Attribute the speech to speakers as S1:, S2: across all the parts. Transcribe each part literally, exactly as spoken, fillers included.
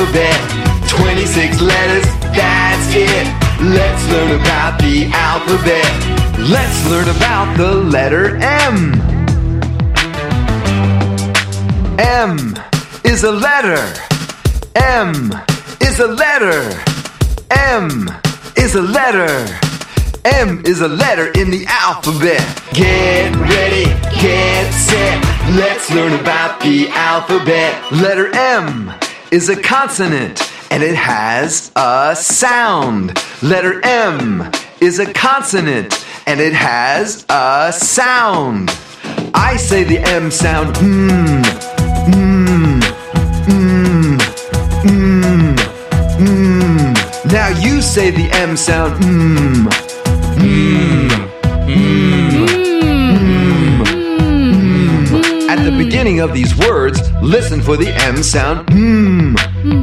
S1: alphabet. twenty-six letters, that's it. Let's learn about the alphabet. Let's learn about the letter M. M is a letter. M is a letter. M is a letter. M is a letter in the alphabet. Get ready, get set. Let's learn about the alphabet. Letter M is a consonant and it has a sound. Letter M is a consonant and it has a sound. I say the M sound, mmm, mmm, mmm, mmm, mmm. Now you say the M sound, mmm, mmm, mmm, mmm, mmm. At the beginning of these words, listen for the M sound, mmm.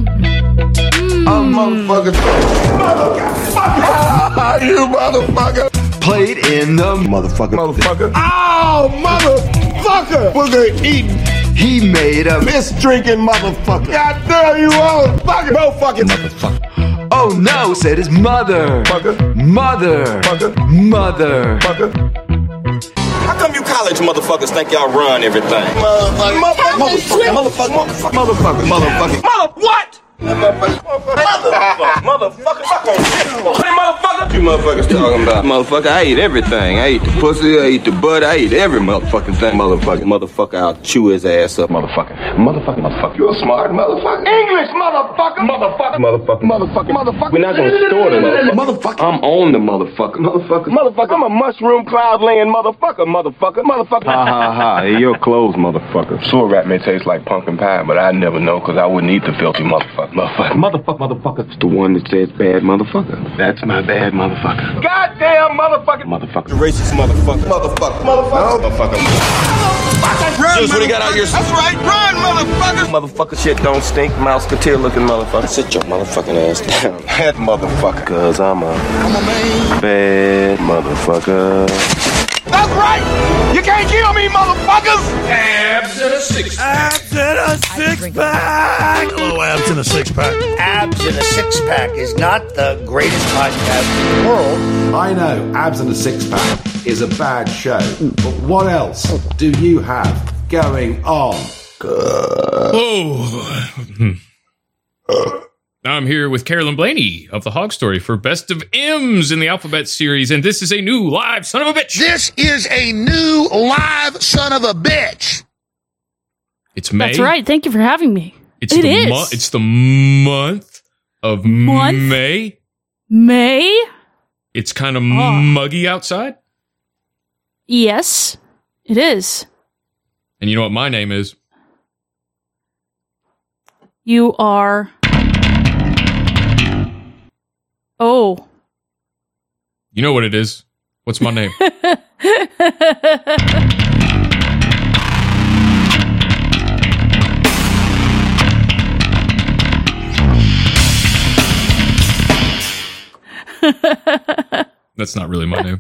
S1: A motherfucker. Motherfucker. You motherfucker. Played in the motherfucker. Motherfucker. Oh, motherfucker. Booger eating. He made a piss drinking motherfucker. God damn you motherfucker. No fucking motherfucker. Oh no, said his mother. Fucker. Mother. Fucker. Mother. Fucker.
S2: How come you college motherfuckers think y'all run everything? Motherfucker. Motherfucker. Motherfucker. Motherfucker. Motherfucker. Mother what? Motherfucker, motherfucker, motherfucker, motherfucker. You motherfuckers talking about? Motherfucker, I eat everything. I eat the pussy, I eat the butt, I eat every motherfucking thing. Motherfucker, motherfucker, I'll chew his ass up, motherfucker. Motherfucker, motherfucker. You're a smart motherfucker. English, motherfucker. Motherfucker, motherfucker, motherfucker, motherfucker. We're not gonna store the motherfucker. Motherfucker. I'm on the motherfucker. Motherfucker. Motherfucker. I'm a mushroom cloud laying motherfucker. Motherfucker. Motherfucker. Ha ha ha. Hey, you're closed, motherfucker. Sewer rat may taste like pumpkin pie, but I never know because I wouldn't eat the filthy motherfucker. Motherfucker, motherfucker, motherfucker. It's the one that says bad motherfucker. That's my bad motherfucker. Goddamn motherfucker. Motherfucker. The racist motherfucker. Motherfucker. Motherfucker. Motherfucker. Motherfucker. Run, what do you got out here? That's right. Run, motherfucker. Motherfucker shit don't stink. Mouseketeer looking motherfucker. Sit your motherfucking ass down. That motherfucker. Cause I'm a bad motherfucker. That's right! You can't kill me, motherfuckers! Abs in a six pack. Abs in a six pack.
S3: Hello, Abs in a six pack.
S4: Abs in a six pack is not the greatest podcast in the world.
S5: I know Abs in a six pack is a bad show, but what else do you have going on?
S6: Oh. I'm here with Carolyn Blaney of The Hog Story for Best of M's in the Alphabet series, and this is a new live son of a bitch.
S3: This is a new live son of a bitch.
S6: It's May.
S7: That's right. Thank you for having me.
S6: It's
S7: it
S6: the
S7: is.
S6: Mo- it's the month of
S7: month?
S6: May.
S7: May?
S6: It's kind of
S7: oh.
S6: muggy outside.
S7: Yes, it is.
S6: And you know what my name is?
S7: You are... Oh.
S6: You know what it is. What's my name? That's not really my name.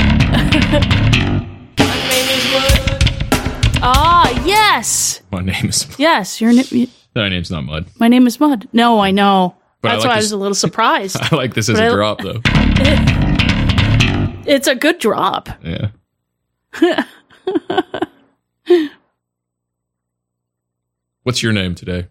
S7: Ah, yes.
S6: My name is...
S7: Yes, your name...
S6: My name's not Mud.
S7: My name is Mud. No, I know.
S6: But
S7: That's
S6: I like
S7: why
S6: this,
S7: I was a little surprised.
S6: I like this as
S7: but
S6: a
S7: I,
S6: drop, though.
S7: It, it's a good drop.
S6: Yeah. What's your name today?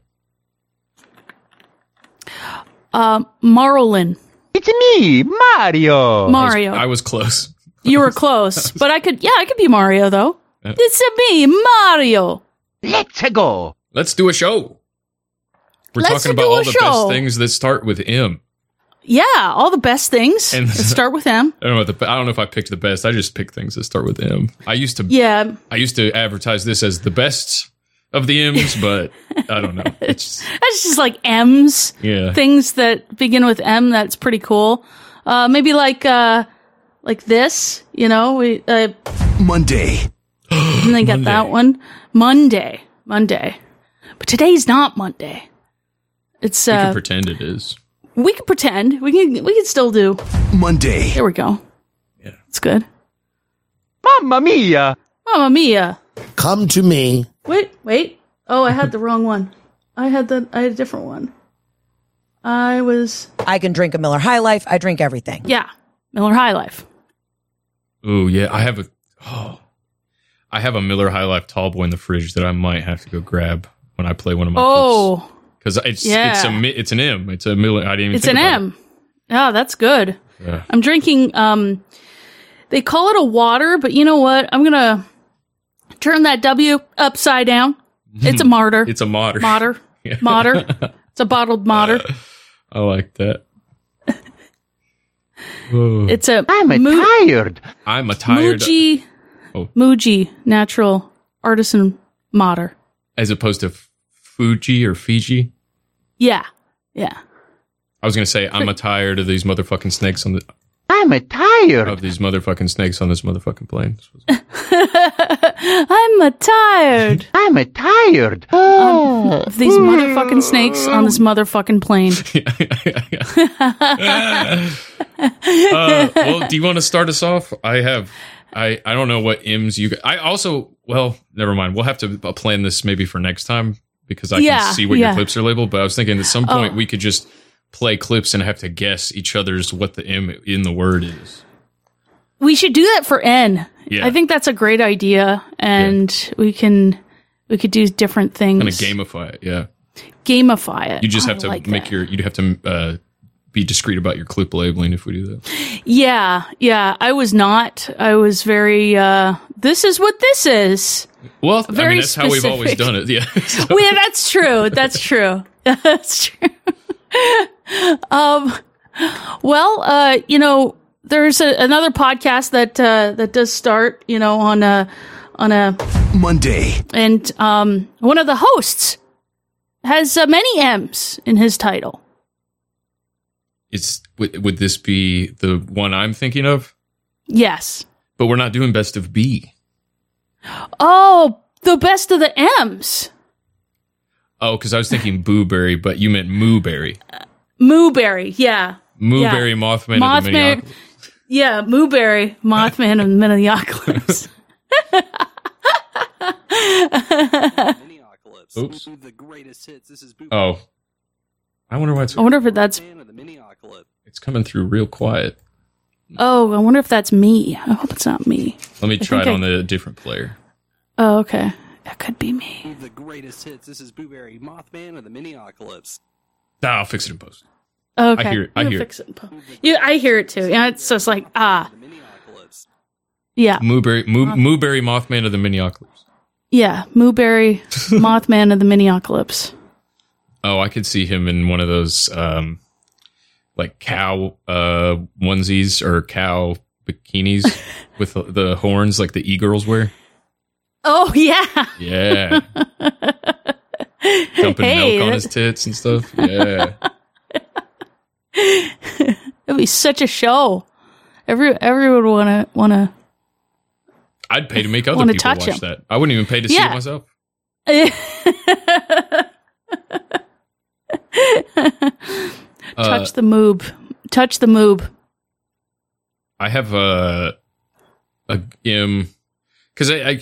S7: Um, Marlin.
S8: It's me, Mario.
S7: Mario.
S6: I was, I was close.
S7: You were close, but I could. Yeah, I could be Mario though. Yeah. It's me, Mario.
S8: Let's go.
S6: Let's do a show. We're
S7: Let's
S6: talking about all the
S7: show.
S6: best things that start with M.
S7: Yeah, all the best things
S6: and
S7: that start with M.
S6: I don't know. The, I don't know if I picked the best. I just picked things that start with M. I used to.
S7: Yeah.
S6: I used to advertise this as the best of the M's, but I don't know. It's just,
S7: that's just like M's.
S6: Yeah.
S7: Things that begin with M. That's pretty cool. Uh, maybe like uh, like this. You know, we uh,
S3: Monday.
S7: And they got Monday. That one. Monday. Monday. But today's not Monday. It's uh,
S6: we can pretend it is.
S7: We can pretend. We can. We can still do
S3: Monday.
S7: There we go.
S6: Yeah,
S7: it's good.
S8: Mamma mia!
S7: Mamma mia!
S3: Come to me.
S7: Wait, wait. Oh, I had the wrong one. I had the. I had a different one. I was.
S9: I can drink a Miller High Life. I drink everything.
S7: Yeah, Miller High Life.
S6: Oh yeah, I have a. Oh, I have a Miller High Life tall boy in the fridge that I might have to go grab when I play one of my.
S7: Oh,
S6: because it's
S7: yeah.
S6: it's a it's an M. It's a Miller. I didn't even.
S7: It's
S6: think
S7: an
S6: about
S7: M.
S6: It.
S7: Yeah, that's good.
S6: Yeah.
S7: I'm drinking. Um, they call it a water, but you know what? I'm gonna turn that W upside down. It's a martyr.
S6: It's a martyr.
S7: Martyr.
S6: Yeah.
S7: Martyr. It's a bottled martyr.
S6: Uh, I like that. Oh.
S7: It's a.
S8: I'm a
S7: Mu-
S8: tired.
S6: I'm a tired.
S7: Muji.
S6: Oh.
S7: Muji natural artisan martyr.
S6: As opposed to Fuji or Fiji.
S7: Yeah. Yeah.
S6: I was gonna say I'm a tired of these motherfucking snakes on the.
S8: I'm a tired
S6: of these motherfucking snakes on this motherfucking plane.
S7: I'm a tired.
S8: I'm a tired
S7: um, of these motherfucking snakes on this motherfucking plane.
S6: uh, well, do you want to start us off? I have. I, I don't know what M's you. I also. Well, never mind. We'll have to plan this maybe for next time because I
S7: yeah,
S6: can see what
S7: yeah.
S6: your clips are labeled. But I was thinking at some point
S7: oh.
S6: we could just play clips and have to guess each other's what the M in the word is.
S7: We should do that for N.
S6: Yeah.
S7: I think that's a great idea, and yeah. we can we could do different things.
S6: Kind of gamify it, yeah.
S7: Gamify it.
S6: You just
S7: oh,
S6: have to
S7: like
S6: make
S7: that.
S6: your. You'd have to uh, be discreet about your clip labeling if we do that.
S7: Yeah, yeah. I was not. I was very. Uh, this is what this is.
S6: Well,
S7: very
S6: I mean, that's
S7: specific.
S6: how we've always done it. Yeah.
S7: So. Well, yeah, that's true. That's true. That's true. um. Well, uh, you know, there's a, another podcast that uh, that does start, you know, on a on a
S1: Monday,
S7: and um, one of the hosts has uh, many M's in his title.
S6: It's would, would this be the one I'm thinking of?
S7: Yes,
S6: but we're not doing best of B.
S7: Oh, the best of the M's.
S6: Oh, because I was thinking Booberry, but you meant Mooberry.
S7: Uh, Mooberry, yeah.
S6: Mooberry, yeah. Mothman, Mothman of the Minneapolis.
S7: Yeah, Mooberry, Mothman of the Minneapolis.
S6: Oops. The greatest hits. This is oh. I wonder why it's...
S7: I wonder if that's...
S6: It's coming through real quiet.
S7: Oh, I wonder if that's me. I hope it's not me.
S6: Let me
S7: I
S6: try it
S7: I...
S6: on the different player.
S7: Oh, okay. That could be me.
S10: The greatest hits. This is Booberry, Mothman of the Minneapolis.
S6: Ah, I'll fix it in post.
S7: Okay.
S6: I hear it. I
S7: You'll
S6: hear
S7: fix it. it. Yeah, I hear it too. Yeah, it's just like, ah. Yeah.
S6: Mooberry, Moo, Mooberry Mothman of the Minneapolis.
S7: Yeah, Mooberry Mothman of the Minneapolis.
S6: Oh, I could see him in one of those, um, like cow uh, onesies or cow bikinis with the, the horns like the e-girls wear.
S7: Oh, yeah.
S6: Yeah. Dumping
S7: hey,
S6: milk on his tits and stuff. Yeah.
S7: It'd be such a show. Every everyone would want to want to.
S6: I'd pay to make other people watch him. that. I wouldn't even pay to
S7: yeah.
S6: see it myself.
S7: Touch
S6: uh,
S7: the moob. Touch the moob.
S6: I have a a um because I, I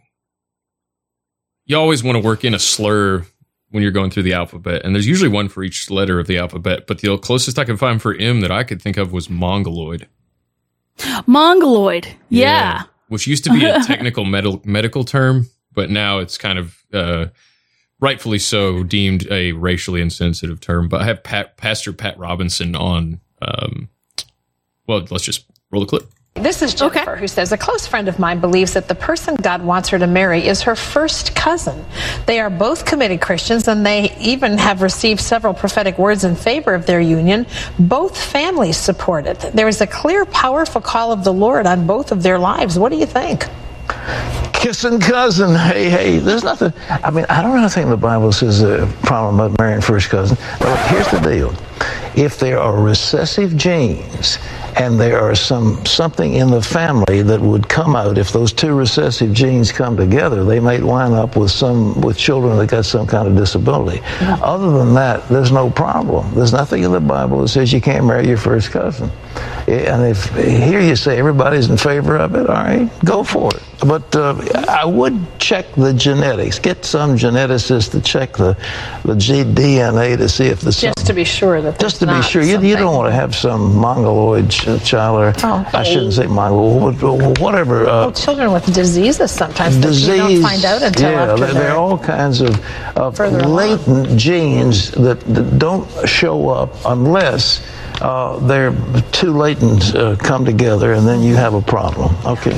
S6: you always want to work in a slur when you're going through the alphabet, and there's usually one for each letter of the alphabet, but the closest I could find for M that I could think of was mongoloid.
S7: Mongoloid, yeah. yeah.
S6: Which used to be a technical med- medical term, but now it's kind of, uh, rightfully so, deemed a racially insensitive term. But I have Pat, Pastor Pat Robinson on, um, well, let's just roll the clip.
S11: This is Jennifer, okay. who says, a close friend of mine believes that the person God wants her to marry is her first cousin. They are both committed Christians, and they even have received several prophetic words in favor of their union. Both families support it. There is a clear, powerful call of the Lord on both of their lives. What do you think?
S12: Kissing cousin. Hey, hey, there's nothing. I mean, I don't really think the Bible says a problem about marrying first cousin. But here's the deal. If there are recessive genes and there are some something in the family that would come out if those two recessive genes come together, they might wind up with some with children that got some kind of disability. Mm-hmm. Other than that, there's no problem. There's nothing in the Bible that says you can't marry your first cousin. And if here you say everybody's in favor of it, all right, go for it. But uh, I would check the genetics. Get some geneticist to check the the G D N A to see if there's
S11: Just to be sure that
S12: just to be
S11: not
S12: sure. You, you don't want to have some mongoloid ch- child, or
S11: Oh.
S12: I shouldn't say mongol, but whatever. Uh,
S11: Well, children with diseases sometimes
S12: disease,
S11: that you don't find out until
S12: yeah,
S11: after
S12: there, there
S11: they're
S12: are all kinds of, of
S11: further along.
S12: latent genes that, that don't show up unless uh, they're two latent uh, come together, and then you have a problem. Okay.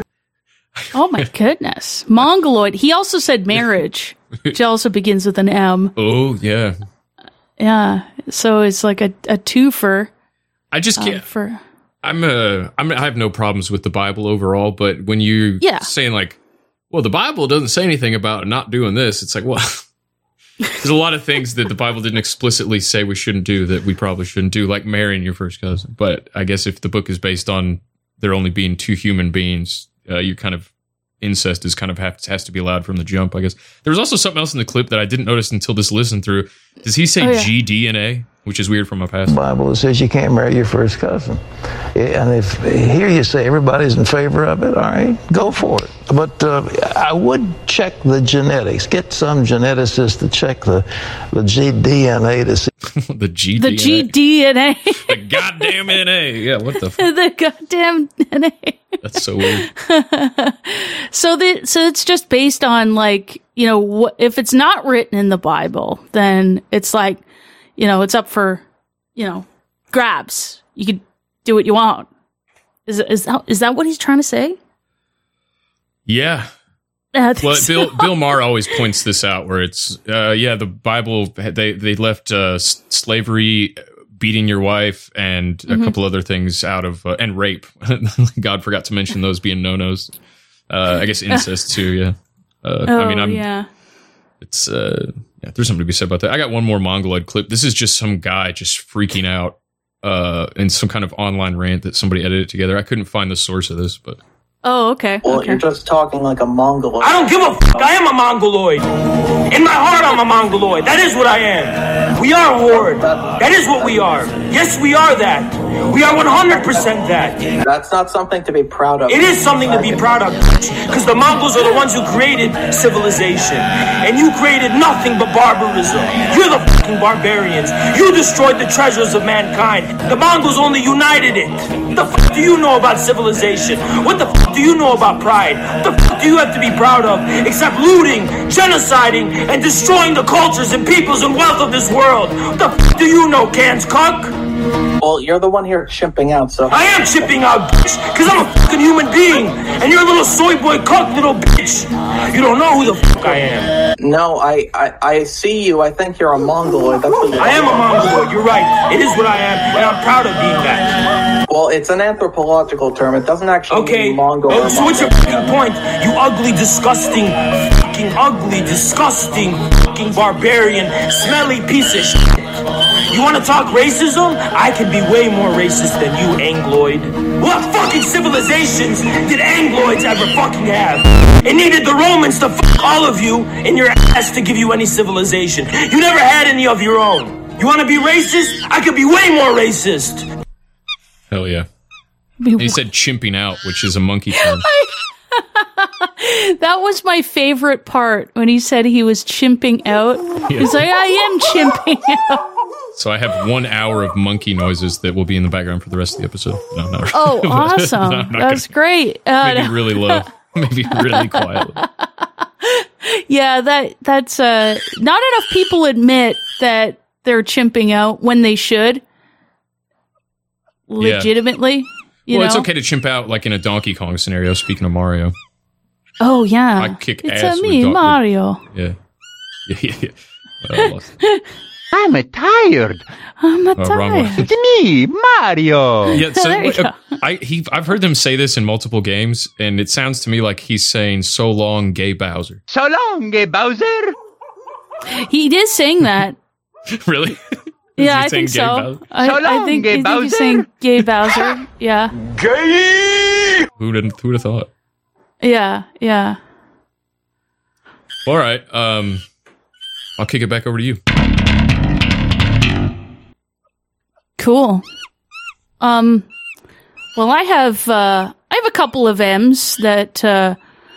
S7: Oh my goodness. Mongoloid. He also said marriage, which also begins with an M.
S6: Oh, yeah.
S7: Yeah. So it's like a, a twofer.
S6: I just
S7: uh,
S6: can't.
S7: for
S6: I'm a. I'm. I have no problems with the Bible overall, but when you
S7: Yeah.
S6: saying like, well, the Bible doesn't say anything about not doing this. It's like, well, there's a lot of things that the Bible didn't explicitly say we shouldn't do that we probably shouldn't do, like marrying your first cousin. But I guess if the book is based on there only being two human beings, uh, you kind of incest is kind of have, has to be allowed from the jump. I guess there was also something else in the clip that I didn't notice until this listen through. Does he say
S7: Oh, yeah.
S6: G D N A, which is weird from my past?
S12: Bible, it says you can't marry your first cousin. And if here you say everybody's in favor of it, all right, go for it. But uh, I would check the genetics. Get some geneticist to check the, the G D N A to see.
S6: the G
S7: the G D N A.
S6: the goddamn N A. Yeah, what the f-
S7: the goddamn N A.
S6: That's so weird.
S7: So the so it's just based on, like, you know, what if it's not written in the Bible, then it's like, you know, it's up for, you know, grabs. You could do what you want. Is is that is that what he's trying to say?
S6: Yeah.
S7: I think
S6: Well,
S7: so.
S6: Bill Bill Maher always points this out, where it's uh, yeah, the Bible they they left uh, s- slavery, beating your wife, and a
S7: Mhm.
S6: couple other things out of uh, and rape. God forgot to mention those being no nos. Uh, I guess incest too. Yeah. Uh,
S7: oh
S6: I mean, I'm.
S7: yeah.
S6: It's uh, yeah. There's something to be said about that. I got one more mongoloid clip. This is just some guy just freaking out uh, in some kind of online rant that somebody edited together. I couldn't find the source of this, but.
S7: Oh, okay.
S13: Well,
S7: okay.
S13: you're just talking like a Mongoloid.
S2: I don't give a fuck. I am a Mongoloid. In my heart, I'm a Mongoloid. That is what I am. We are Horde. That is what we are. Yes, we are that. We are one hundred percent that.
S13: That's not something to be proud of.
S2: It is something to be proud of, because the Mongols are the ones who created civilization, and you created nothing but barbarism. You're the fucking barbarians. You destroyed the treasures of mankind. The Mongols only united it. What the fuck do you know about civilization? What the fuck do you know about pride? What the fuck do you have to be proud of, except looting, genociding, and destroying the cultures and peoples and wealth of this world? What the fuck do you know, Cans Cuck?
S13: Well, you're the one here chimping out, so...
S2: I am chipping out, bitch, because I'm a fucking human being, and you're a little soy boy cuck, little bitch. You don't know who the fuck I am.
S13: No, I, I, I see you. I think you're a Mongoloid. That's what you
S2: I am a Mongoloid, you're right. It is what I am, and I'm proud of being that.
S13: Well, it's an anthropological term. It doesn't actually
S2: Okay,
S13: mean Mongol.
S2: oh,
S13: or
S2: so what's your
S13: Mongol.
S2: fucking point? You ugly, disgusting, fucking ugly, disgusting, fucking barbarian, smelly piece of shit. You want to talk racism? I can be way more racist than you, Angloid. What fucking civilizations did Angloids ever fucking have? It needed the Romans to fuck all of you in your ass to give you any civilization. You never had any of your own. You want to be racist? I could be way more racist.
S6: Hell yeah. And he said chimping out, which is a monkey term.
S7: That was my favorite part when he said he was chimping out.
S6: Yeah.
S7: He's like, I am chimping out.
S6: So I have one hour of monkey noises that will be in the background for the rest of the episode. No, not
S7: Oh,
S6: no,
S7: awesome.
S6: I'm not
S7: That's
S6: gonna-
S7: great. Uh,
S6: Maybe really low. Maybe really quietly.
S7: yeah, that that's uh not enough people admit that they're chimping out when they should. Legitimately. You
S6: well,
S7: know?
S6: it's okay to chimp out like in a Donkey Kong scenario, speaking of Mario.
S7: Oh yeah.
S6: I kick
S7: it's
S6: ass
S7: a
S6: with
S7: me,
S6: Don-
S7: Mario.
S6: Yeah. Yeah, yeah, yeah. Well, I lost.
S8: I'm a tired.
S7: I'm a
S6: Oh, wrong one.
S7: tired.
S8: It's me, Mario.
S6: Yeah, so
S7: There you
S6: uh, I he I've heard them say this in multiple games, and it sounds to me like he's saying "So long, gay Bowser."
S8: So long, gay Bowser.
S7: He is saying that.
S6: Really?
S7: Yeah,
S6: he
S7: I
S6: saying
S7: think
S6: gay
S7: so.
S6: Bowser?
S7: I,
S8: So
S7: I
S8: long,
S7: think,
S8: gay
S7: I think he's
S8: Bowser.
S7: saying gay Bowser. Yeah.
S6: Gay. Who'd have, who'd have thought?
S7: Yeah, yeah.
S6: All right. Um, I'll kick it back over to you.
S7: Cool. Um well, I have uh I have a couple of M's that uh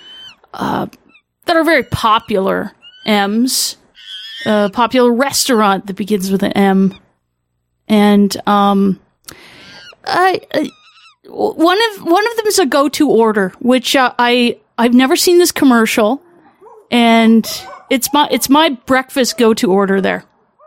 S7: uh, that are very popular M's. A popular restaurant that begins with an M. And um, I, I, one of one of them is a go-to order, which uh, I I've never seen this commercial, and it's my it's my breakfast go-to order there.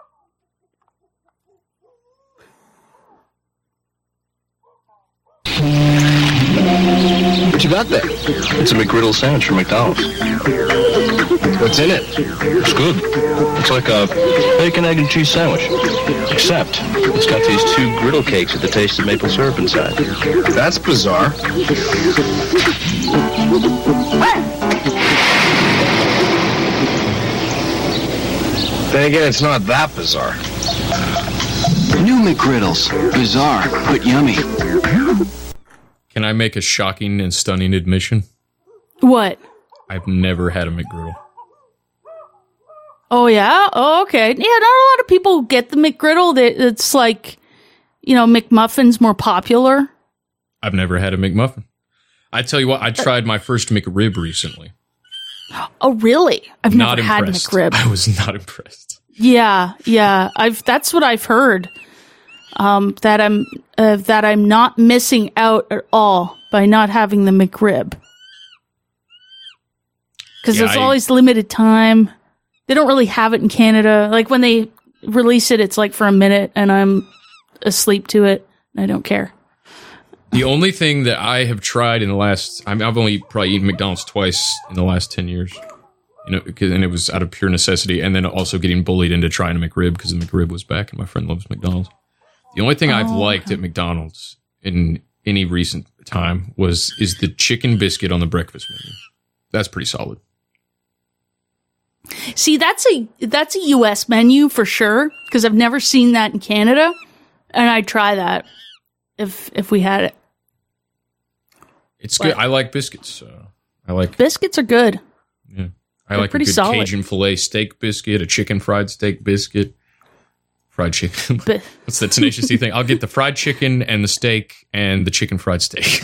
S14: What you got there? It's a McGriddle sandwich from McDonald's. What's in it? It's good. It's like a bacon, egg, and cheese sandwich. Except, it's got these two griddle cakes with the taste of maple syrup inside. That's bizarre. Then again, it's not that bizarre.
S15: New McGriddles. Bizarre, but yummy.
S6: Can I make a shocking and stunning admission?
S7: What?
S6: I've never had a McGriddle.
S7: Oh, yeah? Oh, okay. Yeah, not a lot of people get the McGriddle. It's like, you know, McMuffin's more popular.
S6: I've never had a McMuffin. I tell you what, I tried my first McRib recently.
S7: Oh, really? I've
S6: not
S7: never
S6: impressed.
S7: had McRib.
S6: I was not impressed.
S7: Yeah, yeah. I've that's what I've heard. Um, that I'm uh, that I'm not missing out at all by not having the McRib. Because
S6: Yeah,
S7: there's
S6: I-
S7: always limited time. They don't really have it in Canada. Like when they release it, it's like for a minute, and I'm asleep to it. And I don't care.
S6: The only thing that I have tried in the last, I mean, I've only probably eaten McDonald's twice in the last ten years. You know, 'cause- and it was out of pure necessity, and then also getting bullied into trying a McRib because the McRib was back, and my friend loves McDonald's. The only thing I've
S7: Oh,
S6: liked at McDonald's in any recent time was is the chicken biscuit on the breakfast menu. That's pretty solid.
S7: See, that's a that's a U S menu for sure. Because I've never seen that in Canada, and I'd try that if if we had it.
S6: It's
S7: But-
S6: good. I like biscuits. So I like
S7: Biscuits are good.
S6: yeah. I
S7: They're
S6: like a
S7: pretty
S6: good
S7: solid.
S6: Cajun filet steak biscuit, a chicken fried steak biscuit, fried chicken.
S7: Bi-
S6: What's the Tenacious D thing? I'll get the fried chicken and the steak and the chicken fried steak.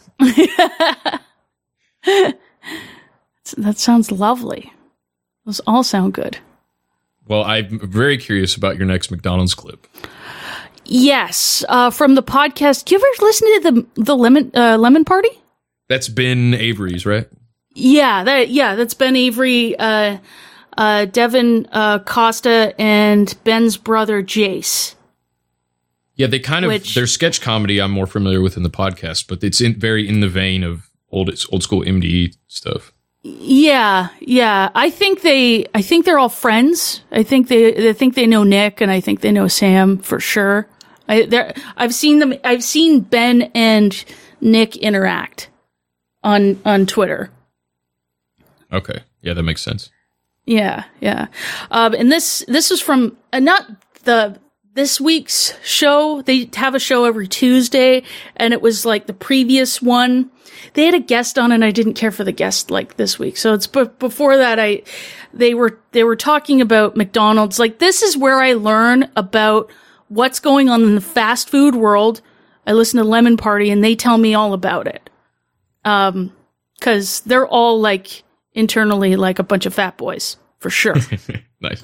S7: That sounds lovely. Those all sound good.
S6: Well, I'm very curious about your next McDonald's clip.
S7: Yes, uh, from the podcast. Do you ever listen to the the lemon uh, lemon party?
S6: That's Ben Avery's, right?
S7: Yeah, that yeah, that's Ben Avery, uh, uh, Devin uh, Costa, and Ben's brother Jace.
S6: Yeah, they kind of
S7: Which-
S6: their sketch comedy I'm more familiar with in the podcast, but it's in, very in the vein of old old school M D E stuff.
S7: Yeah, yeah. I think they. I think they're all friends. I think they. I think they know Nick, and I think they know Sam for sure. I. They're, I've seen them. I've seen Ben and Nick interact on on Twitter.
S6: Okay, yeah, that makes sense.
S7: Yeah, yeah. Um, and this this is from uh, not the this week's show. They have a show every Tuesday, and it was like the previous one. They had a guest on, and I didn't care for the guest like this week. So it's but before that, I they were they were talking about McDonald's. Like this is where I learn about what's going on in the fast food world. I listen to Lemon Party, and they tell me all about it. Um, because they're all like internally like a bunch of fat boys for sure.
S6: Nice.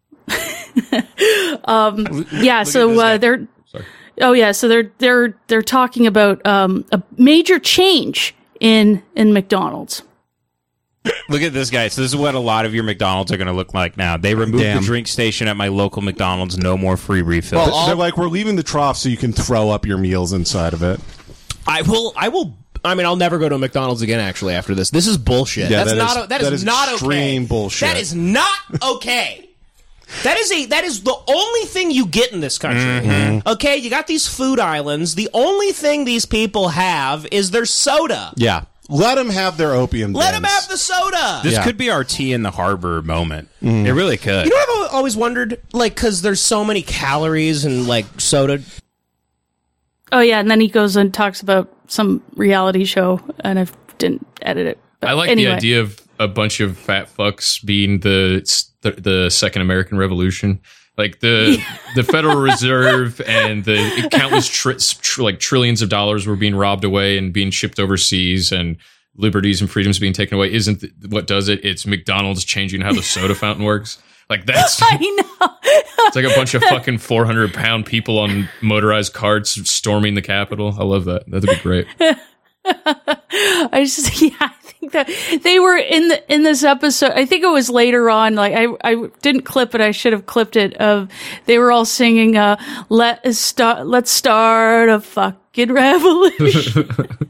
S7: um, yeah. So uh, they're. Oh yeah, so they're they're they're talking about um, a major change in in McDonald's.
S16: Look at this guy. So this is what a lot of your McDonald's are going to look like now. They removed
S17: Damn.
S16: the drink station at my local McDonald's. No more free refills.
S17: Well, they're like, we're leaving the trough so you can throw up your meals inside of it.
S18: I will. I will. I mean, I'll never go to a McDonald's again. Actually, after this, this is bullshit.
S17: Yeah,
S18: That's
S17: that
S18: not.
S17: is-
S18: o- that
S17: that
S18: is,
S17: is
S18: not
S17: extreme
S18: okay.
S17: bullshit.
S18: That is not okay. That is a that is the only thing you get in this country.
S17: Mm-hmm.
S18: Okay, you got these food islands. The only thing these people have is their soda.
S17: Yeah. Let them have their opium
S18: Let
S17: dens.
S18: them have the soda.
S16: This
S17: Yeah.
S16: could be our tea in the harbor moment.
S17: Mm.
S16: It really could.
S18: You know what I've always wondered? Like, because there's so many calories and like soda.
S7: Oh yeah, and then he goes and talks about some reality show, and I didn't edit it. But
S6: I like
S7: anyway.
S6: the idea of a bunch of fat fucks being the the, the Second American Revolution, like the the Federal Reserve and the countless tri- tr- like trillions of dollars were being robbed away and being shipped overseas, and liberties and freedoms being taken away isn't th- what does it. It's McDonald's changing how the soda fountain works. Like that's,
S7: I know.
S6: It's like a bunch of fucking four hundred pound people on motorized carts storming the Capitol. I love that. That'd be great.
S7: I just, yeah, I think that they were in the, in this episode. I think it was later on. Like I, I didn't clip it. I should have clipped it. Of they were all singing, uh, let us start, let's start a fucking revolution.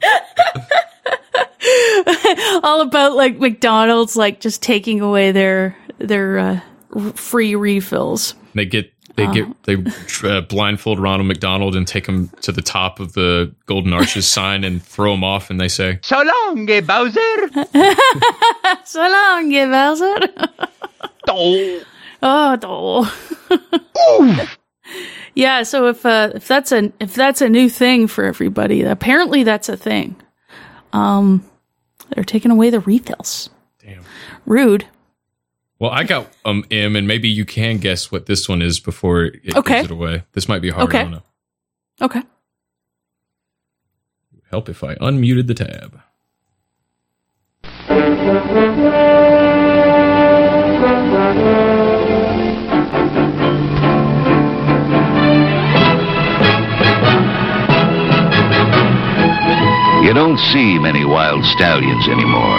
S7: All about like McDonald's, like just taking away their, their, uh, free refills.
S6: They get they get they uh, blindfold Ronald McDonald and take him to the top of the Golden Arches sign and throw him off, and they say,
S8: "So long, eh, Bowser."
S7: So long, eh, Bowser. Oh, oh. Yeah. So if uh, if that's a if that's a new thing for everybody, apparently that's a thing. Um, they're taking away the refills.
S6: Damn.
S7: Rude.
S6: Well, I got um M, and maybe you can guess what this one is before it
S7: okay.
S6: gives it away. This might be hard.
S7: Okay.
S6: I don't know.
S7: Okay.
S6: It would help if I unmuted the tab.
S19: You don't see many wild stallions anymore.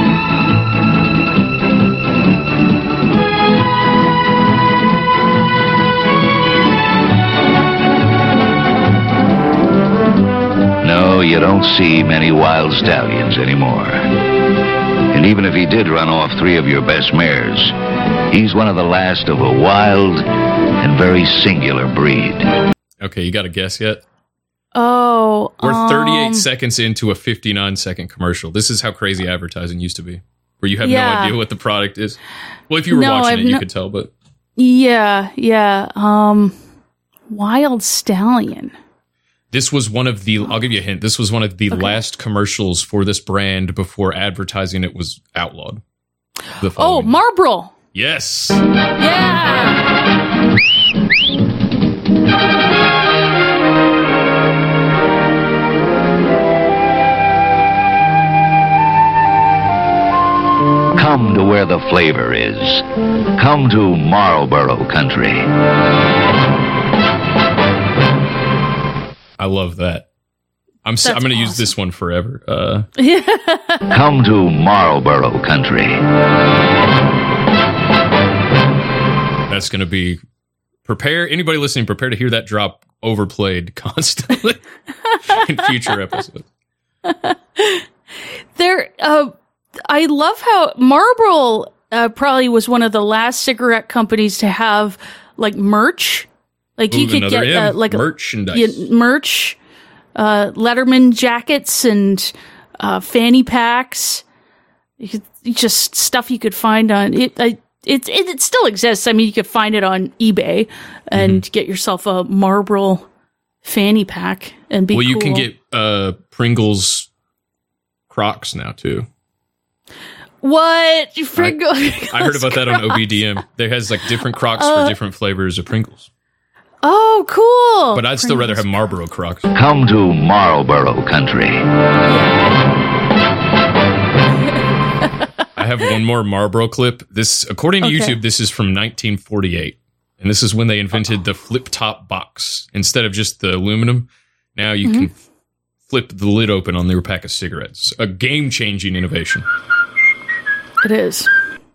S19: No, you don't see many wild stallions anymore. And even if he did run off three of your best mares, he's one of the last of a wild and very singular breed.
S6: Okay, you got a guess yet?
S7: Oh,
S6: We're thirty-eight
S7: um,
S6: seconds into a fifty-nine second commercial. This is how crazy advertising used to be, where you have
S7: Yeah.
S6: no idea what the product is. Well, if you were
S7: No,
S6: watching
S7: I've
S6: it, you
S7: no-
S6: could tell, but
S7: Yeah, yeah. Um, Wild Stallion.
S6: this was one of the, I'll give you a hint, this was one of the
S7: Okay.
S6: last commercials for this brand before advertising it was outlawed. The
S7: Oh,
S6: following-
S7: Marlboro.
S6: Yes.
S7: Yeah.
S19: Come to where the flavor is. Come to Marlboro country.
S6: I love that. I'm s- I'm
S7: That's
S6: going to use this one forever. Uh,
S19: Come to Marlboro country.
S6: that's going to be, prepare, anybody listening, prepare to hear that drop overplayed constantly in future episodes.
S7: There, uh, I love how Marlboro uh, probably was one of the last cigarette companies to have like merch. Like you
S6: Ooh,
S7: could
S6: another
S7: get
S6: M,
S7: uh, like a-
S6: merchandise.
S7: yeah, merch, uh, Letterman jackets and uh, fanny packs. You could, just stuff you could find on it. I, it, it it still exists. I mean, you could find it on eBay and
S6: Mm-hmm.
S7: get yourself a Marlboro fanny pack and be
S6: well, you
S7: cool.
S6: can get uh, Pringles Crocs now, too.
S7: What? Pringles.
S6: I heard about that on O B D M. There has like different Crocs
S7: Uh,
S6: for different flavors of Pringles.
S7: Oh, cool.
S6: But I'd still rather have Marlboro Crocs.
S19: Come to Marlboro country.
S6: I have one more Marlboro clip. This, according to
S7: Okay.
S6: YouTube, this is from nineteen forty-eight. And this is when they invented the flip top box. Instead of just the aluminum, now you can f- flip the lid open on their pack of cigarettes. A game-changing innovation.
S7: It is.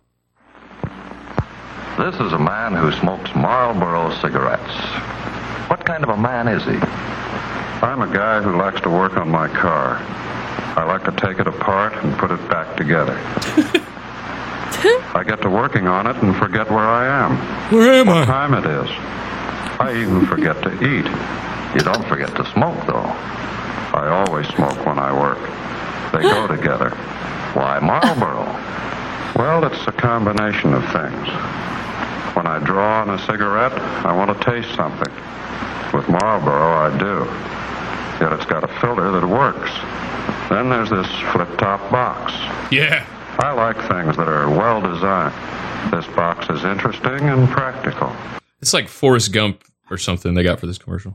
S20: This is a man who smokes Marlboro cigarettes. What kind of a man is he? I'm a guy who likes to work on my car. I like to take it apart and put it back together. I get to working on it and forget where I am.
S6: Where am
S20: What time it is. I even forget to eat. You don't forget to smoke, though. I always smoke when I work. They go together. Why Marlboro? Well, it's a combination of things. When I draw on a cigarette, I want to taste something. With Marlboro, I do. Yet it's got a filter that works. Then there's this flip-top box.
S6: Yeah.
S20: I like things that are well designed. This box is interesting and practical.
S6: It's like Forrest Gump or something they got for this commercial.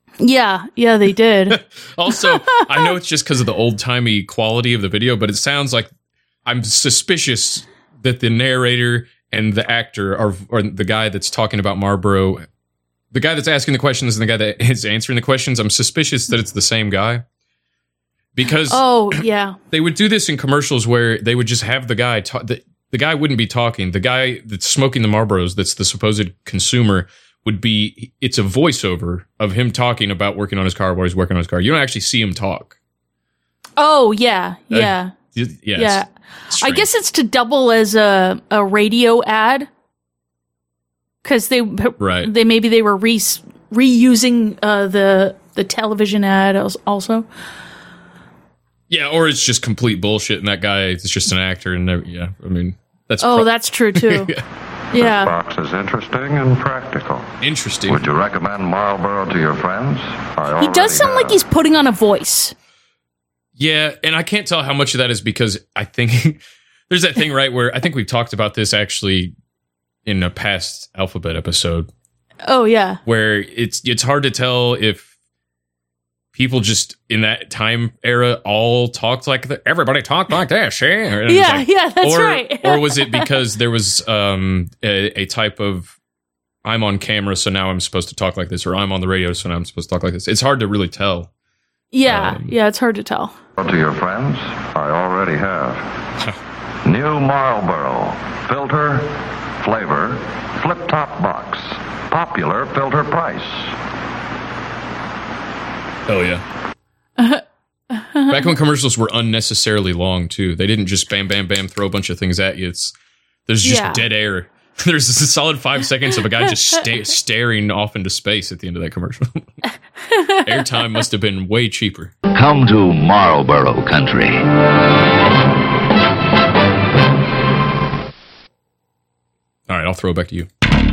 S7: Yeah, yeah, they did.
S6: Also, I know it's just because of the old-timey quality of the video, but it sounds like I'm suspicious that the narrator and the actor are, or the guy that's talking about Marlboro, the guy that's asking the questions and the guy that is answering the questions, I'm suspicious that it's the same guy. Because
S7: oh, yeah.
S6: they would do this in commercials where they would just have the guy talk. The, the guy wouldn't be talking. The guy that's smoking the Marlboros, that's the supposed consumer, would be, it's a voiceover of him talking about working on his car while he's working on his car. You don't actually see him talk.
S7: Oh, yeah, yeah.
S6: Uh, yeah.
S7: yeah. I guess it's to double as a, a radio ad. Because they,
S6: right.
S7: they maybe they were re, reusing uh, the the television ad also.
S6: Yeah, or it's just complete bullshit, and that guy is just an actor, and never, yeah, I mean that's
S7: oh,
S6: pro-
S7: that's true too.
S6: yeah.
S7: yeah.
S20: This box is interesting and practical.
S6: Interesting.
S20: Would you recommend Marlboro to your friends? I
S7: He does sound
S20: have.
S7: like he's putting on a voice.
S6: Yeah, and I can't tell how much of that is because I think there's that thing, right, where I think we've talked about this actually in a past Alphabet episode.
S7: Oh, yeah.
S6: Where it's it's hard to tell if people just in that time era all talked like that. Everybody talked like this, eh?
S7: Yeah,
S6: like,
S7: yeah, that's
S6: or,
S7: right.
S6: Or was it because there was um, a, a type of I'm on camera, so now I'm supposed to talk like this, or I'm on the radio, so now I'm supposed to talk like this. It's hard to really tell.
S7: Yeah,
S6: um,
S7: yeah, it's hard to tell.
S20: To your friends, I already have. New Marlboro. Filter, flavor, flip-top box. Popular filter price.
S6: Oh, yeah. Back when commercials were unnecessarily long, too. They didn't just bam, bam, bam, throw a bunch of things at you. It's There's just
S7: Yeah.
S6: dead air. There's a solid five seconds of a guy just sta- staring off into space at the end of that commercial. Airtime must have been way cheaper.
S19: Come to Marlboro country.
S6: All right, I'll throw it back to you.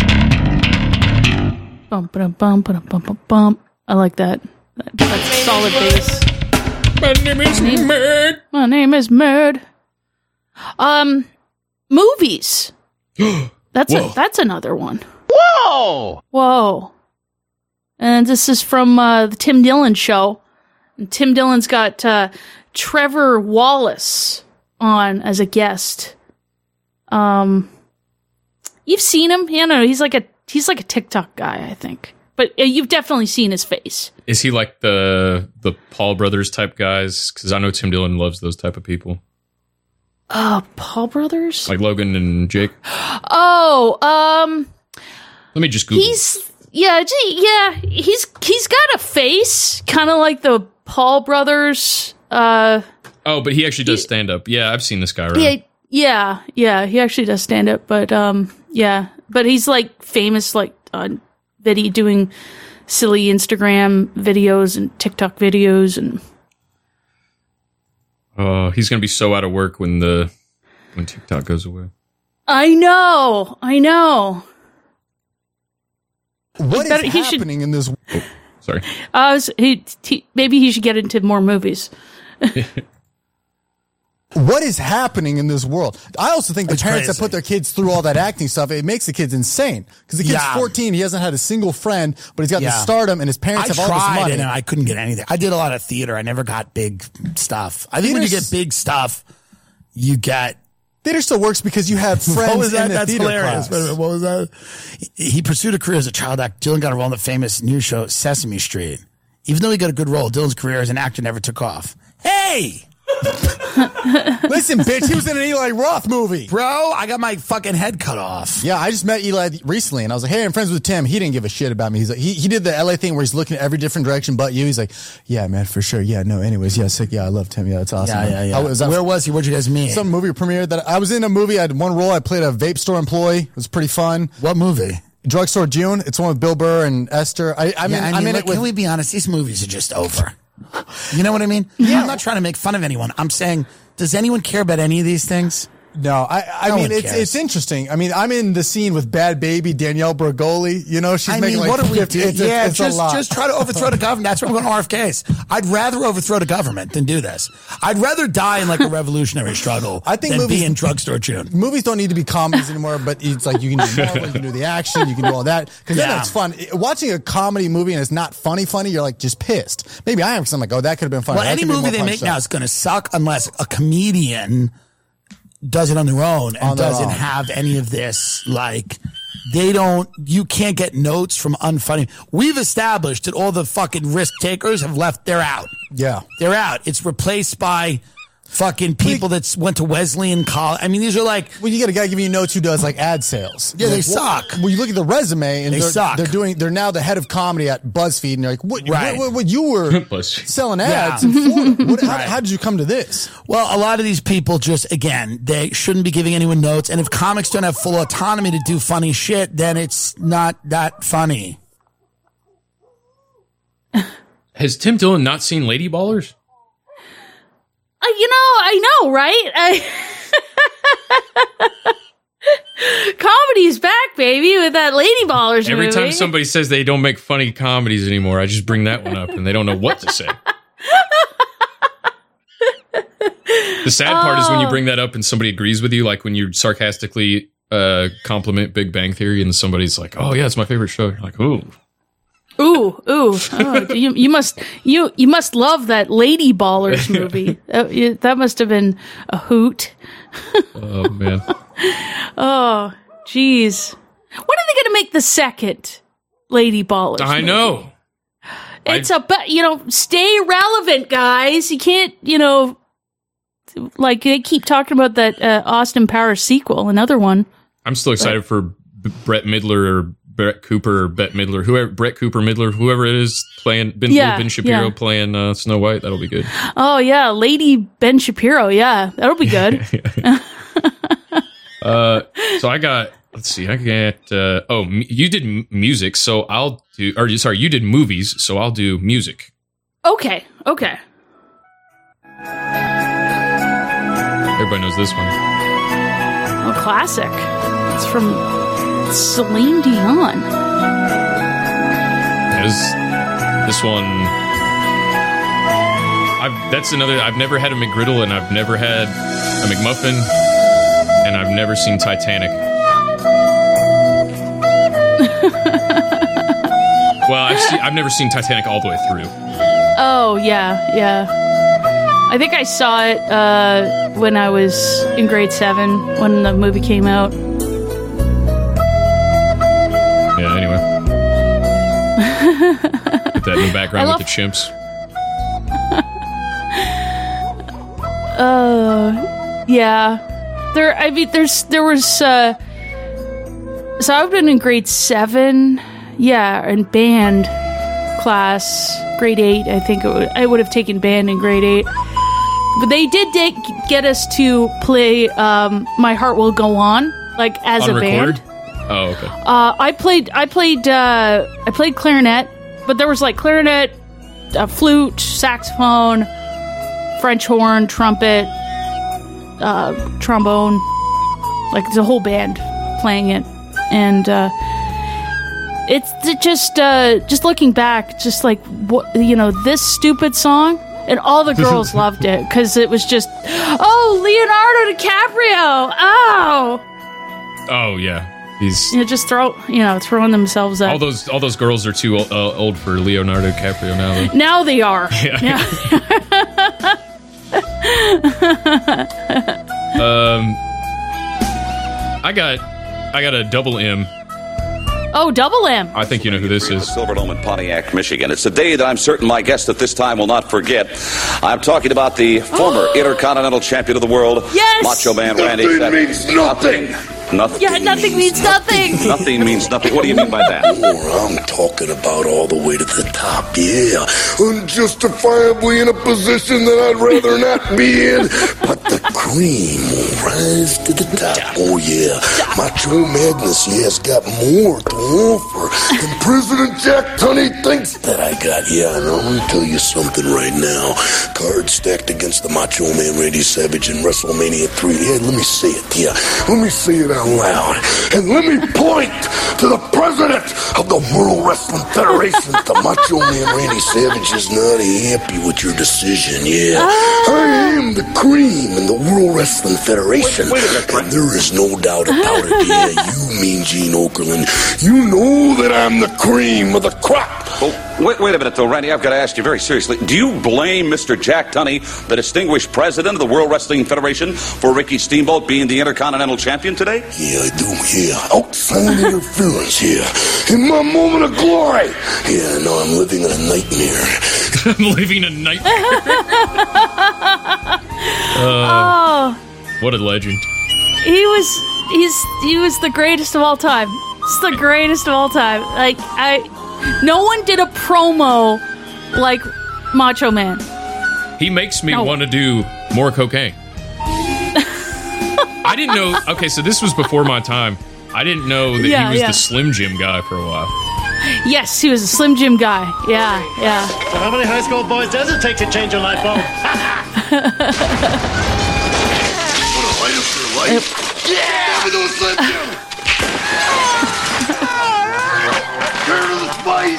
S7: Bum, ba-dum, bum, ba-dum, bum, bum, bum. I like that. that that's solid bass.
S6: My name is Merd.
S7: My name is Merd. Um, movies. That's
S6: Whoa.
S7: a, that's another one.
S8: Whoa!
S7: Whoa. And this is from uh, the Tim Dillon show. And Tim Dillon's got uh, Trevor Wallace on as a guest. Um, you've seen him? Yeah, no, he's like a he's like a TikTok guy, I think. But uh, you've definitely seen his face.
S6: Is he like the the Paul Brothers type guys? Because I know Tim Dillon loves those type of people.
S7: Uh, Paul Brothers?
S6: Like Logan and Jake.
S7: Oh, um,
S6: Let me just Google.
S7: he's yeah, gee, yeah, he's he's got a face kind of like the Paul Brothers. Uh,
S6: Oh, but he actually does stand up. Yeah, I've seen this guy around.
S7: yeah, yeah, yeah, he actually does stand up, but um, yeah, but he's like famous like on video doing silly Instagram videos and TikTok videos and.
S6: Oh, he's gonna be so out of work when the when TikTok goes away.
S7: I know, I know.
S21: What is
S7: better- he should-
S21: happening in this?
S6: Sorry.
S7: Uh, so he, he, maybe he should get into more movies.
S21: What is happening in this world? I also think the
S4: It's
S21: parents that
S4: crazy.
S21: put their kids through all that acting stuff, it makes the kids insane. Because the kid's
S4: Yeah.
S21: fourteen, he hasn't had a single friend, but he's got the
S4: Yeah.
S21: stardom, and his parents
S4: I
S21: have all
S4: tried
S21: this money.
S4: and I couldn't get anything. I did a lot of theater. I never got big stuff. I think when you
S21: Theater's-
S4: get big stuff, you get.
S21: Theater still works because you have friends
S4: What was that?
S21: in the
S4: That's
S21: theater
S4: hilarious.
S21: class.
S4: Wait a minute, what was that? He he pursued a career as a child actor. Dylan got a role in the famous news show Sesame Street. Even though he got a good role, Dylan's career as an actor never took off. Hey!
S21: Listen, bitch, he was in an Eli Roth movie.
S4: Bro, I got my fucking head cut off.
S21: Yeah, I just met Eli recently, and I was like, hey, I'm friends with Tim. He didn't give a shit about me. He's like, he, he did the L A thing where he's looking at every different direction but you. He's like, yeah, man, for sure. Yeah, no, anyways, yeah, sick. Yeah, I love Tim. Yeah, that's awesome.
S4: Yeah, yeah, yeah.
S21: How was that?
S4: Where was he? Where'd you guys meet?
S21: Some movie premiere that I was in a movie. I had one role. I played a vape store employee. It was pretty fun.
S4: What movie?
S21: Drugstore June. It's one with Bill Burr and Esther. I, I mean,
S4: Yeah, I
S21: I'm
S4: mean,
S21: in
S4: like,
S21: it with.
S4: can we be honest? These movies are just over. You know what I mean? Yeah. I'm not trying to make fun of anyone. I'm saying, does anyone care about any of these things?
S21: No, I, I
S4: No
S21: mean,
S4: one
S21: it's
S4: cares.
S21: it's interesting. I mean, I'm in the scene with Bad Baby, Danielle Bergoli. You know, she's
S4: I
S21: making
S4: mean,
S21: like
S4: what are we
S21: fifty.
S4: doing?
S21: It's, a-
S4: Yeah,
S21: it's
S4: just,
S21: a lot.
S4: just try to overthrow the government. That's why I'm going to R F Ks. I'd rather overthrow the government than do this. I'd rather die in like a revolutionary struggle
S21: I think
S4: than
S21: movies-
S4: be in drugstore tune.
S21: Movies don't need to be comedies anymore, but it's like you can do Marvel, you can do the action, you can do all that. Because then
S4: Yeah.
S21: it's fun. Watching a comedy movie and it's not funny, funny, you're like just pissed. Maybe I am because I'm like, oh, that could have been funny.
S4: Well,
S21: That
S4: any
S21: could be
S4: movie
S21: more
S4: they
S21: fun
S4: make
S21: stuff.
S4: now is going to suck unless a comedian does it on their own and
S21: On their
S4: doesn't
S21: own.
S4: have any of this. Like, they don't, you can't get notes from unfunny. We've established that all the fucking risk takers have left, they're out.
S21: Yeah.
S4: They're out. It's replaced by fucking people that went to Wesleyan College. I mean, these are like,
S21: Well, you get a guy giving you notes who does like ad sales.
S4: Yeah, they
S21: Like, well-
S4: suck.
S21: Well, you look at the resume and
S4: They
S21: they're,
S4: suck.
S21: they're doing. They're now the head of comedy at BuzzFeed, and you're like, what?
S4: Right.
S21: What, what, you were
S6: BuzzFeed.
S21: selling ads
S4: Yeah.
S21: in Florida. What, how,
S4: Right.
S21: how did you come to this?
S4: well, a lot of these people just, again, they shouldn't be giving anyone notes. And if comics don't have full autonomy to do funny shit, then it's not that funny.
S6: Has Tim Dillon not seen Lady Ballers?
S7: Uh, you know, I know, right? I- Comedy's back, baby, with that Lady Ballers
S6: Every
S7: movie.
S6: time somebody says they don't make funny comedies anymore, I just bring that one up and they don't know what to say. The sad part is when you
S7: Oh.
S6: bring that up and somebody agrees with you, like when you sarcastically uh, compliment Big Bang Theory and somebody's like, oh, yeah, it's my favorite show. You're like, ooh.
S7: Ooh, ooh! Oh, you you must you you must love that Lady Ballers movie. Uh, you- that must have been a hoot.
S6: Oh, man.
S7: Oh, jeez. When are they going to make the second Lady Ballers?
S6: I
S7: movie?
S6: know.
S7: It's a but you know, stay relevant, guys. You can't, you know, like they keep talking about that uh, Austin Powers sequel, another one.
S6: I'm still excited for B- Brett Midler or Brett Cooper or Bette Midler, whoever, Brett Cooper Midler, whoever it is playing Ben,
S7: Yeah,
S6: Ben Shapiro
S7: yeah.
S6: playing uh, Snow White. That'll be good.
S7: Oh yeah, Lady Ben Shapiro. Yeah, that'll be good.
S6: Uh, so I got, let's see, I got, uh, oh, m- you did m- music, so I'll do, or sorry, you did movies, so I'll do music.
S7: Okay, okay.
S6: Everybody knows this one.
S7: Oh, classic. It's from Celine Dion.
S6: This, this one, I've, that's another, I've never had a McGriddle and I've never had a McMuffin and I've never seen Titanic. Well, I've, seen, I've never seen Titanic all the way through.
S7: Oh yeah, yeah. I think I saw it uh, when I was in grade seven when the movie came out.
S6: Yeah, anyway. Put that in the background
S7: I
S6: with
S7: love-
S6: the chimps.
S7: Uh, yeah. There, I mean, there's, there was, uh, so I've been in grade seven, yeah, in band class, grade eight, I think it would, I would have taken band in grade eight. But they did de- get us to play, um, My Heart Will Go On, like, as
S6: On
S7: a
S6: record?
S7: band.
S6: Oh, okay.
S7: Uh, I played, I played, uh, I played clarinet, but there was like clarinet, uh, flute, saxophone, French horn, trumpet, uh, trombone, like the whole band playing it, and uh, it's it just uh, just looking back, just like what you know, this stupid song, and all the girls loved it because it was just, oh, Leonardo DiCaprio, oh,
S6: Oh, yeah. He's
S7: you know, just throw you know throwing themselves up.
S6: all those all those girls are too uh, old for Leonardo DiCaprio now. Though.
S7: Now they are.
S6: Yeah.
S7: Yeah.
S6: Um, I got I got a double M.
S7: Oh, double M.
S6: I think you know who this is.
S5: Silverdome in Pontiac, Michigan. It's a day that I'm certain my guest at this time will not forget. I'm talking about the former Intercontinental Champion of the world,
S7: Yes!
S5: Macho Man Randy
S3: Nothing
S5: Savage.
S3: means nothing.
S5: Nothing.
S7: Yeah, nothing means nothing.
S5: Nothing means nothing. What do you mean by that?
S3: Oh, I'm talking about all the way to the top, yeah. Unjustifiably in a position that I'd rather not be in. But the
S9: cream will rise to the top. Oh, yeah. Macho Madness, he has got more to offer than President Jack Tunney thinks that I got. Yeah, and I'm going to tell you something right now. Cards stacked against the Macho Man Randy Savage in WrestleMania three. Yeah, let me say it. Yeah, let me say it out loud. And let me point to the president of the World Wrestling Federation. The Macho Man Randy Savage is not happy with your decision. Yeah, I am the cream in the World Wrestling Federation. Wait, wait and there is no doubt about it. Yeah, you mean Gene Okerlund. You know that I'm the cream of the crop.
S5: Oh, wait, wait a minute, though, Randy. I've got to ask you very seriously. Do you blame Mister Jack Tunney, the distinguished president of the World Wrestling Federation, for Ricky Steamboat being the Intercontinental Champion today?
S9: Yeah, I do. Yeah, outside interference here. In my moment of glory. Yeah, no, I'm living in a nightmare.
S6: I'm living a nightmare. uh,
S7: oh,
S6: what a legend.
S7: He was, he's, he was the greatest of all time. It's the greatest of all time. Like, I, no one did a promo like Macho Man.
S6: He makes me
S7: No.
S6: want to do more cocaine. I didn't know. Okay, so this was before my time. I didn't know that
S7: Yeah,
S6: he was
S7: yeah.
S6: the Slim Jim guy for a while.
S7: Yes, he was a Slim Jim guy. Yeah, yeah.
S22: So how many high school boys does it take to change a light bulb?
S9: Light up your life. Yeah! Never those Slim Jim. Turn to the spice.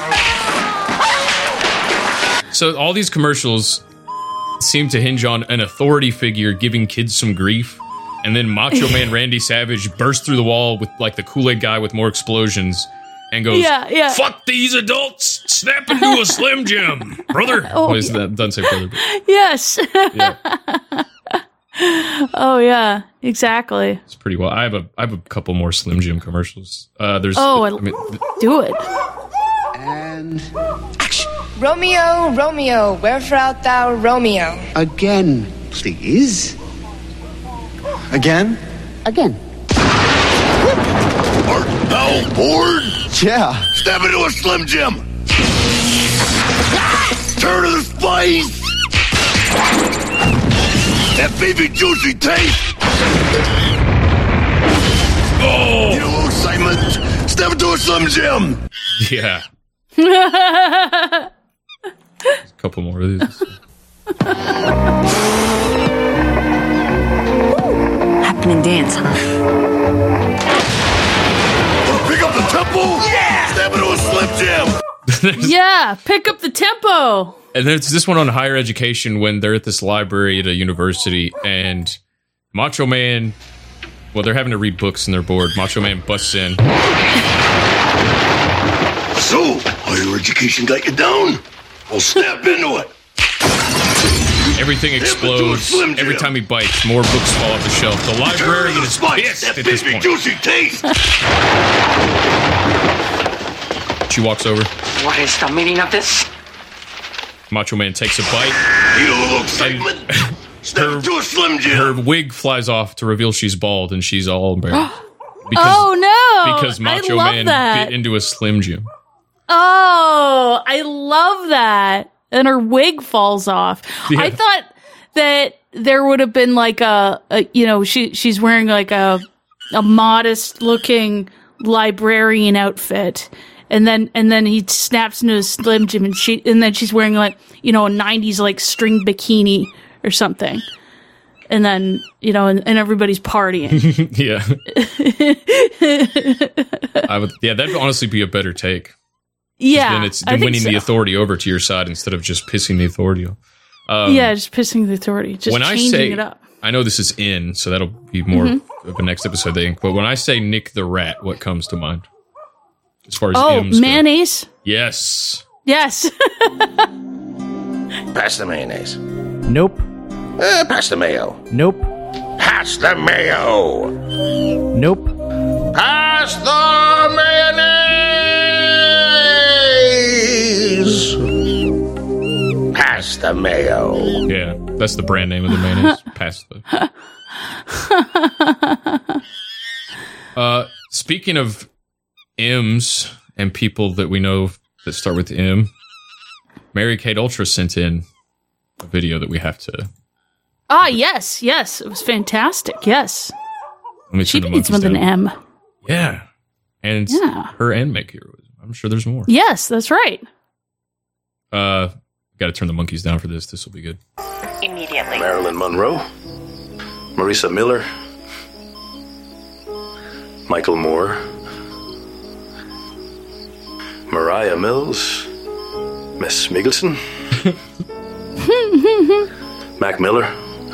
S6: So all these commercials seem to hinge on an authority figure giving kids some grief, and then Macho Man Randy Savage bursts through the wall with like the Kool-Aid guy with more explosions and goes,
S7: Yeah, yeah.
S6: "Fuck these adults! Snap into a Slim Jim, brother."
S7: Oh,
S6: well, that doesn't say brother. But
S7: Yes.
S6: yeah,
S7: Oh yeah, exactly.
S6: it's pretty well. I have a I have a couple more Slim Jim commercials. Uh, there's
S7: Oh, I,
S6: I mean,
S7: do it.
S23: And Romeo, Romeo, wherefore art thou, Romeo?
S15: Again, please. Again?
S23: Again.
S9: Art thou bored?
S15: Yeah.
S9: Step into a Slim Jim. Turn to the spice. That baby juicy taste.
S6: Oh!
S9: You know, excitement. Step into a Slim Jim.
S6: Yeah, a couple more of these.
S23: Happening dance, huh?
S9: Pick up the tempo. Yeah. Step into a Slim Jim.
S7: Yeah, pick up the tempo.
S6: And there's this one on higher education when they're at this library at a university and Macho Man, well, they're having to read books and they're bored. Macho Man busts in.
S9: So, higher education got you down? Well, step into it.
S6: Everything explodes.
S9: Slim Jim.
S6: Every time he bites, more books fall off the shelf. The librarian is pissed
S9: That
S6: at this
S9: baby
S6: point.
S9: juicy taste.
S6: She walks over.
S23: What is the meaning of this?
S6: Macho Man takes a bite.
S9: Need a little excitement? Step
S6: Her,
S9: into a Slim Jim.
S6: her wig flies off to reveal she's bald, and she's all embarrassed.
S7: Oh no!
S6: Because Macho
S7: I love
S6: Man
S7: that.
S6: bit into a Slim Jim.
S7: Oh, I love that. And her wig falls off.
S6: Yeah.
S7: I thought that there would have been like a, a you know, she she's wearing like a a modest looking librarian outfit. And then and then he snaps into a Slim Jim and she and then she's wearing like, you know, a nineties like string bikini or something. And then, you know, and, and everybody's partying.
S6: Yeah. I would yeah, that'd honestly be a better take.
S7: Yeah.
S6: Then it's
S7: I
S6: then
S7: think
S6: winning
S7: so.
S6: the authority over to your side instead of just pissing the authority off. Um,
S7: yeah, just pissing the authority. Just
S6: when I
S7: changing
S6: say,
S7: it up.
S6: I know this is in, so that'll be more
S7: Mhm.
S6: of a next episode thing. But when I say Nick the Rat, what comes to mind? As far as
S7: Oh,
S6: M's go.
S7: mayonnaise?
S6: Yes.
S7: Yes.
S2: Pass the mayonnaise.
S24: Nope.
S2: Uh, pass the mayo.
S24: Nope.
S2: Pass the mayo.
S24: Nope.
S2: Pass the mayonnaise. Pass the mayo.
S6: Yeah, that's the brand name of the mayonnaise. Pass the. Uh, speaking of M's and people that we know that start with M, Mary Kate Ultra sent in a video that we have to
S7: Ah, yes, yes. It was fantastic. Yes.
S6: Let me
S7: She
S6: turn the
S7: begins
S6: monkeys
S7: with an
S6: down.
S7: M.
S6: Yeah. And it's
S7: Yeah.
S6: her and Meg Heroism. I'm sure there's more.
S7: Yes, that's right.
S6: Uh, got to turn the monkeys down for this. This will be good.
S23: Immediately.
S1: Marilyn Monroe, Marisa Miller, Michael Moore, Mariah Mills, Miss Miggelson, Mac Miller,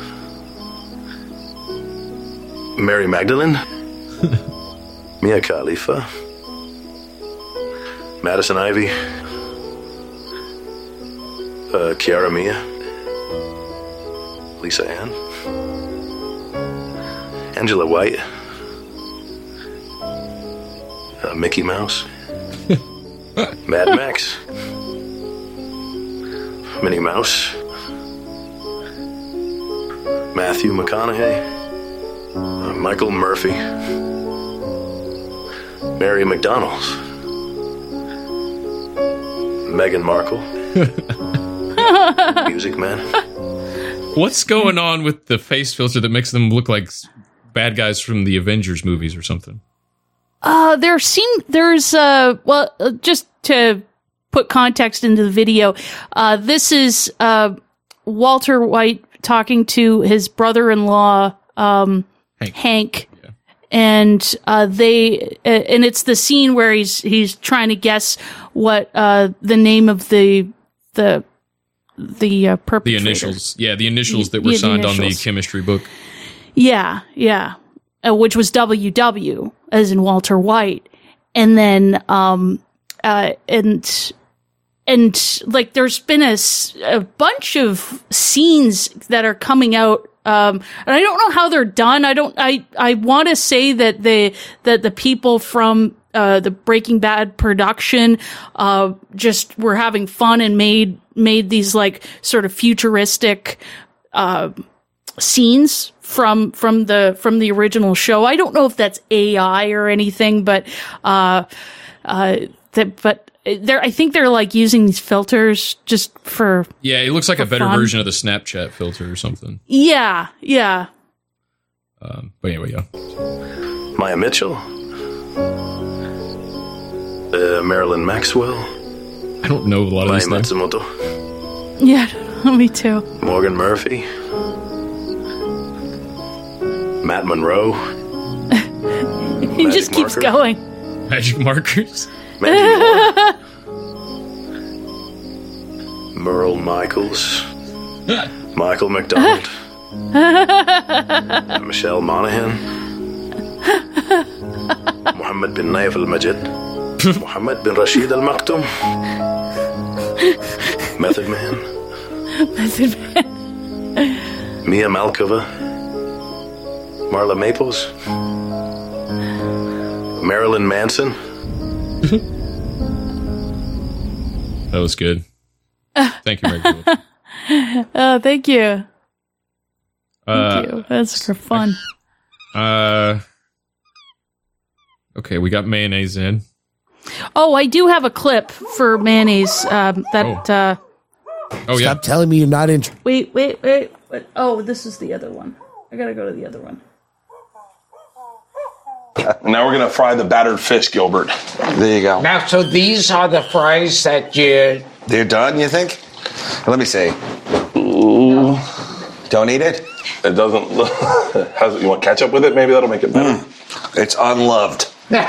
S1: Mary Magdalene, Mia Khalifa, Madison Ivy, uh, Kiara Mia, Lisa Ann, Angela White, uh, Mickey Mouse, Mad Max, Minnie Mouse, Matthew McConaughey, uh, Michael Murphy, Mary McDonald's, Meghan Markle, Music Man.
S6: What's going on with the face filter that makes them look like s- bad guys from the Avengers movies or something?
S7: Uh, there seem there's uh well uh, just to put context into the video, uh, this is uh Walter White talking to his brother-in-law um Hank, Hank.
S6: Yeah.
S7: And uh, they uh, and it's the scene where he's he's trying to guess what uh the name of the the the uh,
S6: The
S7: perpetrator.
S6: initials. Yeah, the initials that
S7: Yeah,
S6: were
S7: the
S6: signed on the
S7: initials.
S6: chemistry book.
S7: Yeah, yeah. Uh, which was W W, as in Walter White. And then, um, uh, and, and like there's been a, s- a bunch of scenes that are coming out. Um, and I don't know how they're done. I don't, I, I want to say that the, that the people from, uh, the Breaking Bad production, uh, just were having fun and made, made these like sort of futuristic, uh, scenes from from the from the original show. I don't know if that's A I or anything, but uh, uh, that but they're I think they're like using these filters just for
S6: Yeah, it looks like a
S7: For
S6: better
S7: fun.
S6: version of the Snapchat filter or something.
S7: yeah yeah.
S6: Um, but anyway, yeah.
S1: Maya Mitchell, uh, Marilyn Maxwell,
S6: I don't know a lot of
S1: Mai
S6: these names.
S1: Matsumoto,
S7: Yeah, me too.
S1: Morgan Murphy, Matt Monroe,
S7: He just keeps
S1: marker.
S7: going.
S6: Magic markers.
S1: Merle Michaels, Michael McDonald, Michelle Monaghan, Mohammed bin Naif Al Majid, Mohammed bin Rashid Al Maktoum, Method Man,
S7: Method Man.
S1: Mia Malkova, Marla Maples, Marilyn Manson.
S6: That was good. Thank you, Meg.
S7: Oh, thank you. Thank
S6: Uh,
S7: you. That's for fun.
S6: Uh, okay, we got mayonnaise in.
S7: Oh, I do have a clip for mayonnaise. Um, that. Uh,
S6: Oh, yeah.
S10: Stop telling me you're not interested.
S7: wait, wait, wait, wait. Oh, this is the other one. I gotta go to the other one.
S2: Now we're gonna fry the battered fish, Gilbert.
S11: There you go.
S12: Now, so these are the fries that you...
S11: They're done, you think? Let me see. Ooh. Don't eat it?
S2: It doesn't. Has, you want ketchup with it? Maybe that'll make it better.
S11: Mm. It's unloved.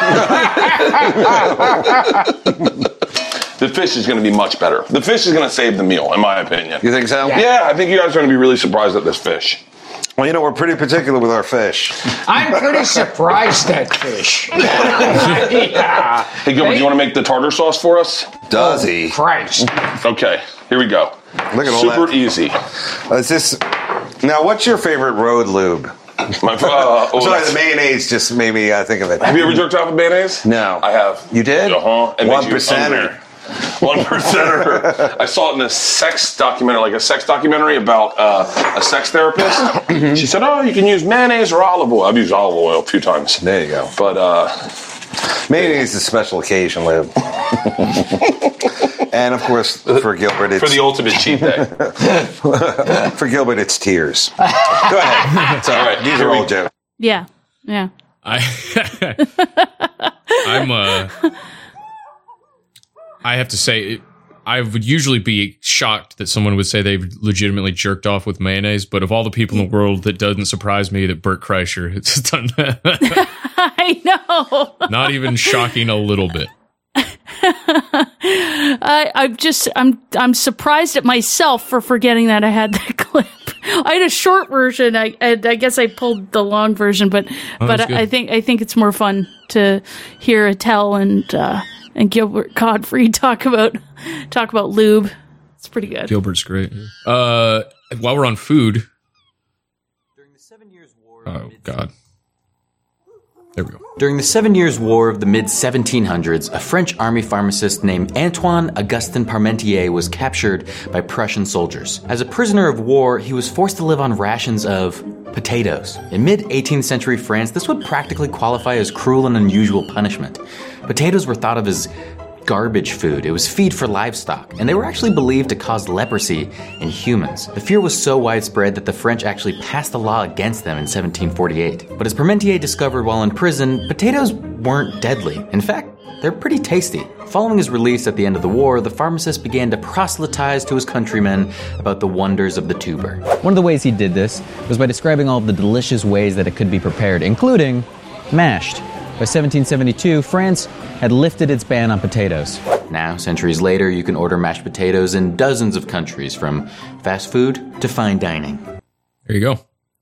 S2: The fish is going to be much better. The fish is going to save the meal, in my opinion.
S11: You think so?
S2: Yeah, I think you guys are going to be really surprised at this fish.
S11: Well, you know, we're pretty particular with our fish.
S12: I'm pretty surprised at fish. Yeah.
S2: Hey, Gilbert, do you want to make the tartar sauce for us?
S11: Does he?
S12: Christ.
S2: Okay, here we go.
S11: Look at all
S2: Super
S11: that.
S2: easy.
S11: Uh, is this... Now, what's your favorite road lube?
S2: My, uh, oh,
S11: Sorry,
S2: that's-
S11: the mayonnaise just made me uh, think of it.
S2: Have you ever jerked off with mayonnaise?
S11: No.
S2: I have.
S11: You did?
S2: Uh-huh. It
S11: One
S2: makes you hungry.
S11: percenter.
S2: One percenter. I saw it in a sex documentary, like a sex documentary about uh, a sex therapist. She said, "Oh, you can use mayonnaise or olive oil." I've used olive oil a few times.
S11: There you go.
S2: But uh,
S11: mayonnaise is a special occasion lube. And of course, for Gilbert, it's
S2: For the ultimate cheat day.
S11: for Gilbert, it's tears. Go ahead. It's all right. These are old jokes.
S7: Yeah, yeah.
S6: I I'm uh I have to say I would usually be shocked that someone would say they've legitimately jerked off with mayonnaise, but of all the people in the world, that doesn't surprise me that Bert Kreischer has done that.
S7: I know.
S6: Not even shocking a little bit.
S7: I, I'm just I'm I'm surprised at myself for forgetting that I had that clip. I had a short version. I I, I guess I pulled the long version, but
S6: Oh,
S7: but
S6: that's good.
S7: I think I think it's more fun to hear Attell and uh, and Gilbert Godfrey talk about talk about lube. It's pretty good.
S6: Gilbert's great. Uh, while we're on food, oh god, there we go.
S10: During the Seven Years' War of the mid seventeen hundreds, a French army pharmacist named Antoine Augustin Parmentier was captured by Prussian soldiers. As a prisoner of war, he was forced to live on rations of potatoes. In mid-eighteenth century France, this would practically qualify as cruel and unusual punishment. Potatoes were thought of as garbage food. It was feed for livestock, and they were actually believed to cause leprosy in humans. The fear was so widespread that the French actually passed a law against them in seventeen forty-eight. But as Parmentier discovered while in prison, potatoes weren't deadly. In fact, they're pretty tasty. Following his release at the end of the war, the pharmacist began to proselytize to his countrymen about the wonders of the tuber.
S13: One of the ways he did this was by describing all of the delicious ways that it could be prepared, including mashed. By seventeen seventy-two, France had lifted its ban on potatoes.
S10: Now, centuries later, you can order mashed potatoes in dozens of countries, from fast food to fine dining.
S6: There you go.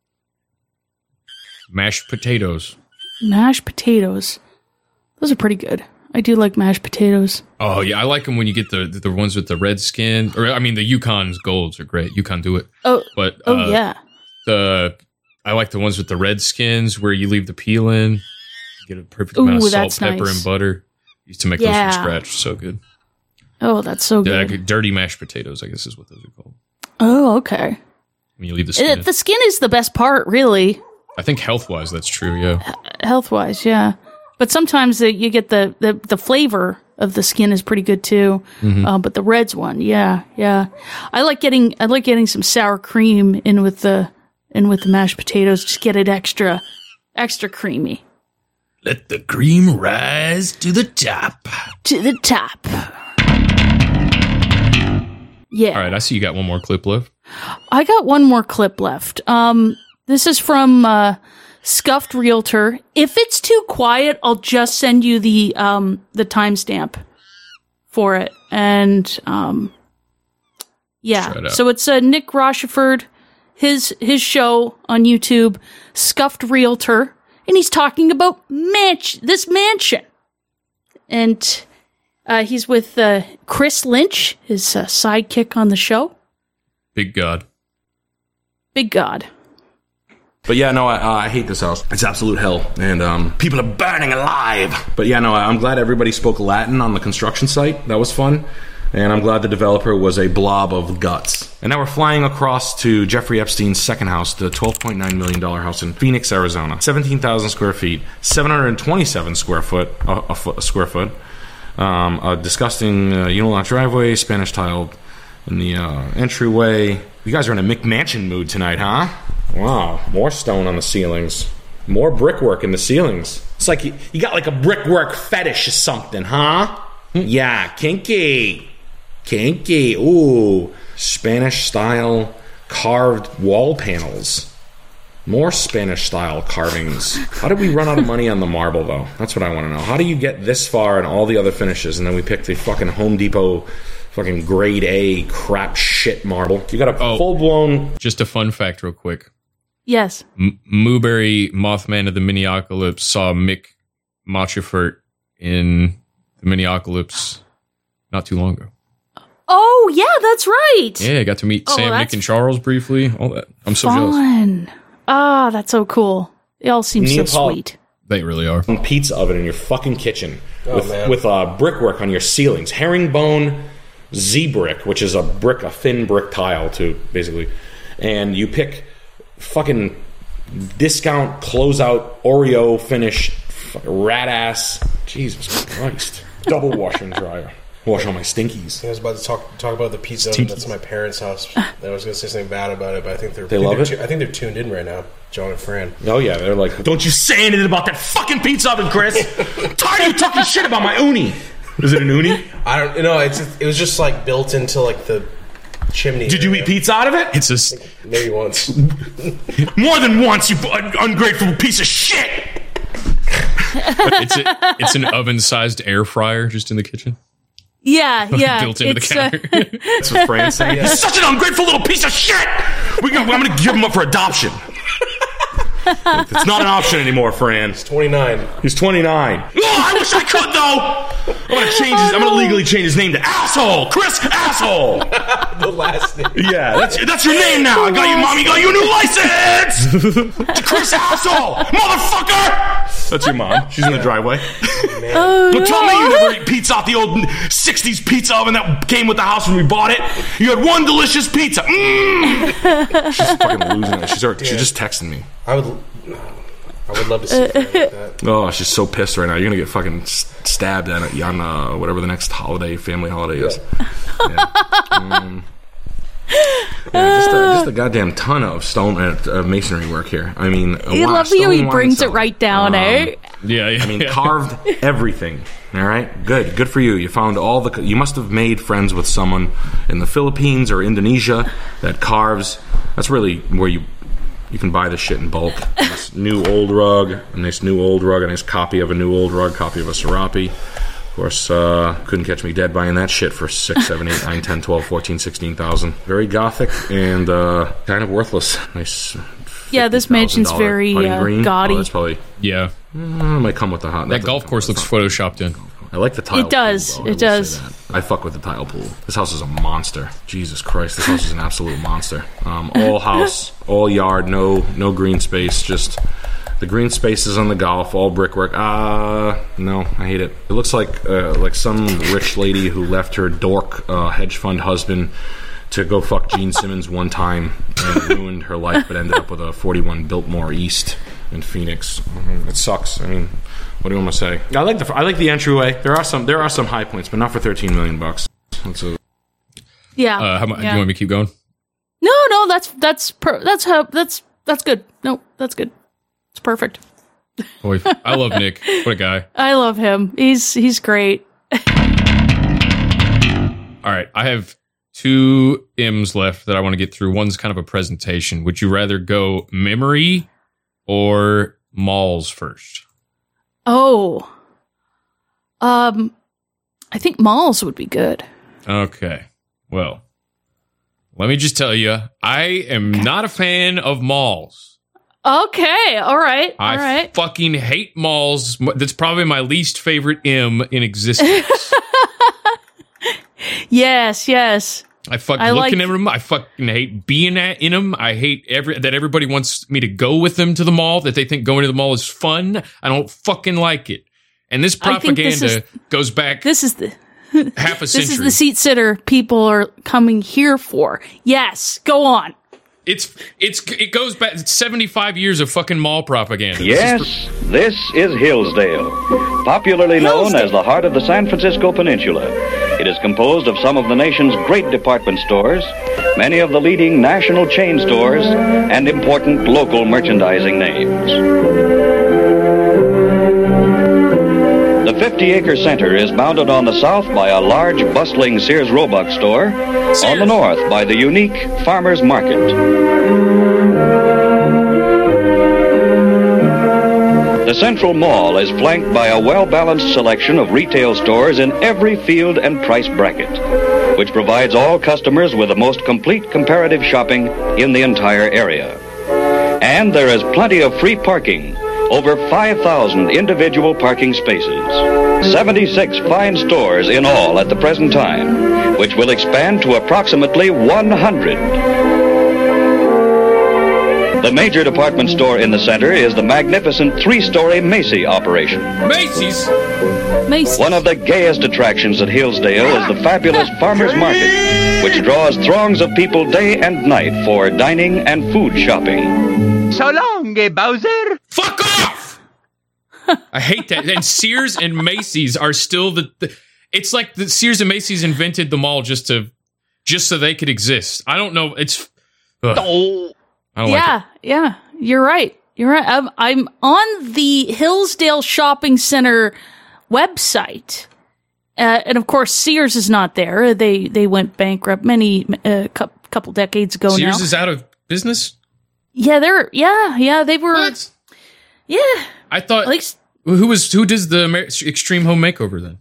S6: Mashed potatoes.
S7: Mashed potatoes. Those are pretty good. I do like mashed potatoes.
S6: Oh yeah, I like them when you get the the ones with the red skin. Or I mean, the Yukon's golds are great. Yukon do it.
S7: Oh,
S6: but
S7: oh
S6: uh,
S7: yeah.
S6: The I like the ones with the red skins where you leave the peel in. Get a perfect
S7: Ooh,
S6: amount of salt,
S7: that's
S6: pepper,
S7: nice.
S6: and butter. Used to make
S7: Yeah.
S6: those from scratch. So good.
S7: Oh, that's so
S6: Yeah,
S7: good.
S6: like dirty mashed potatoes, I guess is what those are called.
S7: Oh, okay.
S6: When you leave the skin.
S7: It, the skin is the best part, really,
S6: I think health wise, that's true. Yeah.
S7: health wise. Yeah, but sometimes the, you get the, the the flavor of the skin is pretty good too.
S6: Mhm.
S7: Uh, but the reds one, yeah, yeah. I like getting I like getting some sour cream in with the in with the mashed potatoes. Just get it extra extra creamy.
S4: Let the cream rise to the top.
S7: To the top. Yeah.
S6: All right, I see you got one more clip left.
S7: I got one more clip left. Um, this is from uh, Scuffed Realtor. If it's too quiet, I'll just send you the um, the timestamp for it. And um, yeah,
S6: Try it out.
S7: so it's uh, Nick Rocheford, his his show on YouTube, Scuffed Realtor, and he's talking about manch this mansion, and uh, he's with uh, Chris Lynch, his uh, sidekick on the show.
S6: Big God.
S7: Big God.
S2: But yeah, no, I, uh, I hate this house. It's absolute hell, and um, people are burning alive. But yeah, no, I- I'm glad everybody spoke Latin on the construction site. That was fun. And I'm glad the developer was a blob of guts. And now we're flying across to Jeffrey Epstein's second house, the twelve point nine million dollars house in Phoenix, Arizona. seventeen thousand square feet, seven hundred twenty-seven square foot, a, a, foot, a square foot. Um, a disgusting uh, unilock driveway, Spanish tiled in the uh, entryway. You guys are in a McMansion mood tonight, huh? Wow, more stone on the ceilings. More brickwork in the ceilings. It's like you, you got like a brickwork fetish or something, huh? Yeah, kinky. Kinky. Ooh. Spanish style carved wall panels. More Spanish style carvings. How did we run out of money on the marble, though? That's what I want to know. How do you get this far in all the other finishes, and then we pick the fucking Home Depot fucking grade A crap shit marble? You got a full blown.
S6: Just a fun fact, real quick.
S7: Yes.
S6: M- Mooberry, Mothman of the Miniocalypse, saw Mick Mochifert in the Miniocalypse not too long ago.
S7: Oh, yeah, that's right.
S6: Yeah, I got to meet
S7: Oh,
S6: Sam,
S7: that's
S6: Nick, and Charles briefly. All that. I'm so jealous.
S7: Fun. Ah, that's so cool. They all seem so
S2: Neapol-
S7: sweet.
S6: They really are.
S2: Pizza oven in your fucking kitchen
S6: Oh,
S2: with
S6: man.
S2: with uh, brickwork on your ceilings. Herringbone Z brick, which is a brick, a thin brick tile, too, basically. And you pick fucking discount closeout Oreo finish rat ass. Jesus Christ! Double washer and dryer.
S14: Wash all my stinkies.
S16: I was about to talk talk about the pizza oven that's at my parents' house. I was going to say something bad about it, but I think they're
S14: They
S16: I think
S14: love
S16: they're
S14: it?
S16: tu- I think they're tuned in right now, John and Fran.
S14: Oh yeah, they're like, don't you say anything about that fucking pizza oven, Chris. I'm tired of you talking shit about my uni. Is it an uni?
S16: I don't you know. It's it was just like built into like the chimney.
S14: Did you eat pizza out of it?
S6: It's a
S16: maybe once.
S14: More than once, you un- ungrateful piece of shit.
S6: it's a, it's an oven-sized air fryer just in the kitchen.
S7: Yeah, yeah.
S6: Built into the
S7: it's,
S6: counter.
S7: uh,
S14: That's what Fran's saying. He's such an ungrateful little piece of shit. We're gonna, I'm going to give him up for adoption. It's not an option anymore, Fran.
S16: He's twenty-nine.
S14: He's twenty-nine. Oh, I wish I could though. I'm gonna change his. I'm gonna legally change his name to Asshole. Chris Asshole.
S16: The last name.
S14: Yeah, that's that's your name now. I got you, mommy. Got you a new license. To Chris Asshole, motherfucker. That's your mom. She's in the driveway.
S7: Oh,
S14: But tell me
S7: no.
S14: you never ate pizza off the old sixties pizza oven that came with the house when we bought it. You had one delicious pizza. Mm. She's fucking losing it. She's already, she just texted me.
S16: I would. I would love to see Fran like that.
S14: Oh, she's so pissed right now. You're gonna get fucking s- stabbed on, on uh, whatever the next holiday, family holiday is. Yeah. Um, yeah, just, a, just a goddamn ton of stone uh, uh, masonry work here. I mean, a
S7: You
S14: lot-
S7: love how he
S14: stone
S7: brings
S14: wine
S7: it right down,
S14: Um,
S7: eh?
S6: Yeah, yeah.
S14: I mean, carved everything. All right, good, good for you. You found all the. You must have made friends with someone in the Philippines or Indonesia that carves. That's really where you you can buy this shit in bulk. This new old rug, a nice new old rug, a nice copy of a new old rug, copy of a Serape. Of course, uh, couldn't catch me dead buying that shit for six, seven, eight, nine, ten, twelve, fourteen, sixteen thousand. Very gothic and uh, kind of worthless. Nice.
S7: Yeah, this mansion's
S14: one thousand dollars
S7: very
S14: putting
S7: uh,
S14: green.
S7: gaudy.
S14: Oh, that's probably
S6: Yeah.
S14: uh, might come with the hot.
S6: That golf course looks photoshopped in.
S14: I like the tile.
S7: It does.
S14: Pool, though. I
S7: It
S14: will say
S7: does.
S14: that. I fuck with the tile pool. This house is a monster. Jesus Christ, this house is an absolute monster. Um, all house, all yard, no no green space. Just the green spaces on the golf, all brickwork. Ah, uh, no, I hate it. It looks like uh, like some rich lady who left her dork uh, hedge fund husband to go fuck Gene Simmons one time and ruined her life, but ended up with a forty-one Biltmore East in Phoenix. Mhm. It sucks. I mean, what do you want to say? I like the I like the entryway. There are some there are some high points, but not for thirteen million bucks. That's a,
S7: Yeah.
S6: Uh, how, mu-
S7: yeah.
S6: Do you want me to keep going?
S7: No, no, that's that's per- that's how that's that's good. No, that's good. It's perfect.
S6: Boy, I love Nick. What a guy.
S7: I love him. He's he's great.
S6: All right, I have two M's left that I want to get through. One's kind of a presentation. Would you rather go memory or malls first?
S7: Oh. Um I think malls would be good.
S6: Okay. Well, let me just tell you, I am not a fan of malls.
S7: Okay, all right. All
S6: I
S7: right.
S6: fucking hate malls. That's probably my least favorite M in existence.
S7: Yes, yes.
S6: I fuck
S7: I
S6: looking
S7: like-
S6: at them. I fucking hate being at, in them. I hate every that everybody wants me to go with them to the mall, that they think going to the mall is fun. I don't fucking like it. And this
S7: I think this
S6: propaganda
S7: is-
S6: goes back
S7: This is the
S6: half a
S7: This
S6: century.
S7: is the seat sitter people are coming here for. Yes, go on.
S6: It's it's it goes back seventy-five years of fucking mall propaganda.
S17: Yes, this is Hillsdale, popularly known as the heart of the San Francisco Peninsula. It is composed of some of the nation's great department stores, many of the leading national chain stores, and important local merchandising names. The fifty-acre center is bounded on the south by a large, bustling Sears Roebuck store, on the north by the unique Farmers Market. The Central Mall is flanked by a well-balanced selection of retail stores in every field and price bracket, which provides all customers with the most complete comparative shopping in the entire area. And there is plenty of free parking, over five thousand individual parking spaces, seventy-six fine stores in all at the present time, which will expand to approximately one hundred. The major department store in the center is the magnificent three-story Macy operation.
S6: Macy's?
S7: Macy's.
S17: One of the gayest attractions at Hillsdale is the fabulous Farmers Market, which draws throngs of people day and night for dining and food shopping.
S8: So long, eh, Bowser.
S6: Fuck off! I hate that. And Sears and Macy's are still the, the It's like the Sears and Macy's invented the mall just to, just so they could exist. I don't know. It's. Ugh.
S7: Oh.
S6: I don't
S7: yeah,
S6: like it.
S7: yeah. You're right. You're right. I'm, I'm on the Hillsdale Shopping Center website. Uh, and of course, Sears is not there. They they went bankrupt many a uh, couple decades ago.
S6: Sears
S7: now.
S6: is out of business.
S7: Yeah, they're yeah yeah they were.
S6: What?
S7: Yeah,
S6: I thought.
S7: At least,
S6: who was who does the Amer- Extreme Home Makeover then?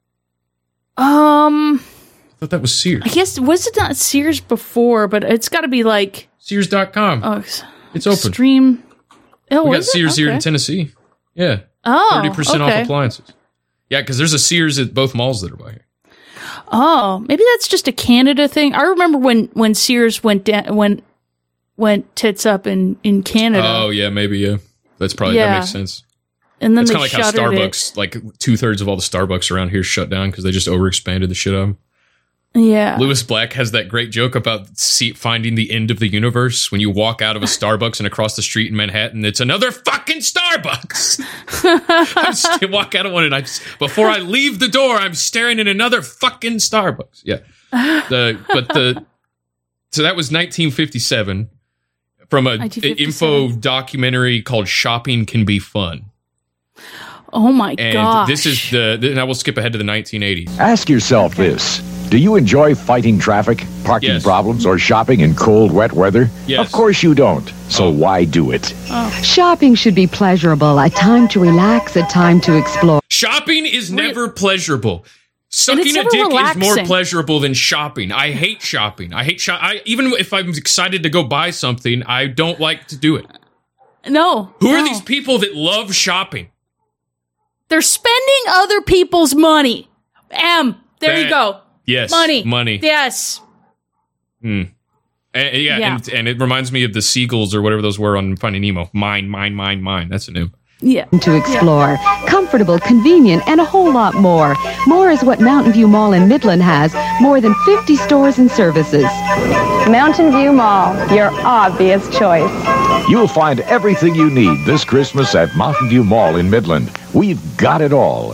S7: Um,
S6: I thought that was Sears.
S7: I guess was it not Sears before? But it's got to be like
S6: Sears dot com.
S7: Oh,
S6: it's open.
S7: Extreme. Oh,
S6: we got
S7: is it?
S6: Sears here in
S7: Okay.
S6: Tennessee. Yeah.
S7: Oh,
S6: thirty percent
S7: okay.
S6: off appliances. Yeah, because there's a Sears at both malls that are by here.
S7: Oh, maybe that's just a Canada thing. I remember when, when Sears went down, when went tits up in, in Canada.
S6: Oh yeah, maybe yeah. That's probably
S7: Yeah.
S6: that makes sense.
S7: And then
S6: It's
S7: they
S6: kind of like how
S7: shuttered it.
S6: Starbucks, like two thirds of all the Starbucks around here, shut down because they just overexpanded the shit out of them.
S7: Yeah.
S6: Lewis Black has that great joke about see, finding the end of the universe when you walk out of a Starbucks and across the street in Manhattan, it's another fucking Starbucks. I still walk out of one and I just, before I leave the door, I'm staring at another fucking Starbucks. Yeah. The but the so that was nineteen fifty-seven from a, a info documentary called "Shopping Can Be Fun."
S7: Oh my
S6: And
S7: gosh.
S6: this is the. And I will skip ahead to the nineteen eighties.
S18: Ask yourself this. Do you enjoy fighting traffic, parking
S6: Yes.
S18: problems, or shopping in cold, wet weather?
S6: Yes.
S18: Of course you don't. So why do it?
S19: Shopping should be pleasurable, a time to relax, a time to explore.
S6: Shopping is never pleasurable. Sucking a
S19: never
S6: dick is more
S19: relaxing.
S6: pleasurable than shopping. I hate shopping. I hate shop. I even if I'm excited to go buy something, I don't like to do it.
S7: No.
S6: Who are
S7: no.
S6: these people that love shopping?
S7: They're spending other people's money. M. There you
S6: That-
S7: go.
S6: Yes,
S7: Money.
S6: money.
S7: Yes.
S6: Hmm. And, yeah,
S7: Yeah.
S6: And, and it reminds me of the seagulls or whatever those were on Finding Nemo. Mine, mine, mine, mine. That's a new.
S7: Yeah.
S19: To explore. Comfortable, convenient, and a whole lot more. More is what Mountain View Mall in Midland has. More than fifty stores and services.
S20: Mountain View Mall, your obvious choice.
S18: You'll find everything you need this Christmas at Mountain View Mall in Midland. We've got it all.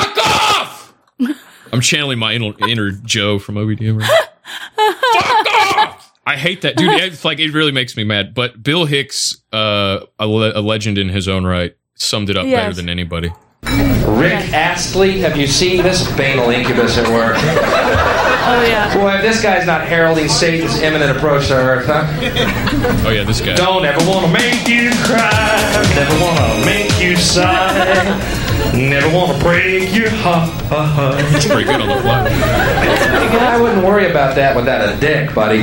S6: I'm channeling my inner, inner Joe from O B D M. Right? Fuck off! I hate that, dude. It's like it really makes me mad. But Bill Hicks, uh, a, le- a legend in his own right, summed it up
S21: Yes.
S6: better than anybody.
S21: Rick Astley, have you seen this banal incubus at work?
S7: Oh, yeah.
S21: Boy, if this guy's not heralding Satan's imminent approach to Earth, huh?
S6: Oh, yeah, this guy.
S21: Don't ever want to make you cry, never want to make you sigh. Never want to break your heart.
S6: It's pretty good on the fly.
S21: I wouldn't worry about that without a dick, buddy.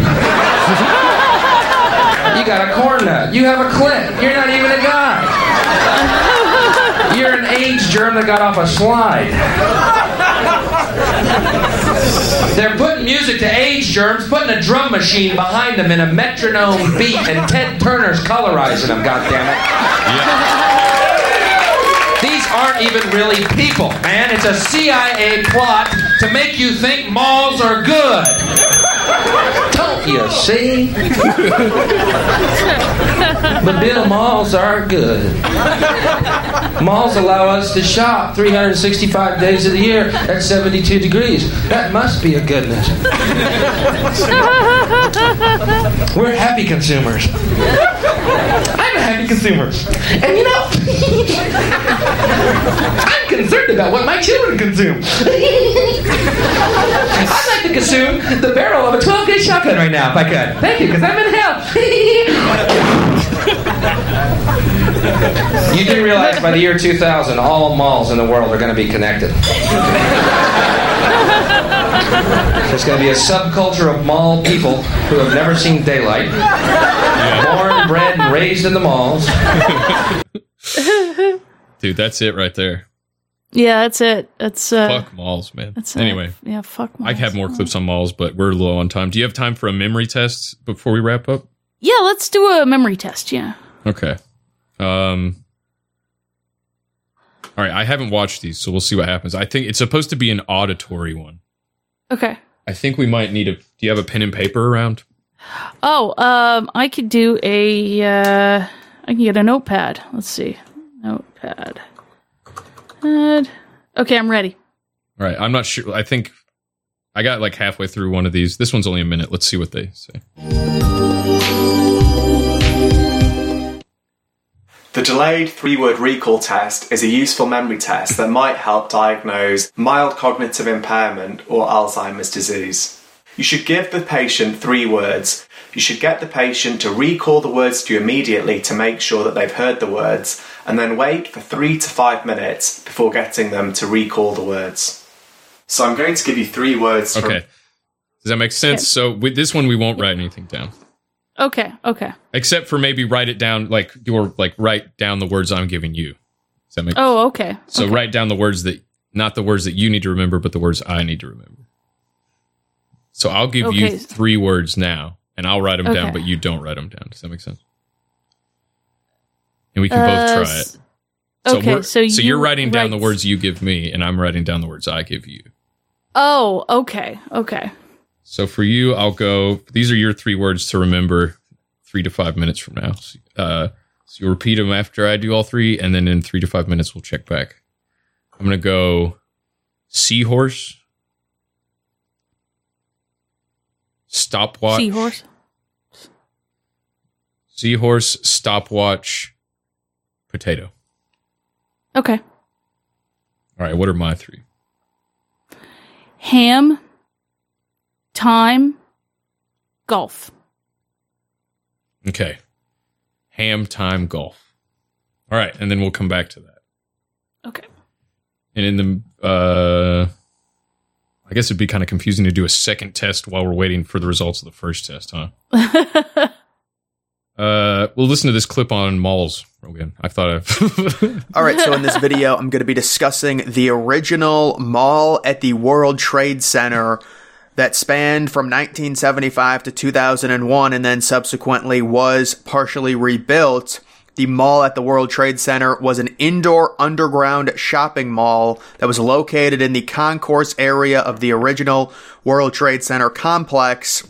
S21: You got a corn nut. You have a clit. You're not even a guy. You're an AIDS germ that got off a slide. They're putting music to AIDS germs, putting a drum machine behind them in a metronome beat, and Ted Turner's colorizing them, goddammit. These aren't even really people, man. It's a C I A plot to make you think malls are good. Don't you see? But Bill, malls are good. Malls allow us to shop three hundred sixty-five days of the year at seventy-two degrees. That must be a goodness. We're happy consumers. I'm a happy consumer. And you know, I'm concerned about what my children consume. I'd like to consume the barrel of a twelve gauge shotgun right now if I could. Thank you, because I'm in hell. You do realize by the year two thousand, all malls in the world are going to be connected. There's going to be a subculture of mall people who have never seen daylight, born, bred, and raised in the malls.
S6: Dude, that's it right there.
S7: Yeah, that's it. That's uh,
S6: Fuck malls, man.
S7: That's it.
S6: Anyway,
S7: Yeah, fuck
S6: I
S7: malls.
S6: have more clips on malls, but we're low on time. Do you have time for a memory test before we wrap up?
S7: Yeah, let's do a memory test. Yeah.
S6: Okay. Um. All right, I haven't watched these, so we'll see what happens. I think it's supposed to be an auditory one.
S7: Okay.
S6: I think we might need a. Do you have a pen and paper around?
S7: Oh, um, I could do a. Uh, I can get a notepad. Let's see, notepad. And, okay, I'm ready.
S6: All right, I'm not sure. I think I got like halfway through one of these. This one's only a minute. Let's see what they say.
S3: The delayed three-word recall test is a useful memory test that might help diagnose mild cognitive impairment or Alzheimer's disease. You should give the patient three words. You should get the patient to recall the words to you immediately to make sure that they've heard the words, and then wait for three to five minutes before getting them to recall the words. So I'm going to give you three words.
S6: Okay. From- Does that make sense? Okay. So with this one, we won't write anything down.
S7: Okay, okay.
S6: Except for maybe write it down, like, or like write down the words I'm giving you. Does that make sense?
S7: Oh, okay.
S6: So
S7: okay.
S6: write down the words that, not the words that you need to remember, but the words I need to remember. So I'll give okay. you three words now, and I'll write them okay. down, but you don't write them down. Does that make sense? And we can uh, both try it. So
S7: okay, so, you
S6: so you're writing down write... the words you give me, and I'm writing down the words I give you.
S7: Oh, okay, okay.
S6: So for you, I'll go, these are your three words to remember three to five minutes from now. Uh, so you'll repeat them after I do all three, and then in three to five minutes, we'll check back. I'm going to go seahorse, stopwatch.
S7: Seahorse.
S6: Seahorse, stopwatch, potato.
S7: Okay.
S6: All right, what are my three?
S7: Ham, time, golf.
S6: Okay. Ham, time, golf. All right, and then we'll come back to that.
S7: Okay.
S6: And in the, uh, I guess it'd be kind of confusing to do a second test while we're waiting for the results of the first test, huh? uh, we'll listen to this clip on malls again. I thought I've...
S5: All right, so in this video, I'm going to be discussing the original mall at the World Trade Center that spanned from nineteen seventy-five to two thousand one and then subsequently was partially rebuilt. The mall at the World Trade Center was an indoor underground shopping mall that was located in the concourse area of the original World Trade Center complex.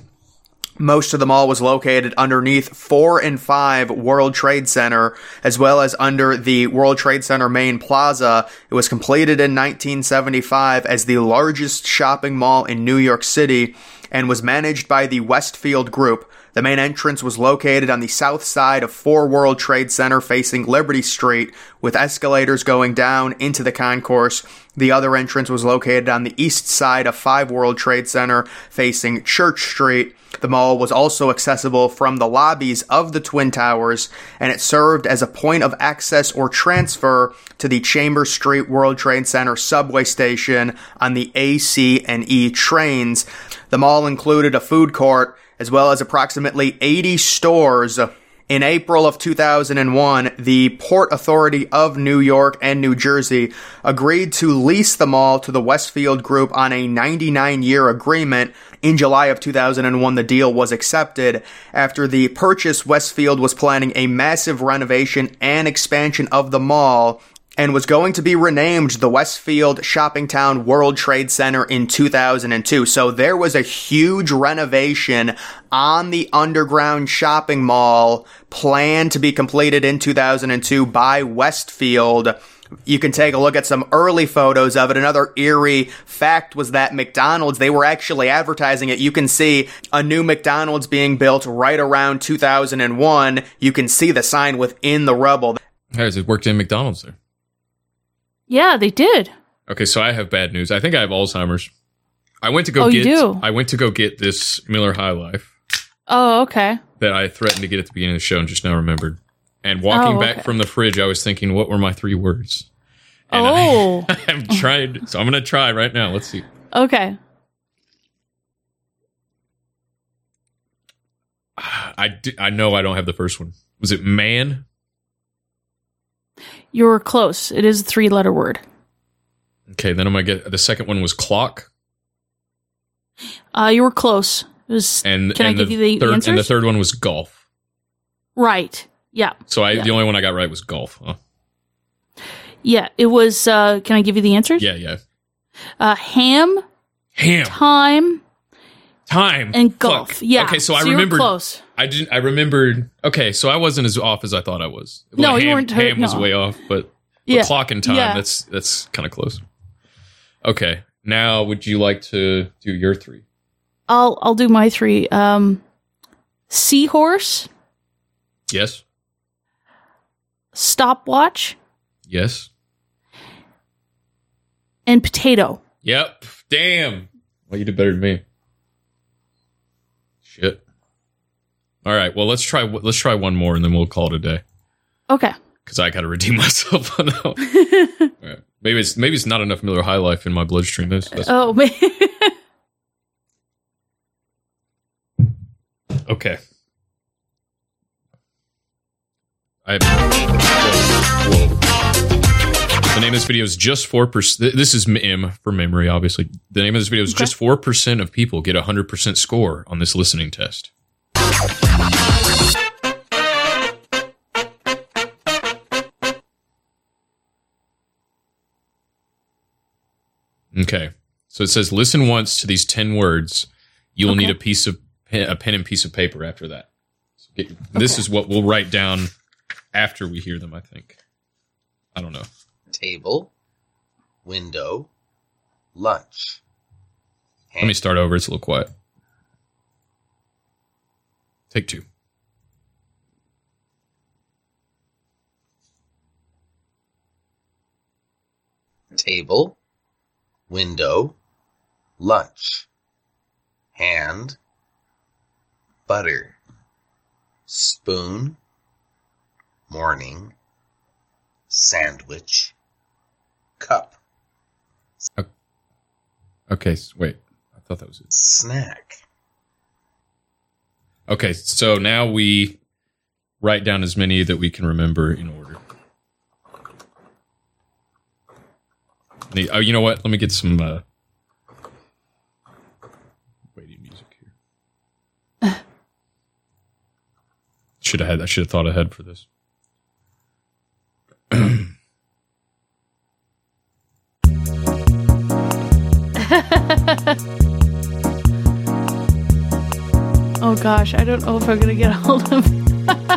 S5: Most of the mall was located underneath four and five World Trade Center, as well as under the World Trade Center main plaza. It was completed in nineteen seventy-five as the largest shopping mall in New York City and was managed by the Westfield Group. The main entrance was located on the south side of four World Trade Center facing Liberty Street, with escalators going down into the concourse. The other entrance was located on the east side of five World Trade Center facing Church Street. The mall was also accessible from the lobbies of the Twin Towers, and it served as a point of access or transfer to the Chambers Street World Trade Center subway station on the A, C, and E trains. The mall included a food court, as well as approximately eighty stores. In April of two thousand one, the Port Authority of New York and New Jersey agreed to lease the mall to the Westfield Group on a ninety-nine year agreement. In July of two thousand one, the deal was accepted. After the purchase, Westfield was planning a massive renovation and expansion of the mall, and was going to be renamed the Westfield Shoppingtown World Trade Center in two thousand two. So there was a huge renovation on the underground shopping mall planned to be completed in two thousand two by Westfield. You can take a look at some early photos of it. Another eerie fact was that McDonald's, they were actually advertising it. You can see a new McDonald's being built right around two thousand one. You can see the sign within the rubble.
S6: Hey, it worked in McDonald's there.
S7: Yeah, they did.
S6: Okay, so I have bad news. I think I have Alzheimer's. I went to go
S7: oh,
S6: get
S7: you do?
S6: I went to go get this Miller High Life.
S7: Oh, okay.
S6: That I threatened to get at the beginning of the show and just now remembered. And walking
S7: oh,
S6: back
S7: okay.
S6: from the fridge, I was thinking, what were my three words? And
S7: oh.
S6: I, I'm trying, so I'm going to try right now. Let's see.
S7: Okay.
S6: I, do, I know I don't have the first one. Was it man?
S7: You were close. It is a three-letter word.
S6: Okay, then I'm going to get, the second one was clock.
S7: Uh, you were close. It was,
S6: and,
S7: can
S6: and
S7: I give
S6: the
S7: you the
S6: third,
S7: answers?
S6: And the third one was golf.
S7: Right. Yeah.
S6: So I,
S7: yeah.
S6: the only one I got right was golf. Huh?
S7: Yeah, it was, uh, can I give you the answers?
S6: Yeah, yeah.
S7: Uh, ham.
S6: Ham.
S7: Time.
S6: Time.
S7: And golf.
S6: Fuck.
S7: Yeah.
S6: Okay, so,
S7: so
S6: I
S7: you
S6: remembered.
S7: Were close.
S6: I didn't, I remembered. Okay, so I wasn't as off as I thought I was. Well,
S7: no,
S6: ham,
S7: you weren't.
S6: Ham
S7: no.
S6: was way off, but, but
S7: yeah.
S6: clock and time,
S7: yeah.
S6: that's, that's kind of close. Okay. now would you like to do your three?
S7: I'll I'll do my three. Um, seahorse,
S6: Yes.
S7: stopwatch,
S6: Yes.
S7: and potato.
S6: Yep. Damn. Well, you did better than me. Shit. All right. Well, let's try. Let's try one more, and then we'll call it a day.
S7: Okay.
S6: Because I got to redeem myself on that one. All right. Maybe it's maybe it's not enough Miller High Life in my bloodstream. That's, that's
S7: Oh man.
S6: okay. I. Whoa, whoa. The name of this video is just four percent. This is M for memory, obviously. The name of this video is
S7: Okay.
S6: just four percent of people get a hundred percent score on this listening test. Okay, so it says listen once to these ten words. You will
S7: Okay.
S6: need a piece of pen, a pen and piece of paper after that. So get, this
S7: Okay.
S6: is what we'll write down after we hear them. I think. I don't know.
S9: Table, window, lunch.
S6: Let me start over. It's a little quiet. Take two.
S9: Table, window, lunch. Hand, butter. Spoon, morning. Sandwich, cup.
S6: Okay, s- wait. I thought that was it.
S9: Snack.
S6: Okay, so now we write down as many that we can remember in order. Ne- Oh, you know what? Let me get some uh, waiting music here. Should have had. I should have thought ahead for this.
S7: Oh gosh, I don't know if I'm gonna get a hold of it.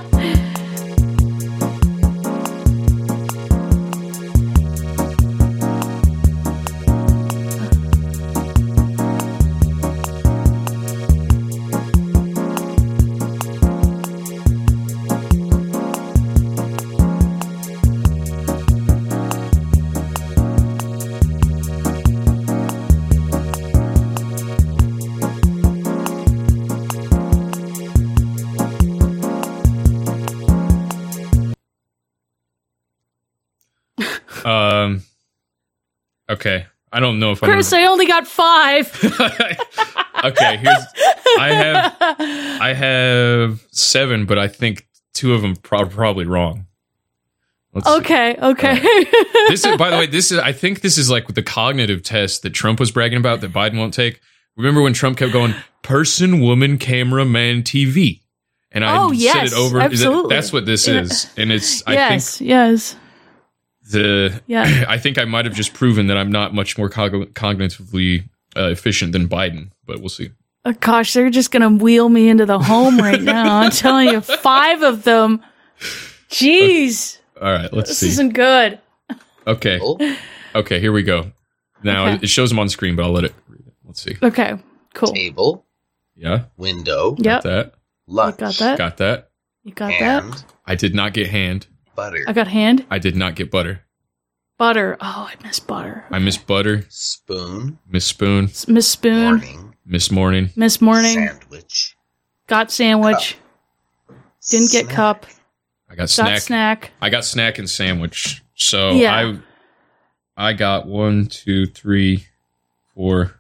S6: Um. Okay, I don't know if
S7: Chris,
S6: I'm.
S7: I only got five.
S6: Okay, here's. I have. I have seven, but I think two of them are probably wrong. Let's see.
S7: Okay, okay.
S6: This is, by the way, this is. I think this is like the cognitive test that Trump was bragging about that Biden won't take. Remember when Trump kept going, person, woman, camera, man, T V, and I
S7: Oh,
S6: said
S7: yes,
S6: it over. Is it-
S7: absolutely.
S6: that's what this
S7: Yeah.
S6: is, and it's. I
S7: yes,
S6: think
S7: yes.
S6: the.
S7: Yeah.
S6: I think I might have just proven that I'm not much more cog- cognitively uh, efficient than Biden, but we'll see.
S7: Oh, gosh, they're just gonna wheel me into the home right now. I'm telling you, five of them. Jeez,
S6: All right, let's
S7: this
S6: see.
S7: isn't good.
S6: Okay. Okay, here we go. Now
S7: Okay.
S6: it shows them on screen, but I'll let it read it. Let's see.
S7: Okay, cool.
S9: Table,
S6: Yeah.
S9: window,
S7: Yep.
S6: Got that.
S9: lunch.
S7: You got that?
S6: Got that.
S7: You got
S9: Hand,
S7: that?
S6: I did not get hand.
S9: butter.
S7: I got hand,
S6: I did not get butter.
S7: butter. Oh, I miss butter.
S6: I miss butter.
S9: Spoon,
S6: Miss Spoon.
S7: Miss Spoon,
S9: morning.
S6: Miss Morning.
S7: Miss Morning,
S9: Sandwich.
S7: got sandwich. Didn't get cup.
S6: I got
S7: Got
S6: snack.
S7: snack.
S6: I got snack and sandwich. So
S7: Yeah.
S6: I I got one, two, three, four,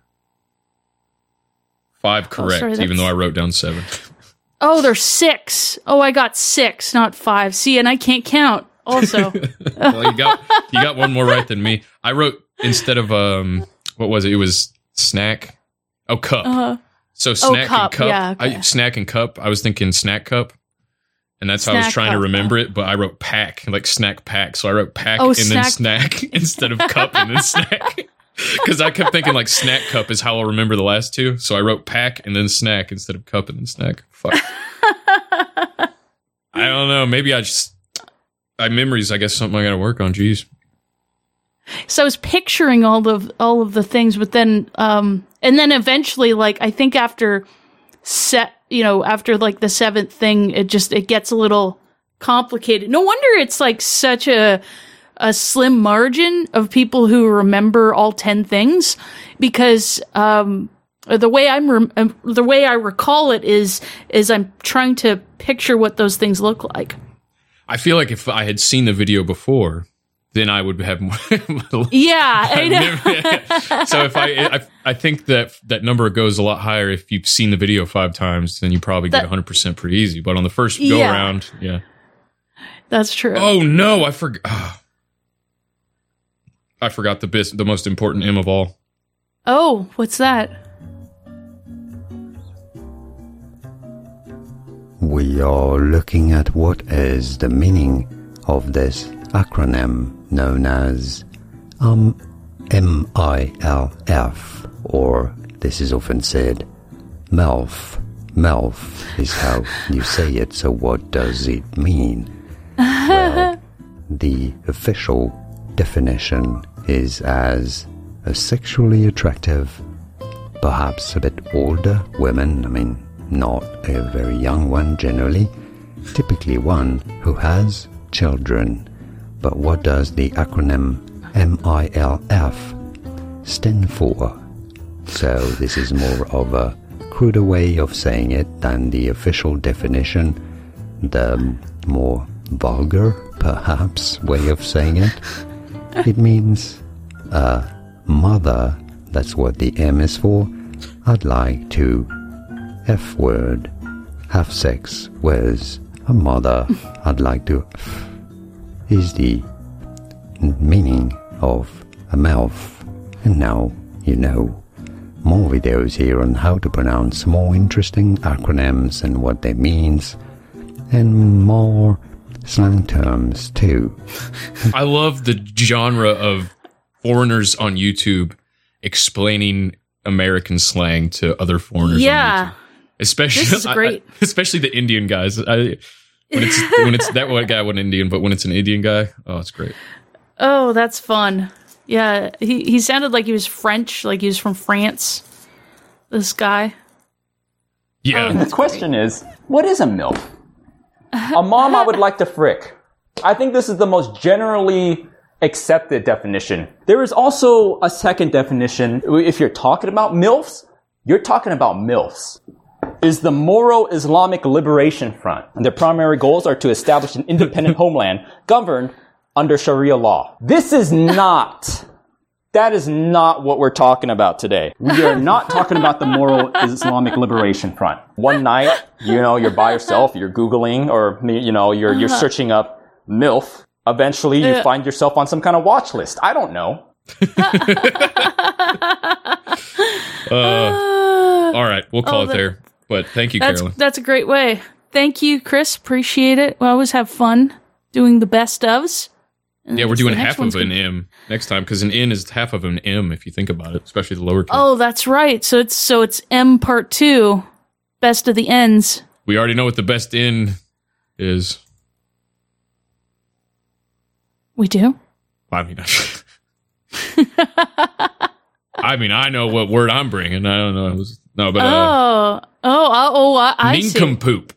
S6: five correct,
S7: sorry,
S6: even
S7: that's-
S6: though I wrote down seven.
S7: Oh, there's six. Oh, I got six, not five. See, and I can't count. Also,
S6: Well, you got you got one more right than me. I wrote instead of um what was it? It was snack. Oh, cup.
S7: uh,
S6: So
S7: Oh,
S6: snack
S7: cup.
S6: and cup.
S7: Yeah, okay.
S6: I, snack and cup. I was thinking snack cup, and that's how I was
S7: Snack
S6: trying to
S7: cup,
S6: remember it. But I wrote pack, like snack pack. So I wrote pack
S7: Oh,
S6: and then
S7: snack-
S6: snack instead of cup and then snack. Because I kept thinking like snack cup is how I'll remember the last two. So I wrote pack and then snack instead of cup and then snack. Fuck. I don't know. Maybe I just I memories. I guess something I got to work on. Jeez.
S7: So I was picturing all of all of the things, but then um and then eventually, like I think after set, you know, after like the seventh thing, it just it gets a little complicated. No wonder it's like such a a slim margin of people who remember all ten things, because um the way I'm rem- the way I recall it is is I'm trying to picture what those things look like.
S6: I feel like if I had seen the video before, then I would have more.
S7: Yeah, I know.
S6: So if I, I, I think that that number goes a lot higher if you've seen the video five times, then you probably get
S7: That-
S6: one hundred percent pretty easy. But on the first go
S7: Yeah.
S6: around, yeah.
S7: That's true.
S6: Oh no, I forgot. I forgot the bis- the most important M of all.
S7: Oh, what's that?
S15: We are looking at what is the meaning of this acronym known as um, M I L F, or this is often said MILF. MILF is how you say it, so what does it mean? Well, the official definition is as a sexually attractive, perhaps a bit older woman, I mean, not a very young one generally, typically one who has children. But what does the acronym M I L F stand for? So this is more of a cruder way of saying it than the official definition, the more vulgar, perhaps, way of saying it. It means a mother, that's what the M is for. I'd like to F word, have sex with a mother. I'd like to f is the meaning of a mouth. And now you know. More videos here on how to pronounce more interesting acronyms and what they means, and more slang terms too.
S6: I love the genre of foreigners on YouTube explaining American slang to other foreigners.
S7: Yeah.
S6: On YouTube. Especially,
S7: This is great.
S6: I- I- especially the Indian guys. I, when it's when it's that one guy wasn't Indian, but when it's an Indian guy, oh, it's great.
S7: Oh, that's fun. Yeah, he, he sounded like he was French, like he was from France. This guy.
S6: Yeah.
S22: And the question is, what is a MILF? A mom I would like to frick. I think this is the most generally accepted definition. There is also a second definition. If you're talking about MILFs, you're talking about MILFs. Is the Moro Islamic Liberation Front. And their primary goals are to establish an independent homeland governed under Sharia law. This is not, that is not what we're talking about today. We are not talking about the Moro Islamic Liberation Front. One night, you know, you're by yourself, you're Googling, or, you know, you're, you're
S7: Uh-huh.
S22: searching up MILF. Eventually, you
S7: Uh.
S22: find yourself on some kind of watch list. I don't know.
S6: Uh, all right, we'll call
S7: Oh,
S6: it
S7: that-
S6: there. But thank you,
S7: That's
S6: Carolyn.
S7: that's a great way. Thank you, Chris. Appreciate it. We always have fun doing the best ofs. And
S6: Yeah, we're
S7: the
S6: doing
S7: next
S6: half
S7: one's
S6: of an
S7: gonna-
S6: M next time because an N is half of an M if you think about it, especially the lowercase.
S7: Oh, that's right. So it's so it's M part two, best of the ends.
S6: We already know what the best N is.
S7: We do.
S6: I mean, I mean, I know what word I'm bringing. I don't know. It was, no, but uh,
S7: oh, oh, oh, oh, I, I see.
S6: nincompoop.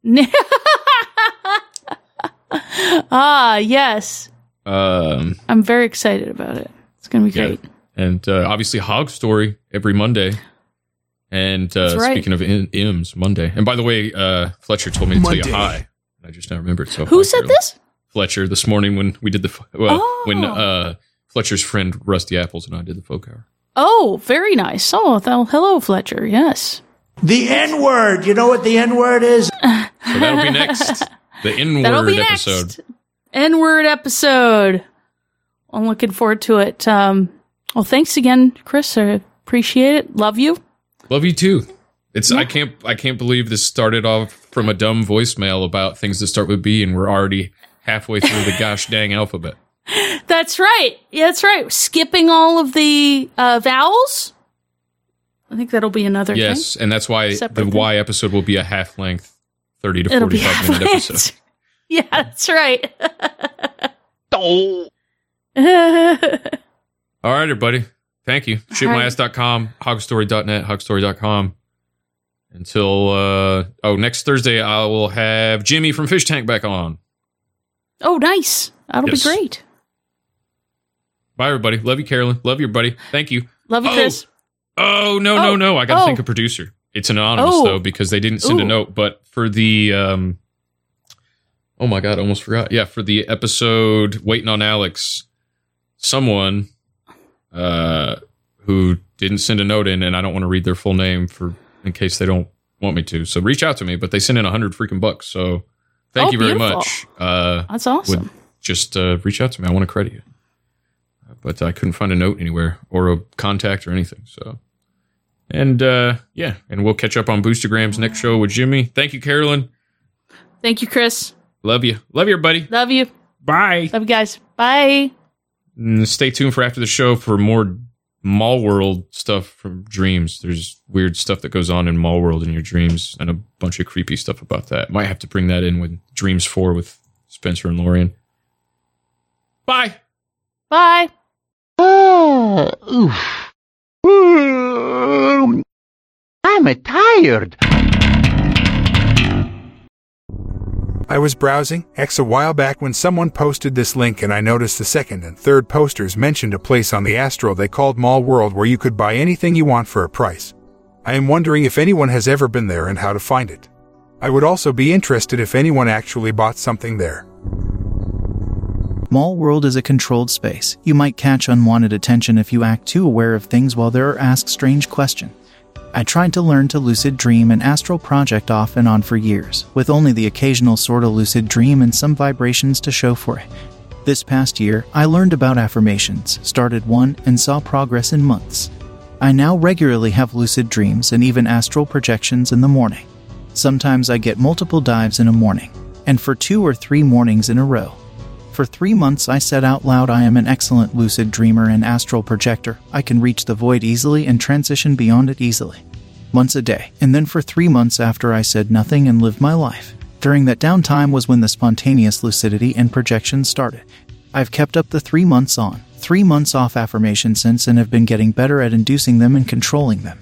S7: Ah, yes.
S6: Um,
S7: I'm very excited about it. It's gonna be
S6: yeah.
S7: great.
S6: And uh, obviously, Hog Story every Monday. And uh,
S7: That's right.
S6: speaking of in- M's, Monday. And by the way, uh, Fletcher told me to
S7: Monday.
S6: tell you hi. I just now remembered. So
S7: Who
S6: hi,
S7: said
S6: Carolyn.
S7: this?
S6: Fletcher this morning when we did the f- well
S7: Oh.
S6: when uh, Fletcher's friend Rusty Apples and I did the folk hour.
S7: Oh, very nice. Oh, th- hello, Fletcher. Yes.
S23: The N word. You know what the N word is?
S6: So that'll be next. The N
S7: That'll
S6: word
S7: be next.
S6: episode.
S7: N-word episode. I'm looking forward to it. Um, well, thanks again, Chris. I appreciate it. Love you.
S6: Love you too. It's I can't I can't believe this started off from a dumb voicemail about things that start with B, and we're already halfway through the gosh dang alphabet.
S7: That's right. Yeah, that's right. Skipping all of the uh, vowels. I think that'll be another
S6: Yes,
S7: thing.
S6: and that's why
S7: Separate
S6: the
S7: thing.
S6: Y episode will be a half length, thirty to
S7: It'll be
S6: forty five minute
S7: half-length.
S6: episode.
S7: Yeah, that's right.
S6: All right, everybody. Thank you. shit my ass dot com, hogstory dot net, hogstory dot com. Until, uh, oh, next Thursday, I will have Jimmy from Fish Tank back on.
S7: Oh, nice. That'll
S6: Yes.
S7: be great.
S6: Bye, everybody. Love you, Carolyn. Love you, everybody. Thank you.
S7: Love you,
S6: Oh.
S7: Chris.
S6: Oh, no, no,
S7: Oh.
S6: no. I got to
S7: Oh.
S6: thank a producer. It's anonymous,
S7: Oh.
S6: though, because they didn't send a
S7: Ooh.
S6: note. But for the, um, oh my God, I almost forgot. Yeah, for the episode Waiting on Alex, someone uh, who didn't send a note in, and I don't want to read their full name for in case they don't want me to. So reach out to me, but they sent in a hundred freaking bucks. So thank
S7: Oh,
S6: you very
S7: beautiful.
S6: much. Uh,
S7: That's awesome.
S6: would just uh, reach out to me. I want to credit you. But I couldn't find a note anywhere or a contact or anything. So, and uh, yeah, and we'll catch up on Boostergram's next show with Jimmy. Thank you, Carolyn.
S7: Thank you, Chris.
S6: Love you. Love you, everybody.
S7: Love you.
S6: Bye.
S7: Love you guys. Bye.
S6: And stay tuned for after the show for more Mall World stuff from dreams. There's weird stuff that goes on in Mall World in your dreams and a bunch of creepy stuff about that. Might have to bring that in with Dreams four with Spencer and Lorian. Bye.
S7: Bye.
S8: Oh, oof. Um, I'm tired.
S1: I was browsing X a while back when someone posted this link and I noticed the second and third posters mentioned a place on the Astral they called Mall World where you could buy anything you want for a price. I am wondering if anyone has ever been there and how to find it. I would also be interested if anyone actually bought something there.
S11: Mall World is a controlled space. You might catch unwanted attention if you act too aware of things while they're asked strange questions. I tried to learn to lucid dream and astral project off and on for years, with only the occasional sort of lucid dream and some vibrations to show for it. This past year, I learned about affirmations, started one, and saw progress in months. I now regularly have lucid dreams and even astral projections in the morning. Sometimes I get multiple dives in a morning, and for two or three mornings in a row. For three months I said out loud I am an excellent lucid dreamer and astral projector. I can reach the void easily and transition beyond it easily. Once a day, and then for three months after I said nothing and lived my life. During that downtime was when the spontaneous lucidity and projection started. I've kept up the three months on, three months off affirmation since and have been getting better at inducing them and controlling them.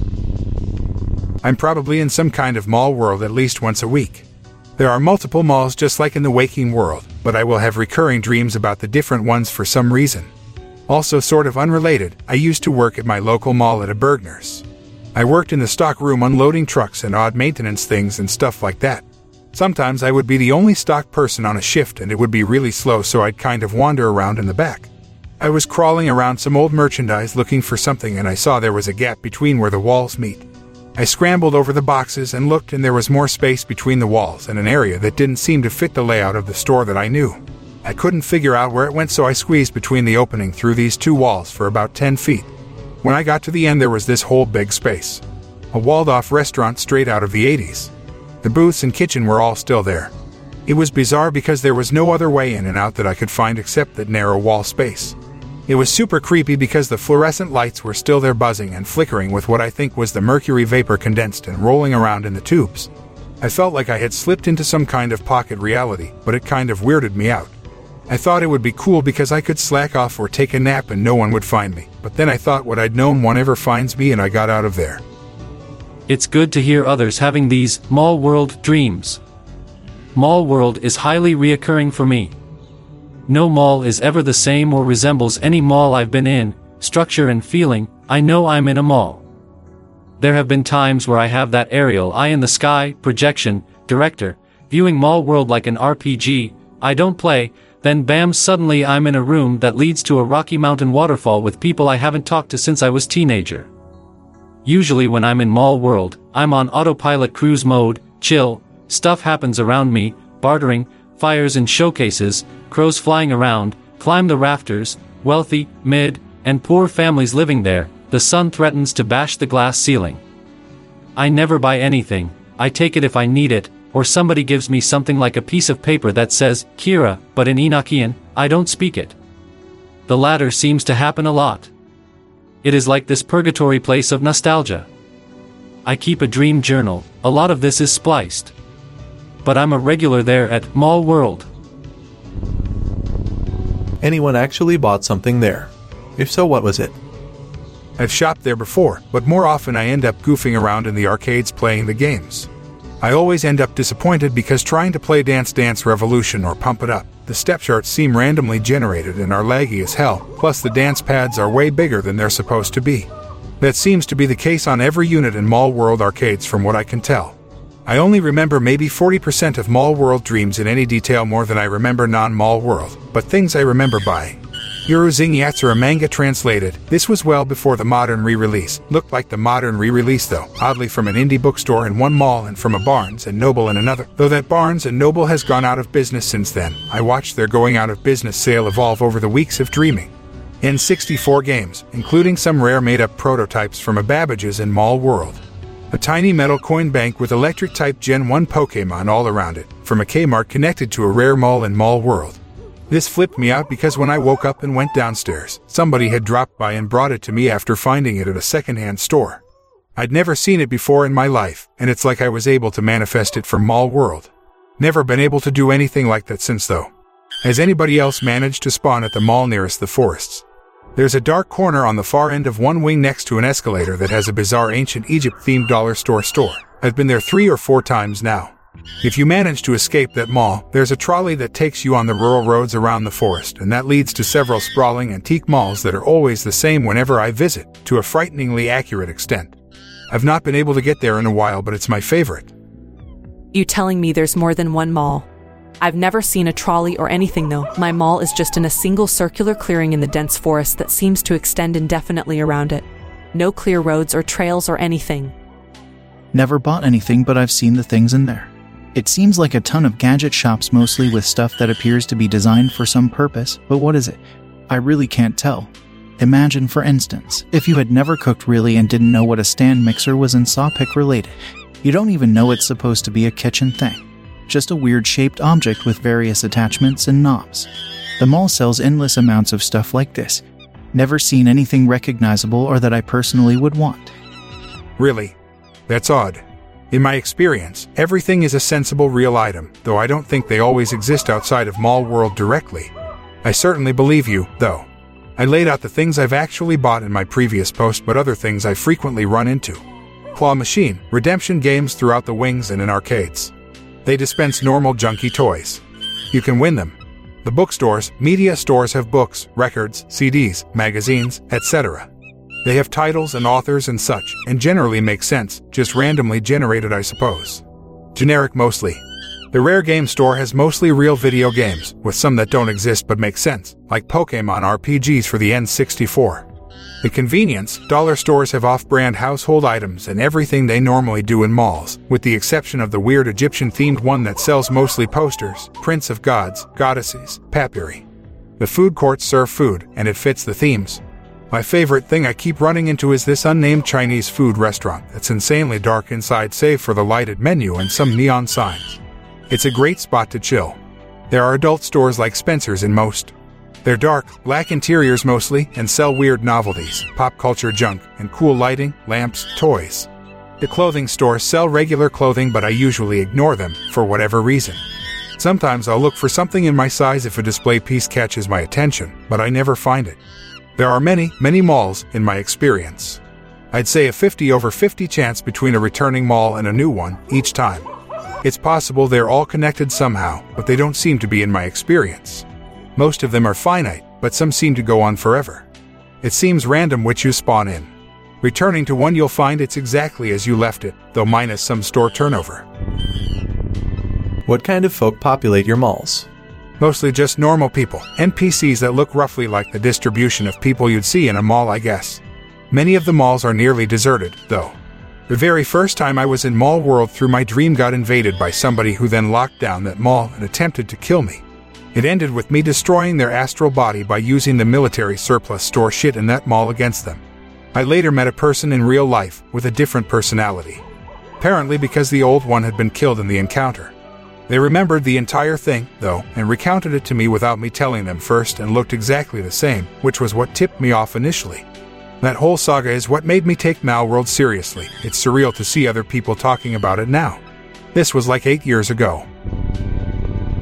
S1: I'm probably in some kind of mall world at least once a week. There are multiple malls just like in the waking world, but I will have recurring dreams about the different ones for some reason. Also sort of unrelated, I used to work at my local mall at a Bergner's. I worked in the stock room unloading trucks and odd maintenance things and stuff like that. Sometimes I would be the only stock person on a shift and it would be really slow, so I'd kind of wander around in the back. I was crawling around some old merchandise looking for something and I saw there was a gap between where the walls meet. I scrambled over the boxes and looked, and there was more space between the walls and an area that didn't seem to fit the layout of the store that I knew. I couldn't figure out where it went, so I squeezed between the opening through these two walls for about ten feet. When I got to the end, there was this whole big space. A walled-off restaurant straight out of the eighties. The booths and kitchen were all still there. It was bizarre because there was no other way in and out that I could find except that narrow wall space. It was super creepy because the fluorescent lights were still there buzzing and flickering with what I think was the mercury vapor condensed and rolling around in the tubes. I felt like I had slipped into some kind of pocket reality, but it kind of weirded me out. I thought it would be cool because I could slack off or take a nap and no one would find me, but then I thought what I'd known one ever finds me and I got out of there.
S12: It's good to hear others having these Mall World dreams. Mall World is highly reoccurring for me. No mall is ever the same or resembles any mall I've been in, structure and feeling. I know I'm in a mall. There have been times where I have that aerial eye in the sky, projection, director, viewing Mall World like an R P G, I don't play, then bam, suddenly I'm in a room that leads to a Rocky Mountain waterfall with people I haven't talked to since I was teenager. Usually when I'm in Mall World, I'm on autopilot cruise mode, chill, stuff happens around me, bartering, fires in showcases, crows flying around, climb the rafters, wealthy, mid, and poor families living there, the sun threatens to bash the glass ceiling. I never buy anything, I take it if I need it, or somebody gives me something like a piece of paper that says, Kira, but in Enochian, I don't speak it. The latter seems to happen a lot. It is like this purgatory place of nostalgia. I keep a dream journal, a lot of this is spliced. But I'm a regular there at Mall World.
S4: anyone actually bought something there. If so, what was it?
S1: I've shopped there before, but more often I end up goofing around in the arcades playing the games. I always end up disappointed because trying to play Dance Dance Revolution or Pump It Up, the step charts seem randomly generated and are laggy as hell, plus the dance pads are way bigger than they're supposed to be. That seems to be the case on every unit in Mall World arcades from what I can tell. I only remember maybe forty percent of Mall World Dreams in any detail more than I remember non-Mall World, but things I remember by Eurozing Yatsura manga translated. This was well before the modern re-release. Looked like the modern re-release though, oddly from an indie bookstore in one mall and from a Barnes and Noble in another. Though that Barnes and Noble has gone out of business since then, I watched their going out of business sale evolve over the weeks of dreaming. N sixty-four games, including some rare made-up prototypes from a Babbage's in Mall World. A tiny metal coin bank with electric-type Gen one Pokémon all around it, from a Kmart connected to a rare mall in Mall World. This flipped me out because when I woke up and went downstairs, somebody had dropped by and brought it to me after finding it at a secondhand store. I'd never seen it before in my life, and it's like I was able to manifest it from Mall World. Never been able to do anything like that since though. Has anybody else managed to spawn at the mall nearest the forests? There's a dark corner on the far end of one wing next to an escalator that has a bizarre ancient Egypt-themed dollar store store. I've been there three or four times now. If you manage to escape that mall, there's a trolley that takes you on the rural roads around the forest, and that leads to several sprawling antique malls that are always the same whenever I visit, to a frighteningly accurate extent. I've not been able to get there in a while, but it's my favorite.
S10: You telling me there's more than one mall? I've never seen a trolley or anything though. My mall is just in a single circular clearing in the dense forest that seems to extend indefinitely around it. No clear roads or trails or anything.
S11: Never bought anything, but I've seen the things in there. It seems like a ton of gadget shops, mostly with stuff that appears to be designed for some purpose, but what is it? I really can't tell. Imagine, for instance, if you had never cooked really and didn't know what a stand mixer was and Sawpick related. You don't even know it's supposed to be a kitchen thing. Just a weird-shaped object with various attachments and knobs. The mall sells endless amounts of stuff like this. Never seen anything recognizable or that I personally would want.
S1: Really? That's odd. In my experience, everything is a sensible real item, though I don't think they always exist outside of Mall World directly. I certainly believe you, though. I laid out the things I've actually bought in my previous post, but other things I frequently run into. Claw machine, redemption games throughout the wings and in arcades. They dispense normal junky toys. You can win them. The bookstores, media stores have books, records, C Ds, magazines, et cetera. They have titles and authors and such, and generally make sense, just randomly generated I suppose. Generic mostly. The Rare Game Store has mostly real video games, with some that don't exist but make sense, like Pokémon R P Gs for the N sixty-four. The convenience, dollar stores have off-brand household items and everything they normally do in malls, with the exception of the weird Egyptian-themed one that sells mostly posters, prints of gods, goddesses, papyri. The food courts serve food, and it fits the themes. My favorite thing I keep running into is this unnamed Chinese food restaurant that's insanely dark inside save for the lighted menu and some neon signs. It's a great spot to chill. There are adult stores like Spencer's in most. They're dark, black interiors mostly, and sell weird novelties, pop culture junk, and cool lighting, lamps, toys. The clothing stores sell regular clothing, but I usually ignore them, for whatever reason. Sometimes I'll look for something in my size if a display piece catches my attention, but I never find it. There are many, many malls, in my experience. I'd say a fifty over fifty chance between a returning mall and a new one, each time. It's possible they're all connected somehow, but they don't seem to be in my experience. Most of them are finite, but some seem to go on forever. It seems random which you spawn in. Returning to one you'll find it's exactly as you left it, though minus some store turnover.
S4: What kind of folk populate your malls?
S1: Mostly just normal people, N P Cs that look roughly like the distribution of people you'd see in a mall, I guess. Many of the malls are nearly deserted, though. The very first time I was in Mall World through my dream got invaded by somebody who then locked down that mall and attempted to kill me. It ended with me destroying their astral body by using the military surplus store shit in that mall against them. I later met a person in real life with a different personality. Apparently because the old one had been killed in the encounter. They remembered the entire thing, though, and recounted it to me without me telling them first and looked exactly the same, which was what tipped me off initially. That whole saga is what made me take Mall World seriously. It's surreal to see other people talking about it now. This was like eight years ago.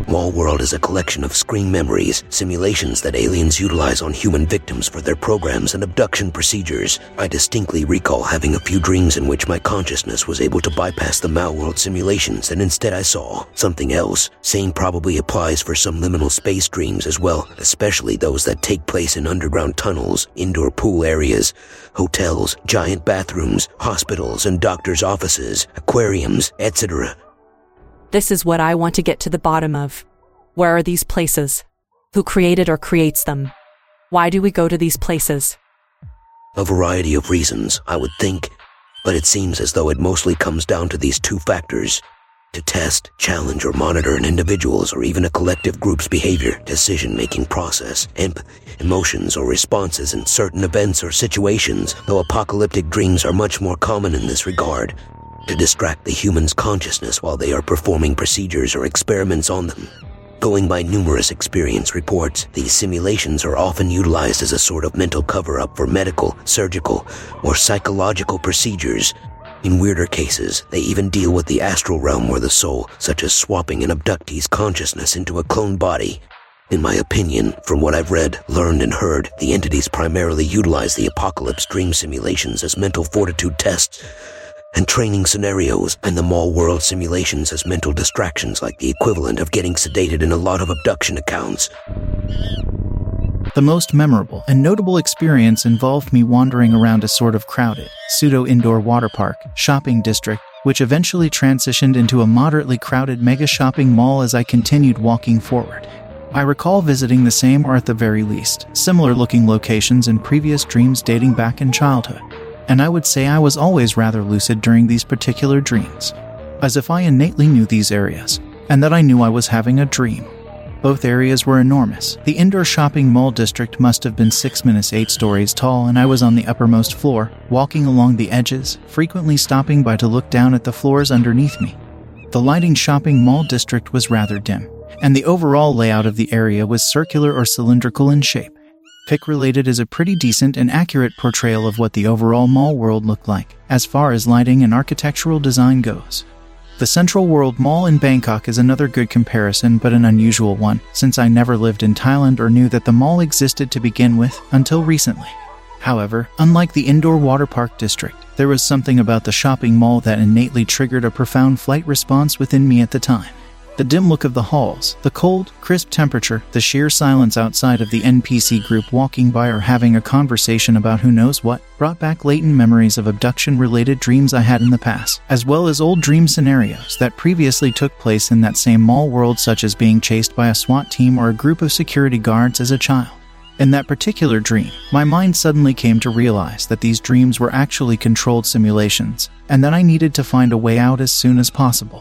S2: Mall World is a collection of screen memories, simulations that aliens utilize on human victims for their programs and abduction procedures. I distinctly recall having a few dreams in which my consciousness was able to bypass the Mall World simulations, and instead I saw something else. Same probably applies for some liminal space dreams as well, especially those that take place in underground tunnels, indoor pool areas, hotels, giant bathrooms, hospitals and doctors' offices, aquariums, et cetera.
S10: This is what I want to get to the bottom of. Where are these places? Who created or creates them? Why do we go to these places?
S2: A variety of reasons, I would think, but it seems as though it mostly comes down to these two factors: to test, challenge, or monitor an individual's or even a collective group's behavior, decision-making process, empathy, emotions, or responses in certain events or situations, though apocalyptic dreams are much more common in this regard. To distract the human's consciousness while they are performing procedures or experiments on them. Going by numerous experience reports, these simulations are often utilized as a sort of mental cover-up for medical, surgical, or psychological procedures. In weirder cases, they even deal with the astral realm or the soul, such as swapping an abductee's consciousness into a cloned body. In my opinion, from what I've read, learned, and heard, the entities primarily utilize the apocalypse dream simulations as mental fortitude tests and training scenarios, and the Mall World simulations as mental distractions, like the equivalent of getting sedated in a lot of abduction accounts.
S11: The most memorable and notable experience involved me wandering around a sort of crowded, pseudo-indoor water park, shopping district, which eventually transitioned into a moderately crowded mega shopping mall as I continued walking forward. I recall visiting the same, or at the very least, similar-looking locations in previous dreams dating back in childhood. And I would say I was always rather lucid during these particular dreams, as if I innately knew these areas, and that I knew I was having a dream. Both areas were enormous. The indoor shopping mall district must have been six minus eight stories tall, and I was on the uppermost floor, walking along the edges, frequently stopping by to look down at the floors underneath me. The lighting shopping mall district was rather dim, and the overall layout of the area was circular or cylindrical in shape. Pic Related is a pretty decent and accurate portrayal of what the overall mall world looked like, as far as lighting and architectural design goes. The Central World Mall in Bangkok is another good comparison, but an unusual one, since I never lived in Thailand or knew that the mall existed to begin with until recently. However, unlike the indoor water park district, there was something about the shopping mall that innately triggered a profound flight response within me at the time. The dim look of the halls, the cold, crisp temperature, the sheer silence outside of the N P C group walking by or having a conversation about who knows what, brought back latent memories of abduction-related dreams I had in the past, as well as old dream scenarios that previously took place in that same mall world, such as being chased by a SWAT team or a group of security guards as a child. In that particular dream, my mind suddenly came to realize that these dreams were actually controlled simulations, and that I needed to find a way out as soon as possible.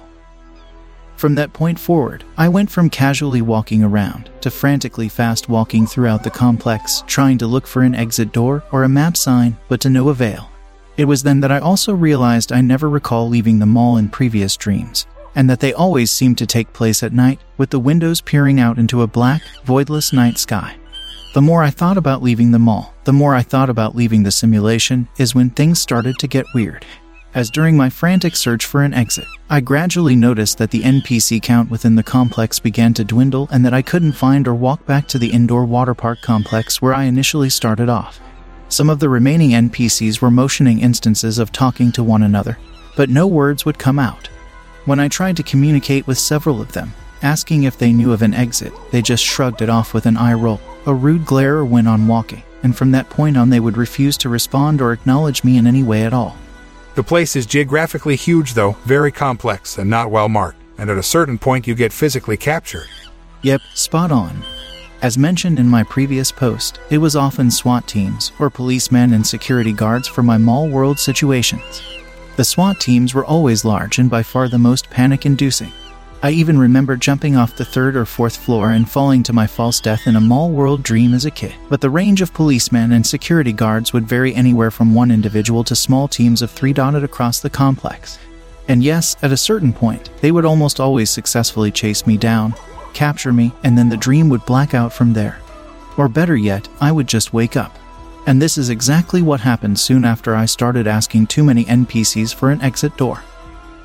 S11: From that point forward, I went from casually walking around to frantically fast walking throughout the complex, trying to look for an exit door or a map sign, but to no avail. It was then that I also realized I never recall leaving the mall in previous dreams, and that they always seemed to take place at night, with the windows peering out into a black, voidless night sky. The more I thought about leaving the mall, the more I thought about leaving the simulation, is when things started to get weird. As during my frantic search for an exit, I gradually noticed that the N P C count within the complex began to dwindle, and that I couldn't find or walk back to the indoor water park complex where I initially started off. Some of the remaining N P Cs were motioning instances of talking to one another, but no words would come out. When I tried to communicate with several of them, asking if they knew of an exit, they just shrugged it off with an eye roll, a rude glare, or went on walking, and from that point on they would refuse to respond or acknowledge me in any way at all.
S1: The place is geographically huge, though, very complex and not well marked, and at a certain point you get physically captured.
S11: Yep, spot on. As mentioned in my previous post, it was often SWAT teams or policemen and security guards for my mall world situations. The SWAT teams were always large and by far the most panic-inducing. I even remember jumping off the third or fourth floor and falling to my false death in a mall world dream as a kid. But the range of policemen and security guards would vary anywhere from one individual to small teams of three dotted across the complex. And yes, at a certain point, they would almost always successfully chase me down, capture me, and then the dream would black out from there. Or better yet, I would just wake up. And this is exactly what happened soon after I started asking too many N P Cs for an exit door.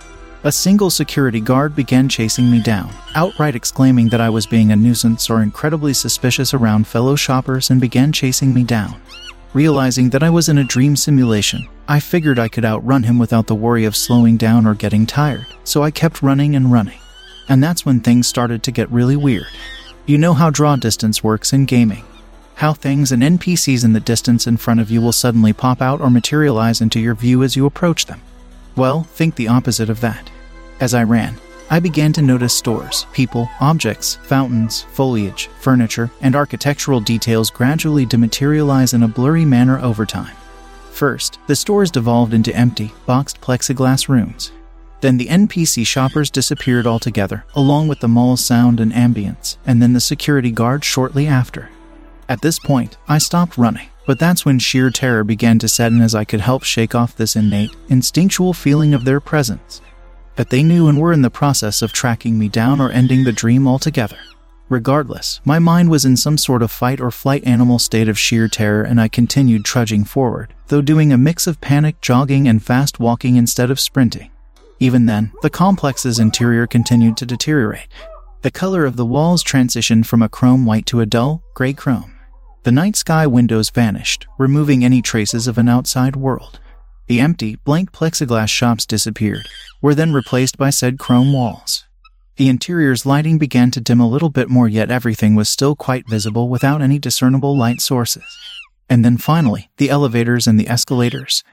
S11: A single security guard began chasing me down, outright exclaiming that I was being a nuisance or incredibly suspicious around fellow shoppers, and began chasing me down. Realizing that I was in a dream simulation, I figured I could outrun him without the worry of slowing down or getting tired, so I kept running and running. And that's when things started to get really weird. You know how draw distance works in gaming. How things and N P Cs in the distance in front of you will suddenly pop out or materialize into your view as you approach them. Well, think the opposite of that. As I ran, I began to notice stores, people, objects, fountains, foliage, furniture, and architectural details gradually dematerialize in a blurry manner over time. First, the stores devolved into empty, boxed plexiglass rooms. Then the N P C shoppers disappeared altogether, along with the mall's sound and ambience, and then the security guard shortly after. At this point, I stopped running, but that's when sheer terror began to set in as I could help shake off this innate, instinctual feeling of their presence. That they knew and were in the process of tracking me down or ending the dream altogether. Regardless, my mind was in some sort of fight or flight animal state of sheer terror, and I continued trudging forward, though doing a mix of panic jogging and fast walking instead of sprinting. Even then, the complex's interior continued to deteriorate. The color of the walls transitioned from a chrome white to a dull, gray chrome. The night sky windows vanished, removing any traces of an outside world. The empty, blank plexiglass shops disappeared, were then replaced by said chrome walls. The interior's lighting began to dim a little bit more, yet everything was still quite visible without any discernible light sources. And then finally, the elevators and the escalators.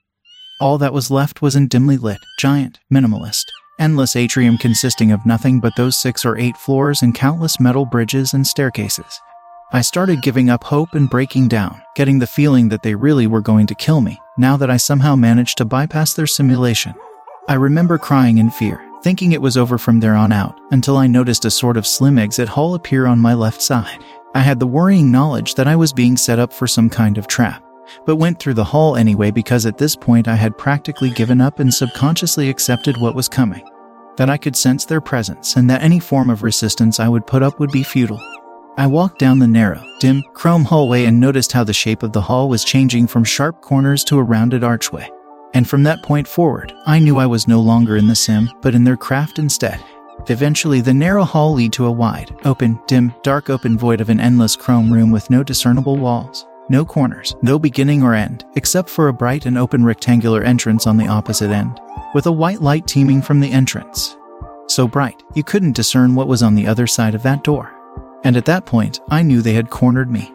S11: All that was left was a dimly lit, giant, minimalist, endless atrium consisting of nothing but those six or eight floors and countless metal bridges and staircases. I started giving up hope and breaking down, getting the feeling that they really were going to kill me, now that I somehow managed to bypass their simulation. I remember crying in fear, thinking it was over from there on out, until I noticed a sort of slim exit hall appear on my left side. I had the worrying knowledge that I was being set up for some kind of trap, but went through the hall anyway because at this point I had practically given up and subconsciously accepted what was coming. That I could sense their presence and that any form of resistance I would put up would be futile. I walked down the narrow, dim, chrome hallway and noticed how the shape of the hall was changing from sharp corners to a rounded archway. And from that point forward, I knew I was no longer in the sim, but in their craft instead. Eventually, the narrow hall led to a wide, open, dim, dark open void of an endless chrome room with no discernible walls, no corners, no beginning or end, except for a bright and open rectangular entrance on the opposite end, with a white light teeming from the entrance. So bright, you couldn't discern what was on the other side of that door. And at that point, I knew they had cornered me.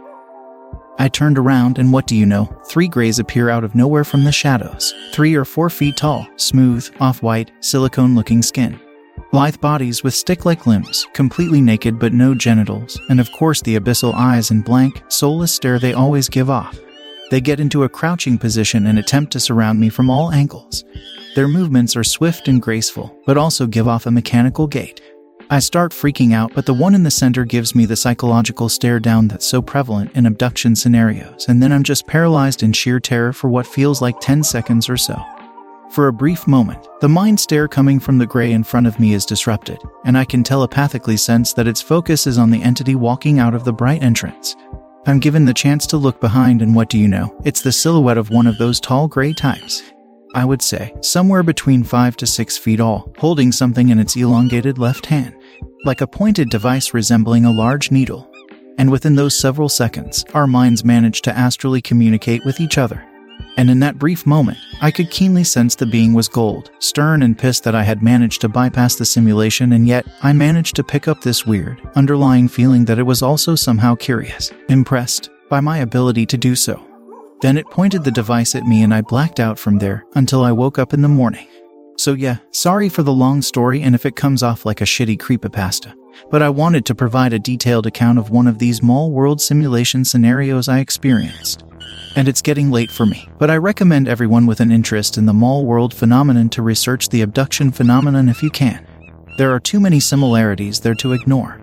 S11: I turned around and what do you know, three greys appear out of nowhere from the shadows, three or four feet tall, smooth, off-white, silicone-looking skin. Lithe bodies with stick-like limbs, completely naked but no genitals, and of course the abyssal eyes and blank, soulless stare they always give off. They get into a crouching position and attempt to surround me from all angles. Their movements are swift and graceful, but also give off a mechanical gait. I start freaking out, but the one in the center gives me the psychological stare down that's so prevalent in abduction scenarios, and then I'm just paralyzed in sheer terror for what feels like ten seconds or so. For a brief moment, the mind stare coming from the gray in front of me is disrupted, and I can telepathically sense that its focus is on the entity walking out of the bright entrance. I'm given the chance to look behind, and what do you know? It's the silhouette of one of those tall gray types. I would say, somewhere between five to six feet tall, holding something in its elongated left hand, like a pointed device resembling a large needle. And within those several seconds, our minds managed to astrally communicate with each other. And in that brief moment, I could keenly sense the being was gold, stern and pissed that I had managed to bypass the simulation, and yet I managed to pick up this weird, underlying feeling that it was also somehow curious, impressed by my ability to do so. Then it pointed the device at me and I blacked out from there until I woke up in the morning. So yeah, sorry for the long story and if it comes off like a shitty creepypasta, but I wanted to provide a detailed account of one of these mall world simulation scenarios I experienced. And it's getting late for me, but I recommend everyone with an interest in the mall world phenomenon to research the abduction phenomenon if you can. There are too many similarities there to ignore.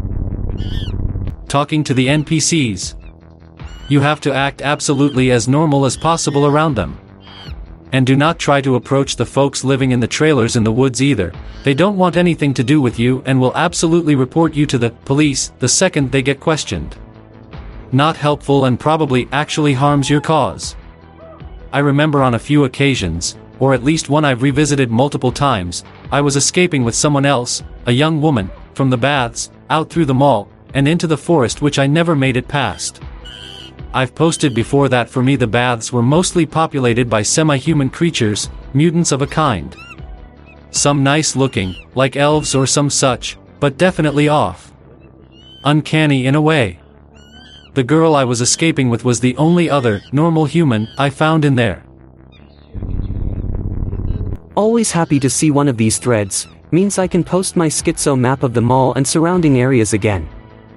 S12: Talking to the N P Cs. You have to act absolutely as normal as possible around them. And do not try to approach the folks living in the trailers in the woods either. They don't want anything to do with you and will absolutely report you to the police the second they get questioned. Not helpful and probably actually harms your cause. I remember on a few occasions, or at least one I've revisited multiple times. I was escaping with someone else, a young woman, from the baths, out through the mall, and into the forest which I never made it past. I've posted before that for me the baths were mostly populated by semi-human creatures, mutants of a kind. Some nice looking, like elves or some such, but definitely off. Uncanny in a way. The girl I was escaping with was the only other, normal human, I found in there.
S13: Always happy to see one of these threads, means I can post my schizo map of the mall and surrounding areas again.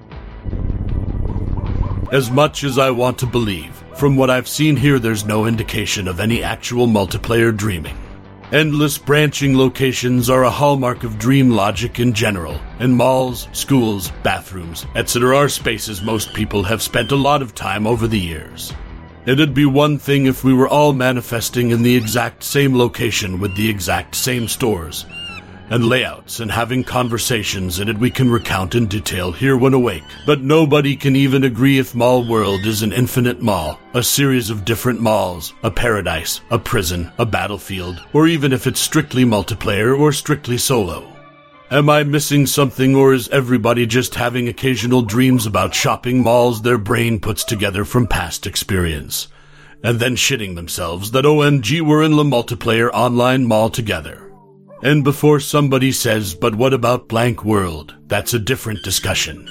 S14: As much as I want to believe, from what I've seen here there's no indication of any actual multiplayer dreaming. Endless branching locations are a hallmark of dream logic in general, and malls, schools, bathrooms, et cetera are spaces most people have spent a lot of time over the years. It'd be one thing if we were all manifesting in the exact same location with the exact same stores and layouts and having conversations in it we can recount in detail here when awake. But nobody can even agree if Mall World is an infinite mall, a series of different malls, a paradise, a prison, a battlefield, or even if it's strictly multiplayer or strictly solo. Am I missing something, or is everybody just having occasional dreams about shopping malls their brain puts together from past experience, and then shitting themselves that O M G we're in the multiplayer online mall together? And before somebody says, but what about Blank World? That's a different discussion.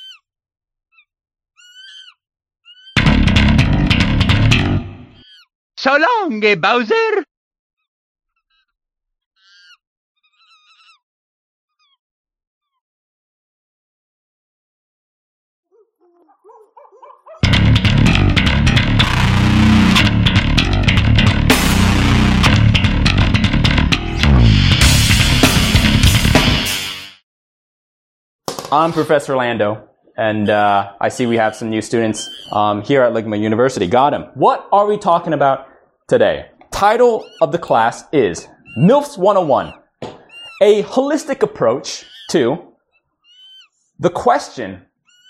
S8: So long, eh, Bowser?
S22: I'm Professor Lando, and uh, I see we have some new students um, here at Ligma University. Got him. What are we talking about today? Title of the class is MILFs one oh one, a holistic approach to the question,